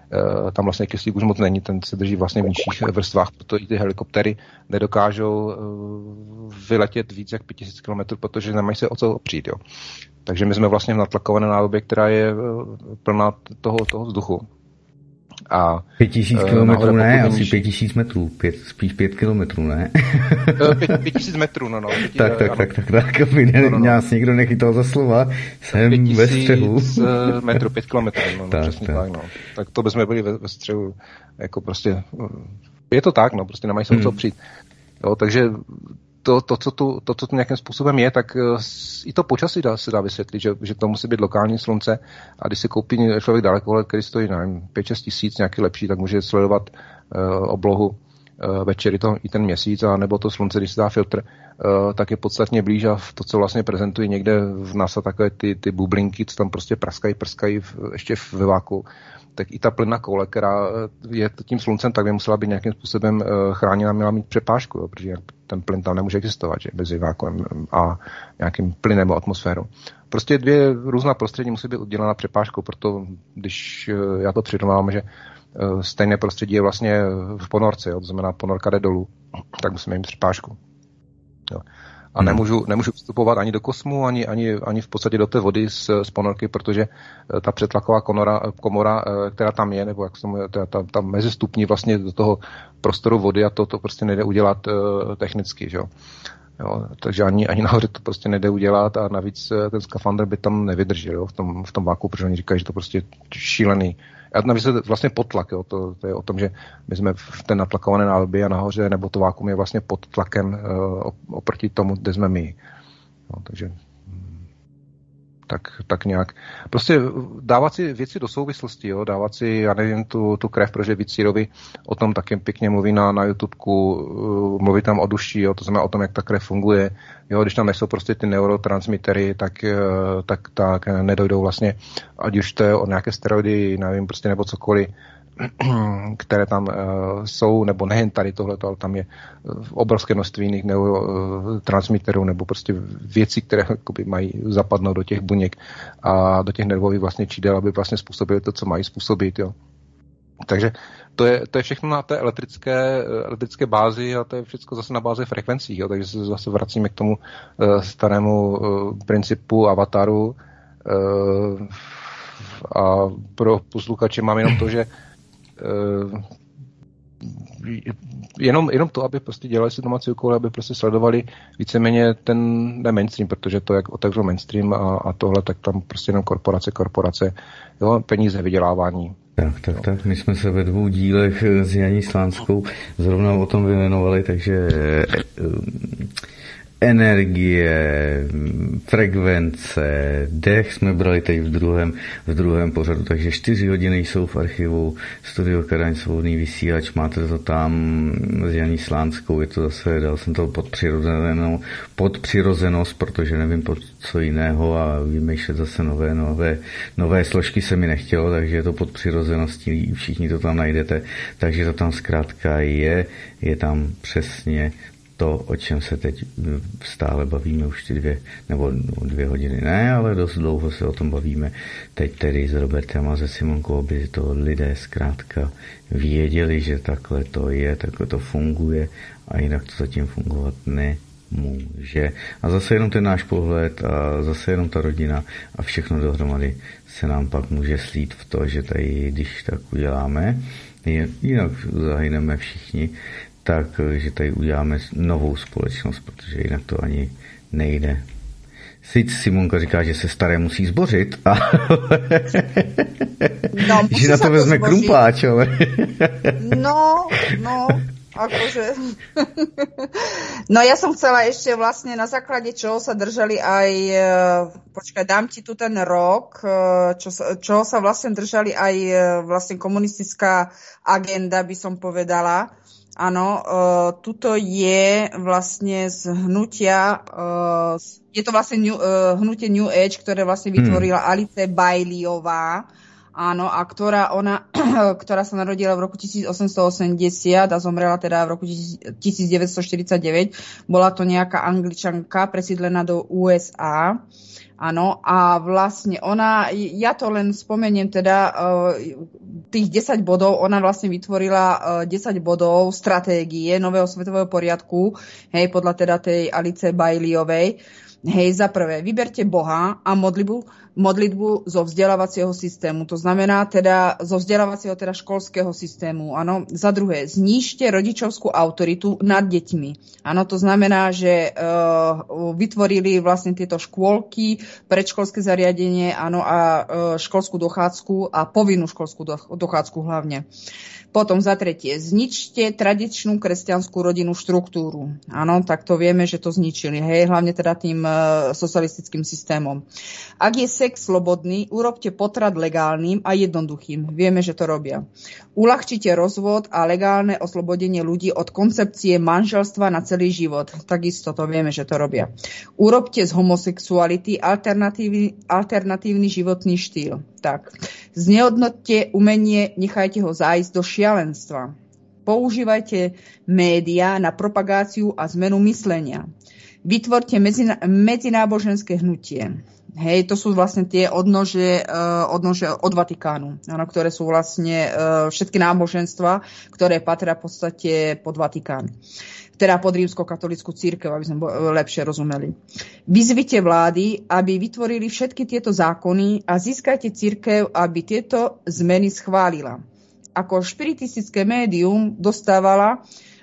tam vlastně kyslík už moc není, ten se drží vlastně v nižších vrstvách, proto i ty helikoptery nedokážou vyletět víc jak pět tisíc kilometrů, protože nemají se o co opřít. Jo. Takže my jsme vlastně v natlakované nádobě, která je plná toho, toho vzduchu. A pět tisíc kilometrů ne, asi pět tisíc metrů, pět, spíš pět kilometrů ne. pět tisíc metrů, no no. Pěti, tak, tak, tak, tak, tak, aby ne, no, no, no. Nás někdo nechytal za slova, jsem ve střehu. pět tisíc metrů, pět kilometrů, no, no tak, přesně tak. tak, no. Tak to bychom byli ve, ve střehu, jako prostě, je to tak, no, prostě nemají se o co opřít. Jo, takže to, to, co tu, to, co tu nějakým způsobem je, tak i to počasí dá, se dá vysvětlit, že, že to musí být lokální slunce a když si koupí člověk dalekohled, který stojí, nevím, pět šest tisíc, nějaký lepší, tak může sledovat uh, oblohu uh, večer to, i ten měsíc, a nebo to slunce, když se dá filtr, uh, tak je podstatně blíž a to, co vlastně prezentují někde v NASA, takové ty, ty bublinky, co tam prostě praskají, prskají v, ještě ve váku, tak i ta plynná koule, která je tím sluncem, tak by musela být nějakým způsobem chráněna, měla mít přepážku, jo, protože ten plyn tam nemůže existovat, že, bez vákuem a nějakým plynem nebo atmosférou. Prostě dvě různá prostředí musí být udělána přepážkou, proto když já to přirovnám, že stejné prostředí je vlastně v ponorce, jo, to znamená ponorka jde dolů, tak musíme mít přepážku. Jo. A nemůžu, nemůžu vstupovat ani do kosmu, ani, ani, ani v podstatě do té vody z, z ponorky, protože ta přetlaková komora, komora, která tam je, nebo jak se tomu, ta, ta, ta mezistupní vlastně do toho prostoru vody, a to, to prostě nejde udělat uh, technicky, že jo. Jo, takže ani, ani nahoře to prostě nejde udělat a navíc ten skafandr by tam nevydržel, jo, v tom, v tom váku, protože oni říkají, že to prostě je šílený. A navíc je vlastně podtlak, jo, to, to je o tom, že my jsme v té natlakované nádobě a nahoře, nebo to vákuum je vlastně pod tlakem uh, oproti tomu, kde jsme my. Jo, takže tak, tak nějak. Prostě dávat si věci do souvislosti, jo, dávat si, já nevím, tu, tu krev, protože Vicírovi o tom taky pěkně mluví na, na YouTubeku, uh, mluví tam o duši, jo, to znamená o tom, jak ta krev funguje. Jo, když tam nejsou prostě ty neurotransmitery, tak, uh, tak, tak nedojdou vlastně, ať už to je o nějaké steroidy, nevím, prostě nebo cokoliv, které tam uh, jsou, nebo nejen tady tohleto, ale tam je obrovské množství jiných neurotransmiterů nebo prostě věcí, které jakoby, mají zapadnout do těch buněk a do těch nervových vlastně čídel, aby vlastně způsobili to, co mají způsobit. Jo. Takže to je, to je všechno na té elektrické, elektrické bázi a to je všechno zase na bázi frekvencí. Jo. Takže se zase vracíme k tomu uh, starému uh, principu avataru uh, a pro posluchače mám jenom to, že Uh, jenom, jenom to, aby prostě dělali si domácí úkoly, aby prostě sledovali víceméně ten ne mainstream, protože to, jak otevřel mainstream a, a tohle, tak tam prostě jenom korporace, korporace, jo, peníze, vydělávání. Tak, tak, tak. My jsme se ve dvou dílech s Janí Slánskou zrovna o tom vyjmenovali, takže energie, frekvence, dech jsme brali teď v druhém, v druhém pořadu, takže čtyři hodiny jsou v archivu Studio Kadaň, svobodný vysílač, máte to tam s Janí Slánskou, je to zase, dal jsem to pod přirozenou, pod přirozenost, protože nevím pod co jiného a vymýšlet zase nové, nové, nové složky se mi nechtělo, takže je to pod přirozeností, všichni to tam najdete, takže to tam zkrátka je, je tam přesně to, o čem se teď stále bavíme už ty dvě, nebo dvě hodiny ne, ale dost dlouho se o tom bavíme teď tedy s Robertem a se Simonkou, aby to lidé zkrátka věděli, že takhle to je, takhle to funguje a jinak to zatím fungovat nemůže. A zase jenom ten náš pohled a zase jenom ta rodina a všechno dohromady se nám pak může slít v to, že tady, když tak uděláme, jinak zahyneme všichni, tak, že tady uděláme novou společnost, protože jinak to ani nejde. Sice Simonka říká, že se staré musí zbořit, a no, že na to vezme zbořit. Krumpáč, ale no, no, akože no ja som chcela ešte vlastne na základe čoho sa držali aj, počkaj, dám ti tu ten rok, čo sa, čoho sa vlastne držali aj vlastne komunistická agenda, by som povedala. Áno, uh, tuto je vlastne z hnutia, uh, je to vlastne new, uh, hnutie New Age, ktoré vlastne vytvorila hmm. Alice Baileyová, áno, a ktorá ona, ktorá sa narodila v roku tisícosemstoosemdesiat a zomrela teda v roku tisícdeväťstoštyridsaťdeväť. Bola to nejaká Angličanka presídlená do ú es á. Áno, a vlastne ona, ja to len spomeniem teda, tých desať bodov, ona vlastne vytvorila desať bodov stratégie nového svetového poriadku, hej, podľa teda tej Alice Baileyovej. Hej, za prvé, vyberte Boha a modlitbu, modlitbu zo vzdelávacieho systému. To znamená teda zo vzdelávacieho teda školského systému. Áno. Za druhé, znížte rodičovskú autoritu nad deťmi. Áno, to znamená, že uh, vytvorili vlastne tieto škôlky, predškolské zariadenie, áno, a uh, školskú dochádzku a povinnú školskú dochádzku hlavne. Potom za tretie, zničte tradičnú kresťanskú rodinnú štruktúru. Áno, tak to vieme, že to zničili. Hej, hlavne teda tým e, socialistickým systémom. Ak je sex slobodný, urobte potrat legálnym a jednoduchým. Vieme, že to robia. Uľahčite rozvod a legálne oslobodenie ľudí od koncepcie manželstva na celý život. Takisto to vieme, že to robia. Urobte z homosexuality alternatívny, alternatívny životný štýl. Tak. Znehodnoťte umenie, nechajte ho zájsť do šialenstva. Používajte médiá na propagáciu a zmenu myslenia. Vytvorte medzina- medzináboženské hnutie. Hej, to sú vlastne tie odnože, uh, odnože od Vatikánu, ano, ktoré sú vlastne uh, všetky náboženstva, ktoré patria v podstate pod Vatikán. Teda pod rímskokatolícku cirkev, aby sme lepšie rozumeli. Vyzvite vlády, aby vytvorili všetky tieto zákony a získajte cirkev, aby tieto zmeny schválila. Ako špiritistické médium dostávala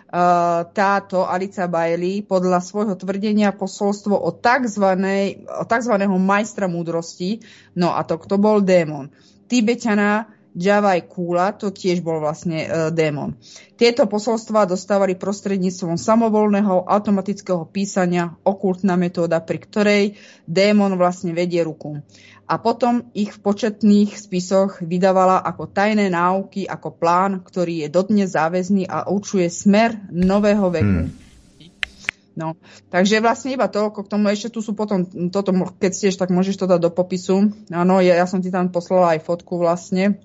uh, táto Alica Bailey podľa svojho tvrdenia posolstvo o takzvanej, o takzvaného majstra múdrosti, no a to kto bol démon. Tibetana Javaj Kula, to tiež bol vlastne e, démon. Tieto posolstvá dostávali prostredníctvom samovolného automatického písania, okultná metóda, pri ktorej démon vlastne vedie ruku. A potom ich v početných spisoch vydávala ako tajné náuky, ako plán, ktorý je dodnes záväzný a určuje smer nového veku. Hmm. No, takže vlastne iba toľko k tomu, ešte tu sú potom, toto, keď stieš, tak môžeš to dať do popisu. Áno, ja, ja som ti tam poslala aj fotku vlastne.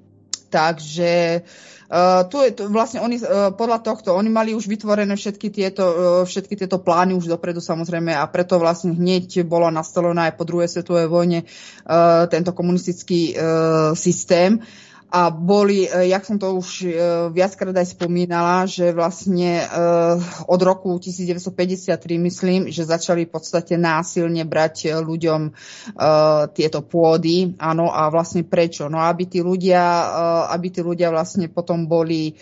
Takže uh, tu je, tu vlastne oni, uh, podľa tohto, oni mali už vytvorené všetky tieto, uh, všetky tieto plány už dopredu samozrejme a preto vlastne hneď bolo nastolené aj po druhej svetovej vojne uh, tento komunistický uh, systém. A boli, jak som to už viackrát aj spomínala, že vlastne od roku devätnásťstopäťdesiattri myslím, že začali v podstate násilne brať ľuďom tieto pôdy. Áno, a vlastne prečo? No aby tí ľudia, aby tí ľudia vlastne potom boli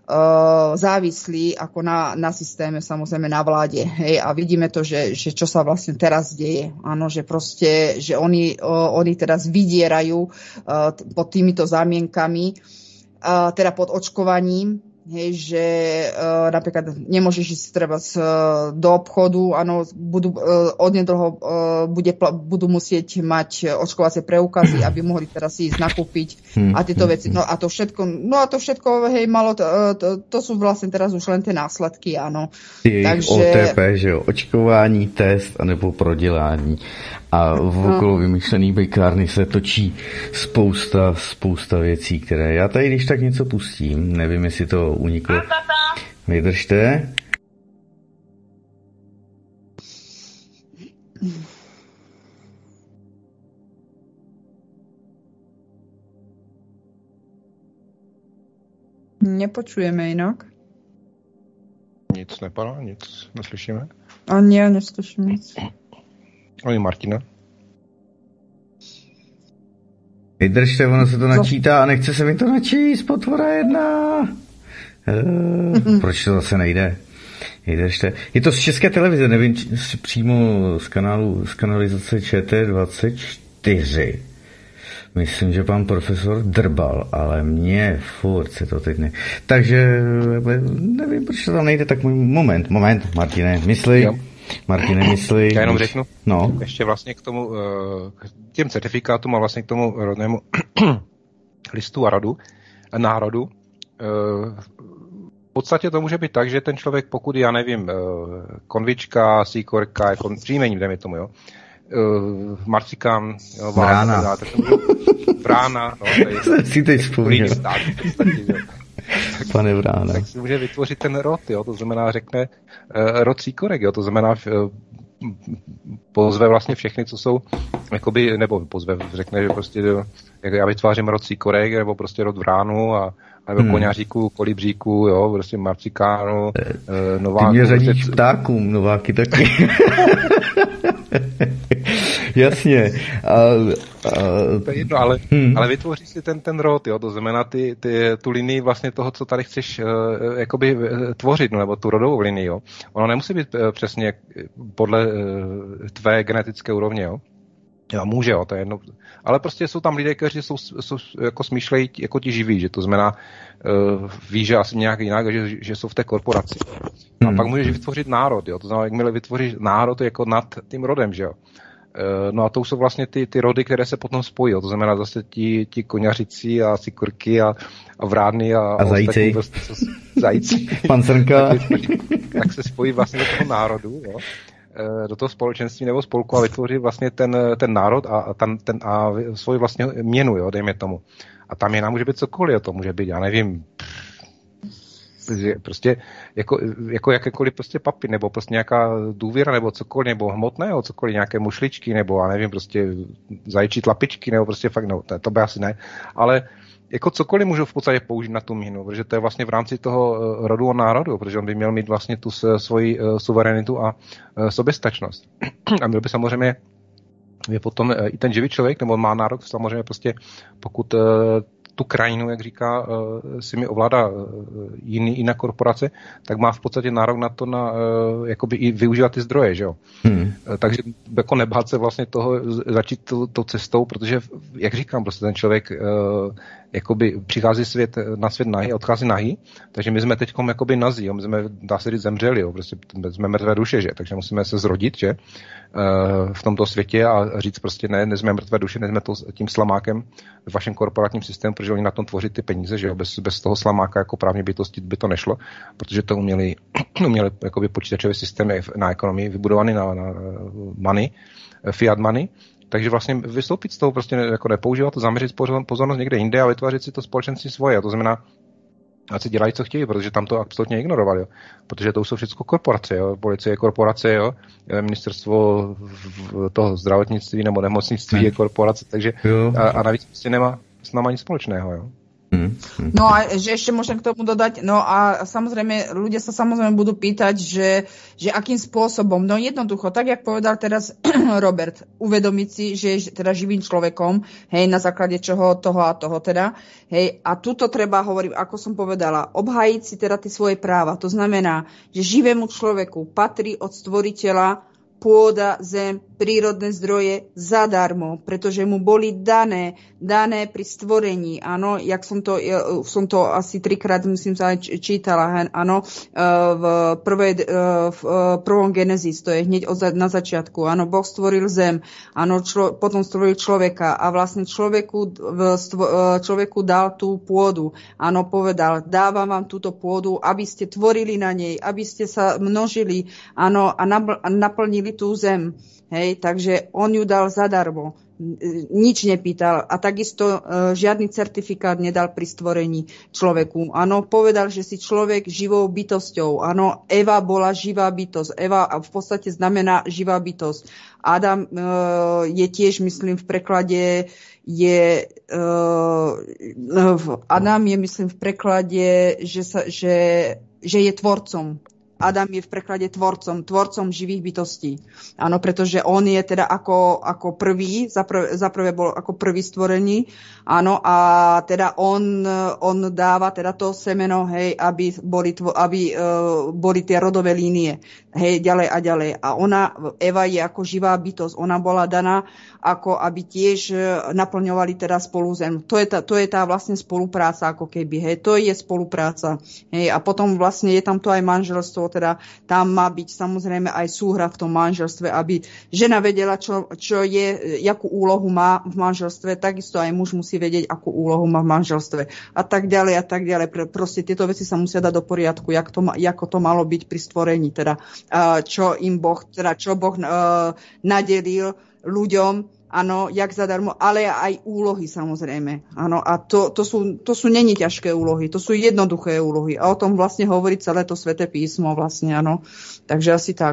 závislí ako na, na systéme, samozrejme na vláde. Hej, a vidíme to, že, že čo sa vlastne teraz deje. Áno, že proste, že oni, oni teraz vydierajú pod týmito zámienkami, teda pod očkovaním, hej, že uh, napríklad nemôžeš ísť treba z, uh, do obchodu, áno, budú, uh, odnedlho uh, bude, budú musieť mať očkovacie preukazy, aby mohli teraz ísť nakúpiť a tieto veci. No a to všetko, no a to všetko, hej, malo, to, to, to sú vlastne teraz už len tie následky, áno. Takže... O T P, že jo, očkování, test, anebo prodělání. A v okolo vymyšlený bejkárny se točí spousta, spousta věcí, které já tady když tak něco pustím, nevím, jestli to uniklo. Vydržte. Nepočujeme inak. Nic nepadá, nic neslyšíme. A nie, neslyším nic. Ani Martina. Vydržte, ono se to načítá a nechce se mi to načíst, potvora jedna. Uh, proč to zase nejde? Vydržte. Je to z České televize, nevím, přímo z kanálu, z kanalizace Č T dvacet čtyři. Myslím, že pan profesor drbal, ale mně furt se to teď ne... Takže nevím, proč to tam nejde, tak moment, moment, Martine, myslí. Jo. Martine, myslí. Já jenom řeknu, no. Ještě vlastně k tomu, k těm certifikátům a vlastně k tomu rodnému listu a radu, národu. V podstatě to může být tak, že ten člověk, pokud, já nevím, konvička, síkorka, kon, příjmením, jdeme tomu, jo, marcikán, jo, Vrána. Vrána, no, tady, si teď vzpomněl. Stát, v podstatě, jo. Pane Vrána. Tak si může vytvořit ten rod, jo, to znamená, řekne uh, rod síkorek, jo, to znamená uh, pozve vlastně všechny, co jsou, jakoby, nebo pozve, řekne, že prostě jak já vytvářím rod síkorek, nebo prostě rod vránu a nebo hmm. koňaříků, kolibříků, jo, prostě marcikánu, nováků. Ty mě řadíš prostě... ptákům, nováky taky. Jasně. A, a... To je jedno, ale, hmm. ale vytvoříš si ten, ten rod, jo, to znamená ty, ty, tu linii vlastně toho, co tady chceš uh, jakoby tvořit, no, nebo tu rodovou linii, jo. Ono nemusí být uh, přesně podle uh, tvé genetické úrovně, jo. Jo, může, jo, to je jedno. Ale prostě jsou tam lidé, kteří jsou, jsou jako smýšlejí jako ti živí, že to znamená, uh, ví, že asi nějak jinak, že, že jsou v té korporaci. A hmm. pak můžeš vytvořit národ, jo, to znamená, jakmile vytvoříš národ jako nad tím rodem, že jo. Uh, no a to jsou vlastně ty, ty rody, které se potom spojí, jo. To znamená zase ti, ti koňařicí a sikurky a, a vrádny a, a zajíci. Prostě, zajíci. Pan Srnka. tak, tak se spojí vlastně do toho národu, jo. Do toho společenství nebo spolku a vytvoří vlastně ten, ten národ a, a, ten, ten, a svoji vlastně měnu, jo, dejme tomu. A ta měna může být cokoliv, jo, to může být, já nevím, prostě jako, jako jakékoliv prostě papy, nebo prostě nějaká důvěra, nebo cokoliv, nebo hmotného, cokoliv, nějaké mušličky, nebo já nevím, prostě zajčí tlapičky, nebo prostě fakt, no, to, to by asi ne, ale jako cokoliv můžu v podstatě použít na tu mínu, protože to je vlastně v rámci toho rodu a národu, protože on by měl mít vlastně tu svoji suverenitu a soběstačnost. A měl by samozřejmě je potom i ten živý člověk, nebo má nárok samozřejmě prostě, pokud tu krajinu, jak říká, si mi ovládá jiný, jiná korporace, tak má v podstatě nárok na to, na jakoby i využívat ty zdroje, že jo. Hmm. Takže jako nebát se vlastně toho začít tou, tou cestou, protože, jak říkám, prostě ten člověk jakoby přichází svět, na svět nahý a odchází nahý, takže my jsme teďkom jakoby nazí, jo, my jsme, dá se říct, zemřeli, jo, prostě jsme mrtvé duše, že, takže musíme se zrodit, že, v tomto světě a říct prostě ne, ne jsme mrtvé duše, ne jsme to, tím slamákem v vašem korporátním systému, protože oni na tom tvoří ty peníze, že jo, bez, bez toho slamáka jako právní bytosti by to nešlo, protože to uměli, uměli jakoby počítačové systémy na ekonomii vybudovaný na, na money, fiat money. Takže vlastně vystoupit z toho, prostě jako nepoužívat to, zaměřit pozornost někde jinde a vytvářet si to společenství svoje. A to znamená, ať si dělají, co chtějí, protože tam to absolutně ignorovali. Jo. Protože to jsou všechno korporace. Jo. Policie je korporace, jo. Ministerstvo toho zdravotnictví nebo nemocnictví je korporace. Takže a, a navíc prostě nemá s náma nic společného. Jo. Hmm. No a že ešte môžem k tomu dodať, no a samozrejme, ľudia sa samozrejme budú pýtať, že, že akým spôsobom, no jednoducho, tak jak povedal teraz Robert, uvedomiť si, že je teda živým človekom, hej, na základe čoho, toho a toho teda, hej, a tuto treba, hovorím, ako som povedala, obhájiť si teda tie svoje práva, to znamená, že živému človeku patrí od stvoriteľa pôda, zem, prírodné zdroje zadarmo, pretože mu boli dané, dané pri stvorení, áno, jak som to, som to asi trikrát, myslím sa, aj čítala, áno, v, prvej, v prvom Genesis, to je hneď od, na začiatku, áno, Boh stvoril zem, áno, člo, potom stvoril človeka a vlastne človeku, človeku dal tú pôdu, áno, povedal, dávam vám túto pôdu, aby ste tvorili na nej, aby ste sa množili, áno, a naplnili tú zem. Hej, takže on ju dal zadarmo. Nič nepýtal a takisto e, žiadny certifikát nedal pri stvorení človeku. Áno, povedal, že si človek živou bytosťou. Áno, Eva bola živá bytosť. Eva v podstate znamená živá bytosť. Adam e, je tiež, myslím, v preklade je e, Adam je, myslím, v preklade, že, sa, že, že je tvorcom. Adam je v preklade tvorcom, tvorcom živých bytostí. Áno, pretože on je teda ako, ako prvý, zaprvé, zaprvé bol ako prvý stvorený, áno, a teda on, on dáva teda to semeno, hej, aby boli, tvo, aby, uh, boli tie rodové línie, hej, ďalej a ďalej. A ona, Eva je ako živá bytosť, ona bola daná ako aby tiež naplňovali teda spolu zem. To je tá, to je tá vlastne spolupráca, ako keby, hej, to je spolupráca. Hej, a potom vlastne je tam to aj manželstvo, teda tam má byť samozrejme aj súhra v tom manželstve, aby žena vedela, čo, čo je, jakú úlohu má v manželstve, takisto aj muž musí vedieť, akú úlohu má v manželstve. A tak ďalej, a tak ďalej. Proste tieto veci sa musia dať do poriadku, jak to, ako to malo byť pri stvorení, teda čo im Boh, teda čo Boh uh, nadelil ľuďom, áno, jak zadarmo, ale aj úlohy samozrejme. Áno, a to, to, sú, to sú není ťažké úlohy, to sú jednoduché úlohy. A o tom vlastne hovorí celé to Sväté písmo vlastne, áno. Takže asi tak.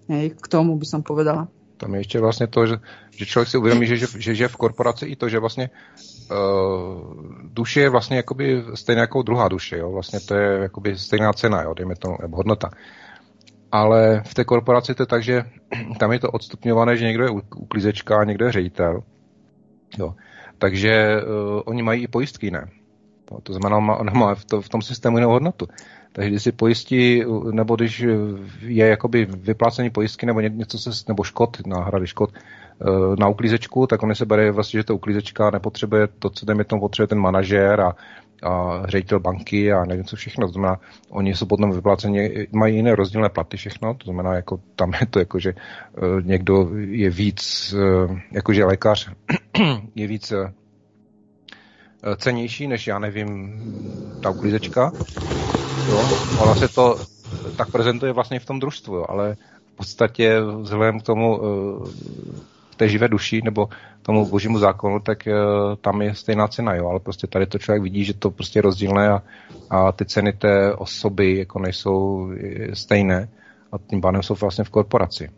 Hej, k tomu by som povedala. Tam je ještě vlastně to, že, že člověk si uvědomí, že, že, že žije v korporaci i to, že vlastně uh, duše je vlastně jakoby stejná jako druhá duše, jo? Vlastně to je jakoby stejná cena, jo? Dejme tomu, nebo hodnota. Ale v té korporaci to je tak, že tam je to odstupňované, že někdo je uklízečka a někdo je ředitel. Jo. Takže uh, oni mají i pojistky, ne? To, to znamená, on má v, to, v tom systému jinou hodnotu. Takže když si pojistí, nebo když je jakoby vyplácení pojistky nebo něco se, nebo škod, náhrady škod na uklízečku, tak on se bere vlastně, že to uklízečka nepotřebuje to, co tam je tomu potřebuje ten manažér a, a ředitel banky a nevím co všechno. To znamená, oni jsou potom vyplácení, mají jiné rozdílné platy všechno, to znamená, jako tam je to jako, že někdo je víc, jakože lékař je víc cenější, než já nevím, ta uklízečka. Jo, ona se to tak prezentuje vlastně v tom družstvu, jo, ale v podstatě vzhledem k tomu k té živé duši nebo tomu božímu zákonu, tak tam je stejná cena, jo, ale prostě tady to člověk vidí, že to prostě je rozdílné a, a ty ceny té osoby jako nejsou stejné a tím pádem jsou vlastně v korporaci.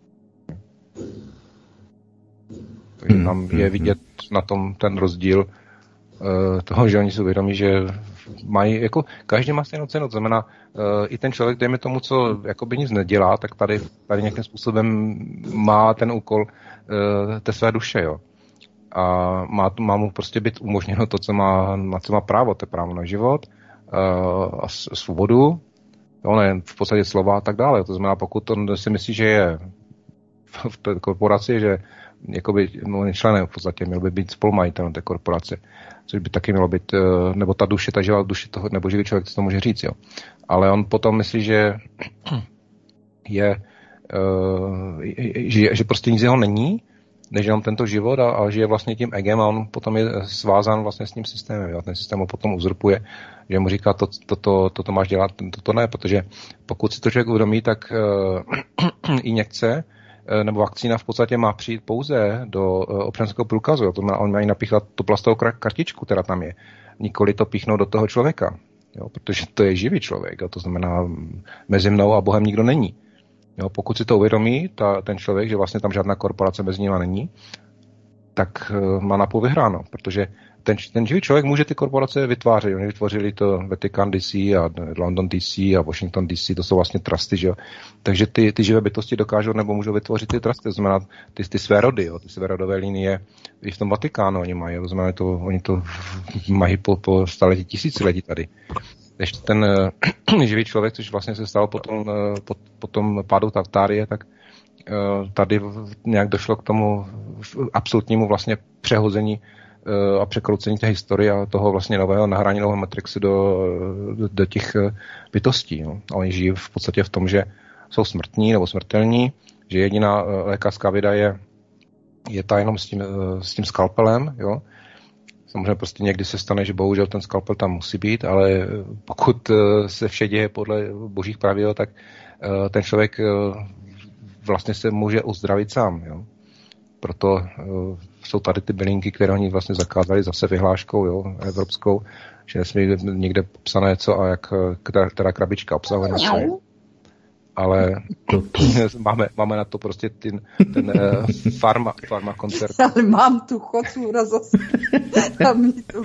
Takže tam je vidět na tom ten rozdíl toho, že oni si uvědomí, že mají, jako každý má stejnou cenu, to znamená uh, i ten člověk, dejme tomu, co jakoby nic nedělá, tak tady, tady nějakým způsobem má ten úkol uh, té své duše, jo. A má, má mu prostě být umožněno to, co má, na co má právo, to je právo na život uh, a svobodu, jo, ne, v podstatě slova a tak dále. To znamená, pokud on si myslí, že je v té korporaci, že jakoby členem v podstatě měl by být spolumajitelem té korporace, což by taky mělo být, nebo ta duše, ta živá duše toho, nebo živý člověk, co to může říct, jo. Ale on potom myslí, že je, že, že prostě nic jeho není, než jenom tento život a, a žije vlastně tím egem a on potom je svázán vlastně s tím systémem, jo. Ten systém ho potom uzurpuje, že mu říká, to, to, to, to, to máš dělat, to, to ne, protože pokud si to člověk uvědomí, tak uh, injekce nebo vakcína v podstatě má přijít pouze do občanského průkazu. To má, on mají napíchat tu plastovou kartičku, která tam je. Nikoli to píchnout do toho člověka. Jo, protože to je živý člověk. Jo, to znamená, mezi mnou a Bohem nikdo není. Jo, pokud si to uvědomí ta, ten člověk, že vlastně tam žádná korporace mezi nimi není, tak uh, má napůl vyhráno. Protože ten, ten živý člověk může ty korporace vytvářet. Oni vytvořili to Vatican D C a London D C a Washington D C, to jsou vlastně trusty, že jo. Takže ty, ty živé bytosti dokážou nebo můžou vytvořit ty trusty, to znamená ty, ty své rody, jo, ty své rodové linie i v tom Vatikánu oni mají, to znamená, to, oni to mají po, po staletí tisíciletí tady. Ještě ten uh, živý člověk, což vlastně se stalo potom, uh, po, po tom pádu Tartárie, tak uh, tady nějak došlo k tomu absolutnímu vlastně přehození a překroucení té historie a toho vlastně nového nahrání nového Matrixu do, do, do těch bytostí. No. A oni žijí v podstatě v tom, že jsou smrtní nebo smrtelní, že jediná lékařská věda je, je ta jenom s tím, s tím skalpelem. Jo. Samozřejmě prostě někdy se stane, že bohužel ten skalpel tam musí být, ale pokud se vše děje podle božích pravidel, tak ten člověk vlastně se může uzdravit sám. Jo. Proto uh, jsou tady ty bylinky, které oni vlastně zakázali zase vyhláškou, jo, evropskou, že nesmí někde popsané co a jak která, která krabička obsahuje něco. Ale máme, máme na to prostě ten, ten uh, farma, farma koncert. Ale mám tu kocúra zase. Tam tu.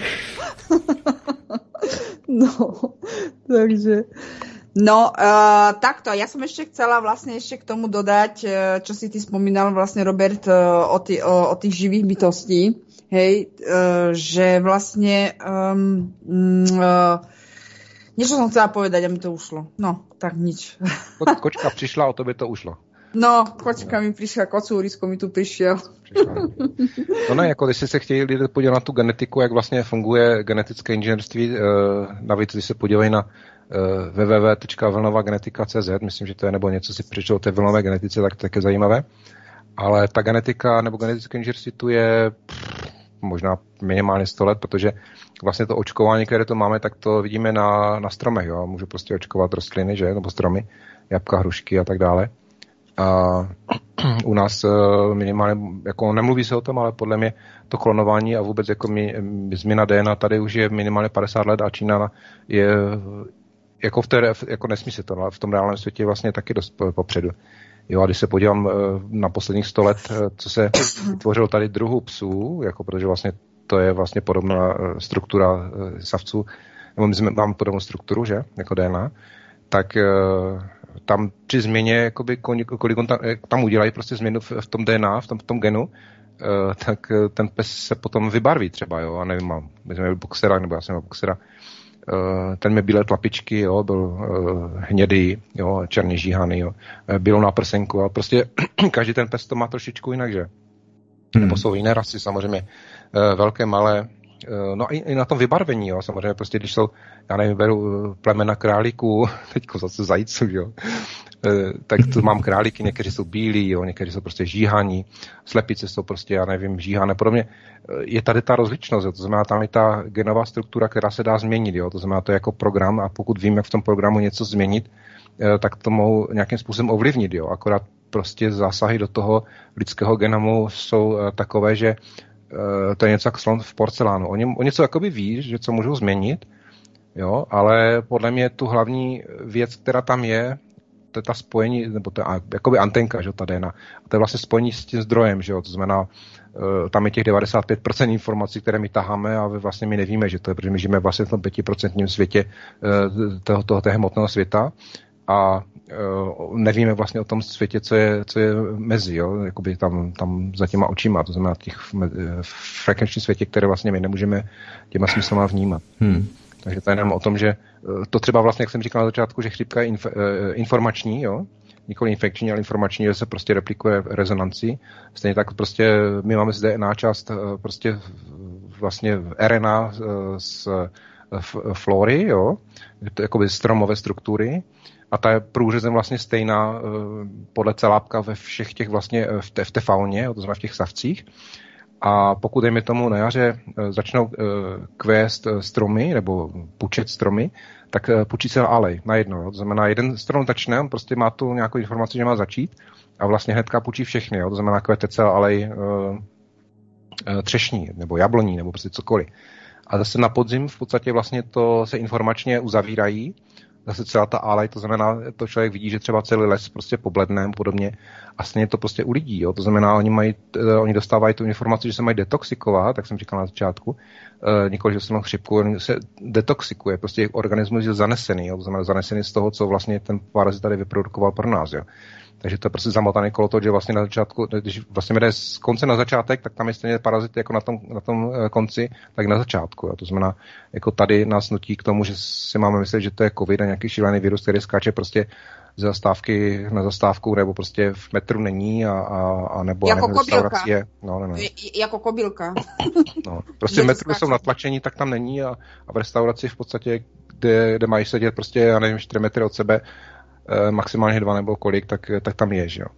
No, takže... No, uh, takto, ja som ešte chcela vlastne ešte k tomu dodať, uh, čo si ty spomínal vlastne, Robert, uh, o, tý, o, o tých živých bytostí, hej, uh, že vlastne um, uh, niečo som chcela povedať a mi to ušlo. No, tak nič. Ko, kočka přišla, o tobě to ušlo. No, kočka mi přišla, kocúrisko mi tu přišel. No ne, jako když jsi se chtěli lidé podívat na tu genetiku, jak vlastně funguje genetické inženýrství, uh, navíc když se podívají na w w w tečka vlnová genetika tečka c z, myslím, že to je, nebo něco si přečetl o té vlnové genetice, tak to je také zajímavé. Ale ta genetika nebo genetické inženýrství tu je pff, možná minimálně sto let, protože vlastně to očkování, které to máme, tak to vidíme na, na stromech. Jo? Můžu prostě očkovat rostliny, že? Nebo stromy, jabka, hrušky a tak dále. A u nás minimálně, jako nemluví se o tom, ale podle mě to klonování a vůbec jako mi, změna D N A tady už je minimálně padesát let a Čína je jako v té, jako nesmí se to, ale v tom reálném světě je vlastně taky dost popředu. Jo, a když se podívám na posledních sto let, co se vytvořilo tady druhů psů, jako protože vlastně to je vlastně podobná struktura savců, nebo my jsme, máme podobnou strukturu, že, jako D N A, tak tam při změně, jakoby, kolik on tam, tam udělají prostě změnu v, v tom D N A, v tom, v tom genu, tak ten pes se potom vybarví třeba, jo, a nevím, mám, my jsme měli boxera, nebo já jsem měl boxera, ten měl bílé tlapičky, jo, byl hnědý, jo, černě žíhaný, jo, bílou náprsenku, a prostě každý ten pes to má trošičku jinak, že? Hmm. Nebo jsou jiné rasy, samozřejmě velké, malé, no i, i na tom vybarvení, jo, samozřejmě prostě, když jsou, já nevím, beru plemena králíků, teďko zase zajíců, jo, tak tu mám králíky, někteří jsou bílí, jo, někteří jsou prostě žíhaní, slepice jsou prostě, já nevím, žíhané, podobně. Je tady ta rozličnost, jo, to znamená, tam je ta genová struktura, která se dá změnit, jo, to znamená, to je jako program, a pokud vím, jak v tom programu něco změnit, tak to mohu nějakým způsobem ovlivnit, jo, akorát prostě zásahy do toho lidského genomu jsou takové, že to je něco jak slon v porcelánu. Oni, oni něco jakoby ví, že co můžou změnit, jo, ale podle mě tu hlavní věc, která tam je, to je ta spojení, nebo to je jakoby antenka, že ta D N A. A to je vlastně spojení s tím zdrojem, že jo, to znamená, tam je těch devadesát pět procent informací, které my taháme, a vlastně my nevíme, že to je, protože my žijeme vlastně v tom pět procent světě toho, toho, toho hmotného světa, a nevíme vlastně o tom světě, co je, co je mezi, jo, jakoby tam, tam za těma očima, to znamená těch frekvenčních světě, které vlastně my nemůžeme těma smyslama vnímat. Hmm. Takže to je jenom o tom, že to třeba vlastně, jak jsem říkal na začátku, že chřipka je inf- informační, jo, nikoli infekční, ale informační, že se prostě replikuje rezonancí. Stejně tak prostě my máme z D N A část prostě vlastně R N A z flory, jo, jakoby stromové struktury, a ta je průřezem vlastně stejná podle celápka ve všech těch vlastně v té, v té fauně, to znamená v těch savcích. A pokud, dejme tomu, na jaře začnou kvést stromy nebo pučet stromy, tak pučí se alej najednou. To znamená, jeden strom začne, on prostě má tu nějakou informaci, že má začít, a vlastně hnedka pučí všechny. Jo? To znamená, kvete celý alej třešní nebo jabloní nebo prostě cokoliv. A zase na podzim v podstatě vlastně to se informačně uzavírají, zase celá ta alej, to znamená, to člověk vidí, že třeba celý les prostě pobledne podobně, a stejně to prostě u lidí, jo? To znamená, oni mají, oni dostávají tu informaci, že se mají detoxikovat, tak jsem říkal na začátku, e, nikoli, že se má chřipku, on se detoxikuje, prostě jejich organismus je zanesený, jo? To znamená zanesený z toho, co vlastně ten parazit tady vyprodukoval pro nás, jo? Takže to je prostě zamotaný kolo toho, že vlastně na začátku, když vlastně jde z konce na začátek, tak tam je stejně parazit jako na tom, na tom konci, tak na začátku. Jo. To znamená, jako tady nás nutí k tomu, že si máme myslet, že to je covid a nějaký šílený virus, který skáče prostě z zastávky na zastávku, nebo prostě v metru není, a, a, a nebo jako nevím, restauraci je. No, ne, ne. Jako kobylka. No, prostě v metru jsou natlačení, tak tam není, a, a v restauraci v podstatě, kde, kde mají sedět prostě, já nevím, čtyři metry od sebe, maximálně dva nebo kolik, tak, tak tam je, že jo.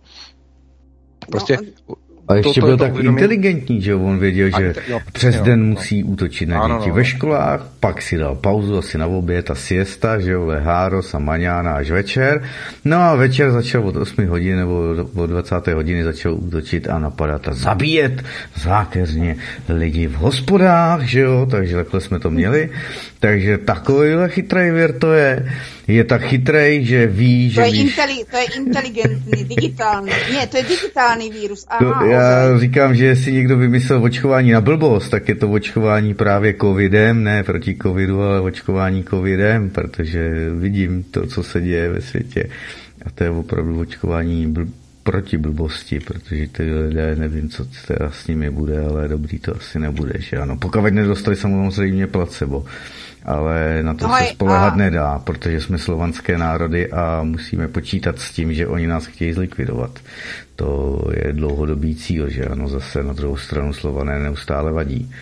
Prostě... No, a ještě to, to byl to tak uvědomí... inteligentní, že on věděl, že jo, přes jo, den jo, musí no. útočit na děti no, no, ve školách, pak si dal pauzu asi na oběd a siesta, že jo, leháros a maňána až večer. No a večer začal od osmi hodin nebo od dvacáté hodiny začal útočit a napadat a zabíjet zákeřně lidi v hospodách, že jo, takže takhle jsme to měli. Takže takovýhle chytrý věr to je. Je tak chytrej, že ví, že to je, víš... inteli- to je inteligentní, digitální. Ne, to je digitální vírus. Aha, to, já říkám, že jestli někdo vymyslel očkování na blbost, tak je to očkování právě covidem, ne proti covidu, ale očkování covidem, protože vidím to, co se děje ve světě. A to je opravdu očkování bl- proti blbosti, protože ty lidé, nevím, co teda s nimi bude, ale dobrý to asi nebude, že ano. Pokud nedostali samozřejmě placebo. Ale na to no se spoléhat a... nedá, protože jsme slovanské národy a musíme počítat s tím, že oni nás chtějí zlikvidovat. To je dlouhodobý cíl, že ano, zase na druhou stranu Slované neustále vadí.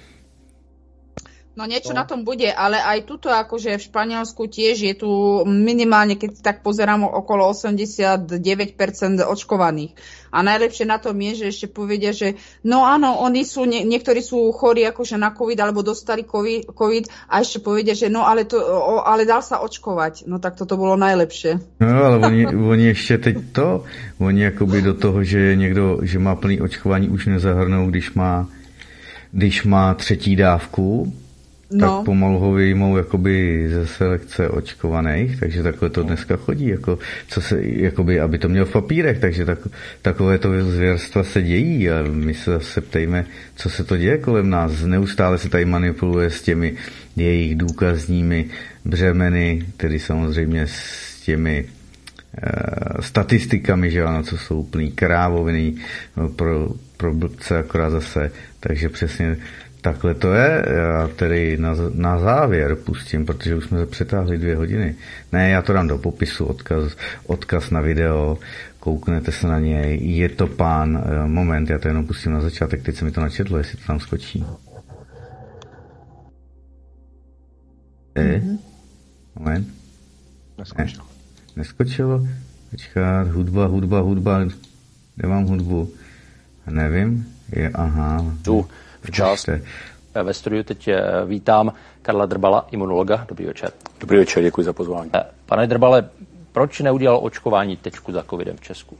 No niečo no. na tom bude, ale aj tuto akože v Španielsku tiež je tu minimálne, keď tak pozerám, okolo osemdesiatdeväť percent očkovaných. A najlepšie na tom je, že ešte povedia, že no áno, oni sú, nie, niektorí sú chorí akože na COVID, alebo dostali COVID, COVID a ešte povedia, že no ale, to, o, ale dal sa očkovať. No tak toto bolo najlepšie. No ale oni, oni ešte teď to, oni akoby do toho, že niekto, že má plný očkování, už nezahrnou, když má, když má třetí dávku, No. Tak pomalu ho vyjmou jakoby ze selekce očkovaných, takže takhle to dneska chodí, jako, co se, jakoby, aby to měl v papírech, takže tak, takové to zvěrstva se dějí a my se zase ptejme, co se to děje kolem nás. Neustále se tady manipuluje s těmi jejich důkazními břemeny, tedy samozřejmě s těmi e, statistikami, že ano, co jsou úplný krávoviny pro, pro blbce akorát zase, takže přesně takhle to je. Já tedy na, na závěr pustím, protože už jsme se přetáhli dvě hodiny. Ne, já to dám do popisu, odkaz, odkaz na video, kouknete se na něj. Je to pán, moment, já to jenom pustím na začátek, teď se mi to načetlo, jestli to tam skočí. Mm-hmm. Moment. Neskočilo. Ne, neskočilo? Počkat, hudba, hudba, hudba. Nemám hudbu. Nevím. Je, aha. Tu včas. Ve studiu teď vítám Karla Drbala, imunologa. Dobrý večer. Dobrý večer, děkuji za pozvání. Pane Drbale, proč neudělal očkování tečku za covidem v Česku?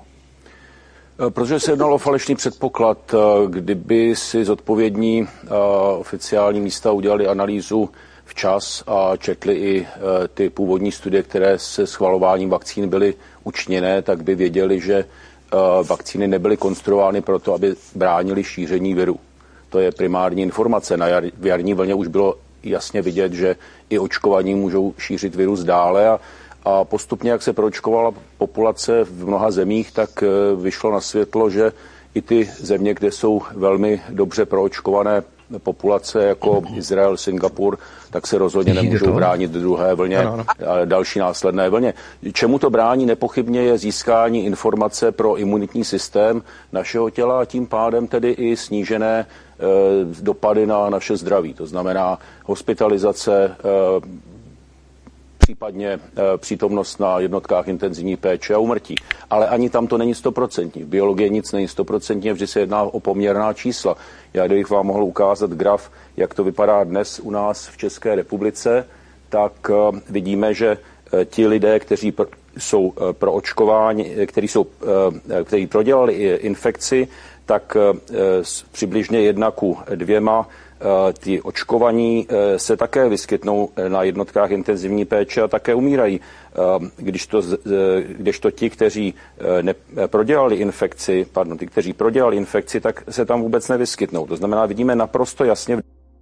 Protože se jednalo o falešný předpoklad. Kdyby si zodpovědní oficiální místa udělali analýzu včas a četli i ty původní studie, které se schvalováním vakcín byly učiněné, tak by věděli, že vakcíny nebyly konstruovány proto, aby bránily šíření viru. To je primární informace. Na jar, v jarní vlně už bylo jasně vidět, že i očkovaní můžou šířit virus dále a, a postupně, jak se proočkovala populace v mnoha zemích, tak vyšlo na světlo, že i ty země, kde jsou velmi dobře proočkované populace jako Izrael, Singapur, tak se rozhodně nemůžou bránit druhé vlně a další následné vlně. Čemu to brání nepochybně je získání informace pro imunitní systém našeho těla a tím pádem tedy i snížené e, dopady na naše zdraví. To znamená hospitalizace, e, případně e, přítomnost na jednotkách intenzivní péče a úmrtí. Ale ani tam to není stoprocentní. V biologii nic není stoprocentní, vždy se jedná o poměrná čísla. Já kdybych vám mohl ukázat graf, jak to vypadá dnes u nás v České republice, tak uh, vidíme, že uh, ti lidé, kteří pr- jsou uh, pro očkování, kteří, jsou, uh, kteří prodělali infekci, tak uh, přibližně jedna ku dvěma ty očkovaní se také vyskytnou na jednotkách intenzivní péče a také umírají. Když to, když to ti, kteří prodělali infekci, pardon, ty, kteří prodělali infekci, tak se tam vůbec nevyskytnou. To znamená, vidíme naprosto jasně.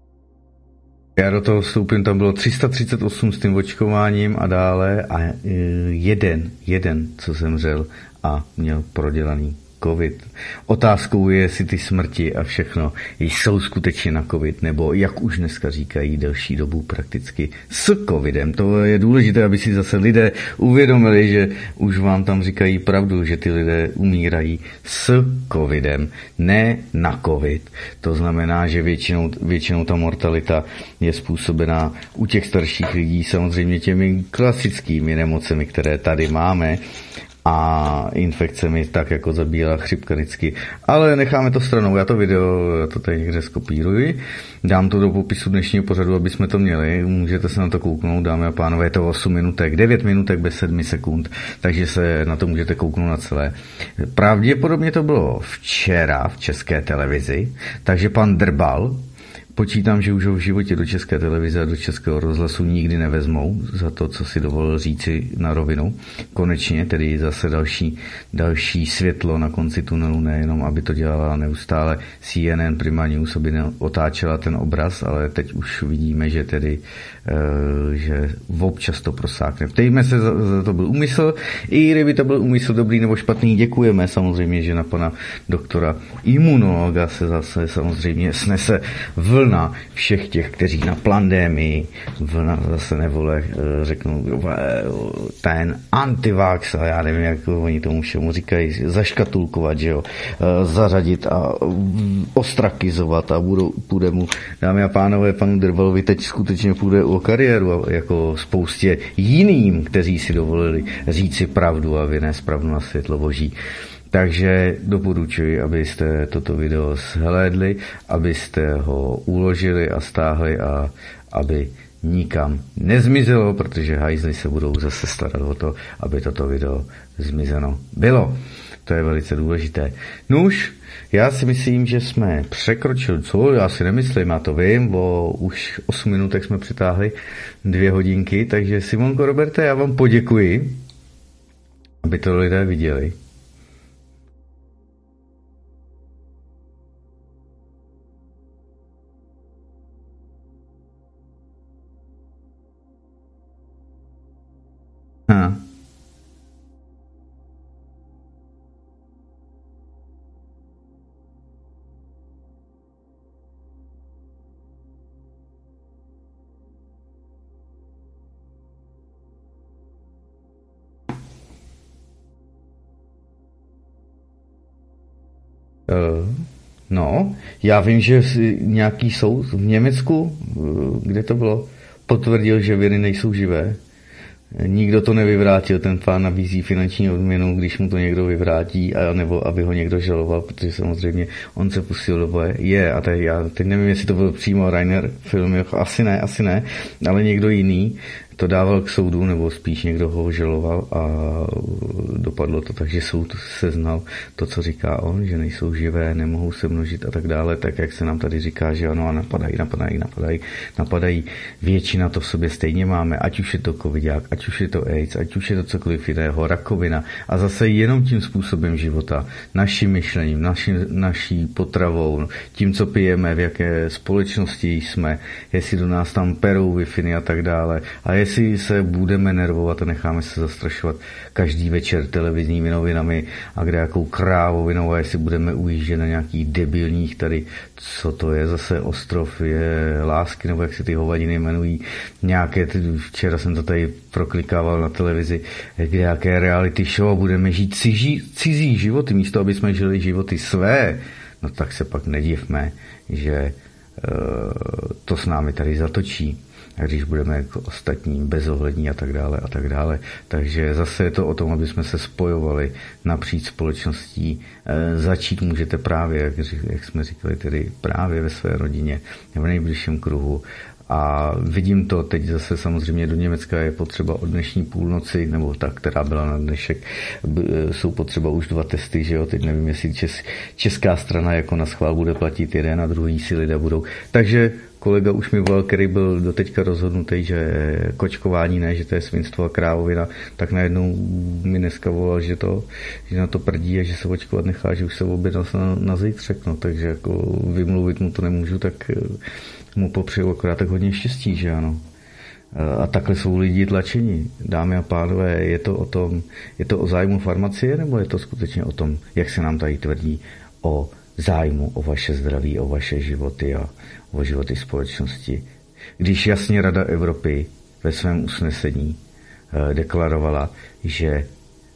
Já do toho vstoupím, tam bylo tři sta třicet osm s tím očkováním a dále a jeden, jeden, co zemřel a měl prodělaný covid. Otázkou je, jestli ty smrti a všechno jsou skutečně na covid, nebo jak už dneska říkají, delší dobu prakticky s covidem. To je důležité, aby si zase lidé uvědomili, že už vám tam říkají pravdu, že ty lidé umírají s covidem, ne na covid. To znamená, že většinou, většinou ta mortalita je způsobená u těch starších lidí samozřejmě těmi klasickými nemocemi, které tady máme, a infekcemi, tak jako zabíjela chřipka vždycky. Ale necháme to stranou, já to video, já to tady někde skopíruji, dám to do popisu dnešního pořadu, aby jsme to měli, můžete se na to kouknout, dámy a pánové, je to osm minutek, devět minutek bez sedmi sekund, takže se na to můžete kouknout na celé. Pravděpodobně to bylo včera v České televizi, takže pan Drbal, počítám, že už ho v životě do České televize a do Českého rozhlasu nikdy nevezmou za to, co si dovolil říci na rovinu. Konečně, tedy zase další, další světlo na konci tunelu, nejenom aby to dělala neustále C N N Prima News, aby otáčela ten obraz, ale teď už vidíme, že tedy e, že občas to prosákne. Ptejme se, za, za to byl úmysl, i kdyby to byl úmysl dobrý nebo špatný, děkujeme samozřejmě, že na pana doktora imunologa se zase samozřejmě snese v vlna všech těch, kteří na pandémii, vlna zase nevole, řeknou, ten antivax, a já nevím, jak oni tomu všemu říkají, zaškatulkovat, že jo, zařadit a ostrakizovat a budou, půjde mu, dámy a pánové, panu Drbalovi teď skutečně půjde o kariéru, jako spoustě jiným, kteří si dovolili říci pravdu a vynést pravdu na světlo boží. Takže doporučuji, abyste toto video shlédli, abyste ho uložili a stáhli a aby nikam nezmizelo, protože hajzli se budou zase starat o to, aby toto video zmizeno bylo. To je velice důležité. Nuž, já si myslím, že jsme překročili, co? Já si nemyslím, já to vím, o už osm minutek jsme přitáhli dvě hodinky, takže Simonko, Roberte, já vám poděkuji, aby to lidé viděli. Ha. No, já vím, že nějaký soud v Německu, kde to bylo, potvrdil, že viry nejsou živé. Nikdo to nevyvrátil, ten pán nabízí finanční odměnu, když mu to někdo vyvrátí, a nebo aby ho někdo žaloval, protože samozřejmě on se pustil do boje. Je, a teď já teď nevím, jestli to byl přímo Rainer film, jako asi ne, asi ne, ale někdo jiný to dával k soudu, nebo spíš někdo ho žaloval a dopadlo to tak, že soud seznal to, co říká on, že nejsou živé, nemohou se množit a tak dále, tak jak se nám tady říká, že ano, a napadají, napadají, napadají, napadají, většina to v sobě stejně máme, ať už je to covidák, ať už je to AIDS, ať už je to cokoliv jiného, rakovina, a zase jenom tím způsobem života, naším myšlením, naši, naší potravou, tím, co pijeme, v jaké společnosti jsme, jestli do nás tam perou Wi-Fi a tak dále, a jestli se budeme nervovat a necháme se zastrašovat každý večer televizními novinami a kde jakou krávovinou, a jestli budeme ujíždět na nějakých debilních tady, co to je zase ostrov je lásky, nebo jak se ty hovadiny jmenují, nějaké, včera jsem to tady proklikával na televizi, kde jaké reality show, budeme žít cizí, cizí životy, místo aby jsme žili životy své, no tak se pak nedivme, že uh, to s námi tady zatočí. A když budeme jako ostatní bezohlední a tak dále a tak dále. Takže zase je to o tom, aby jsme se spojovali napříč společností. E, začít můžete právě, jak, jak jsme říkali, tedy právě ve své rodině, v nejbližším kruhu. A vidím to teď zase samozřejmě do Německa je potřeba od dnešní půlnoci, nebo ta, která byla na dnešek, jsou potřeba už dva testy, že jo, teď nevím, jestli čes, česká strana jako na schvál bude platit jeden a druhý si lidé budou. Takže kolega už mi volal, který byl doteďka rozhodnutý, že kočkování ne, že to je svinstvo a krávovina, tak najednou mi dneska volal, že to, že na to prdí a že se očkovat nechá, že už se objednal na, na zítřek, no, takže jako vymluvit mu to nemůžu, tak mu popřeju akorát tak hodně štěstí, že ano. A takhle jsou lidi tlačeni. Dámy a pánové, je to o tom, je to o zájmu farmacie, nebo je to skutečně o tom, jak se nám tady tvrdí, o zájmu o vaše zdraví, o vaše životy a o životy společnosti. Když jasně Rada Evropy ve svém usnesení deklarovala, že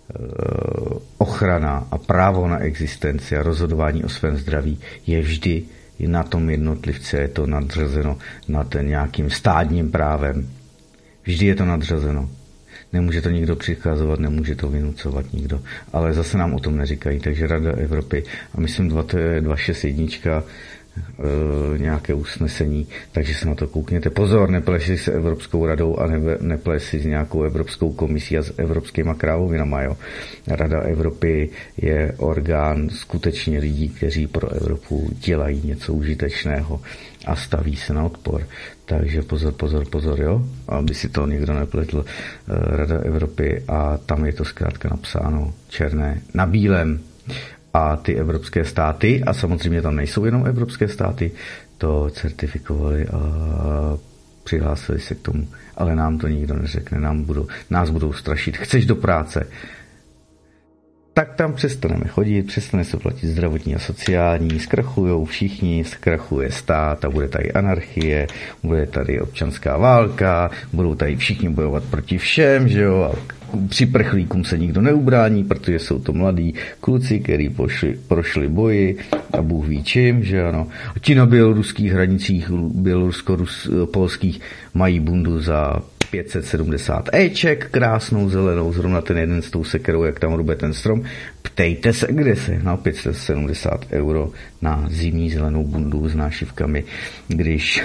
ochrana a právo na existenci a rozhodování o svém zdraví je vždy na tom jednotlivce, je to nadřazeno nad nějakým státním právem. Vždy je to nadřazeno. Nemůže to nikdo přikazovat, nemůže to vynucovat nikdo. Ale zase nám o tom neříkají, takže Rada Evropy, a myslím dva šest jedna, e, nějaké usnesení, takže se na to koukněte. Pozor, nepleš se Evropskou radou a ne, nepleš si s nějakou Evropskou komisí a s evropskýma krávovinama. Jo. Rada Evropy je orgán skutečně lidí, kteří pro Evropu dělají něco užitečného a staví se na odpor. Takže pozor, pozor, pozor, jo, aby si to někdo nepletl. Rada Evropy, a tam je to zkrátka napsáno černé na bílém. A ty evropské státy, a samozřejmě tam nejsou jenom evropské státy, to certifikovali a přihlásili se k tomu. Ale nám to nikdo neřekne, nám budou, nás budou strašit. Chceš do práce? Tak tam přestaneme chodit, přestane se platit zdravotní a sociální, zkrachujou všichni, zkrachuje stát a bude tady anarchie, bude tady občanská válka, budou tady všichni bojovat proti všem, že jo, a při prchlíkům se nikdo neubrání, protože jsou to mladí kluci, kteří pošli, prošli boji a Bůh ví čím, že ano. Ti na běloruských hranicích, bělorusko-polských mají bundu za pět set sedmdesát éček, krásnou zelenou, zrovna ten jeden s tou sekerou, jak tam rube ten strom, Ptejte se, kde se na pět set sedmdesát euro na zimní zelenou bundu s nášivkami, když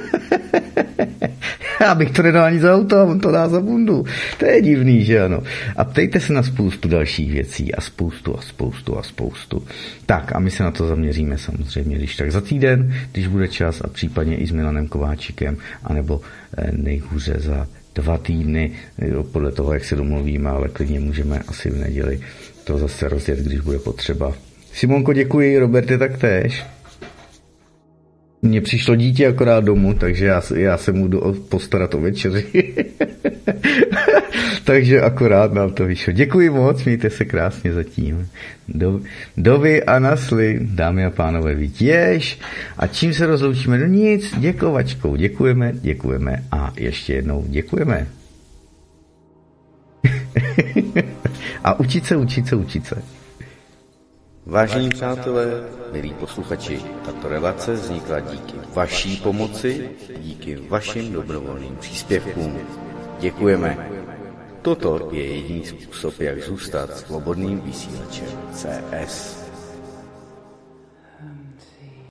já bych to nedal ani za auto a on to dá za bundu. To je divný, že ano. A ptejte se na spoustu dalších věcí a spoustu a spoustu a spoustu. Tak a my se na to zaměříme samozřejmě, když tak za týden, když bude čas a případně i s Milanem Kováčikem, anebo nejhůře za dva týdny, podle toho, jak se domluvíme, ale klidně můžeme asi v neděli to zase rozjet, když bude potřeba. Simonko, děkuji, Roberte taktéž. Mně přišlo dítě akorát domů, takže já, já se mu jdu postarat o večeři. Takže akorát nám to vyšlo. Děkuji moc, mějte se krásně zatím. Do, dovy a nasly, dámy a pánové, vítěž. A čím se rozloučíme? No nic, děkovačkou. Děkujeme, děkujeme a ještě jednou děkujeme. A učit se, učit se, učit se. Vážení přátelé, milí posluchači, tato relace vznikla díky vaší pomoci, díky vašim dobrovolným příspěvkům. Děkujeme. Toto je jediný způsob, jak zůstat svobodným vysílačem C S.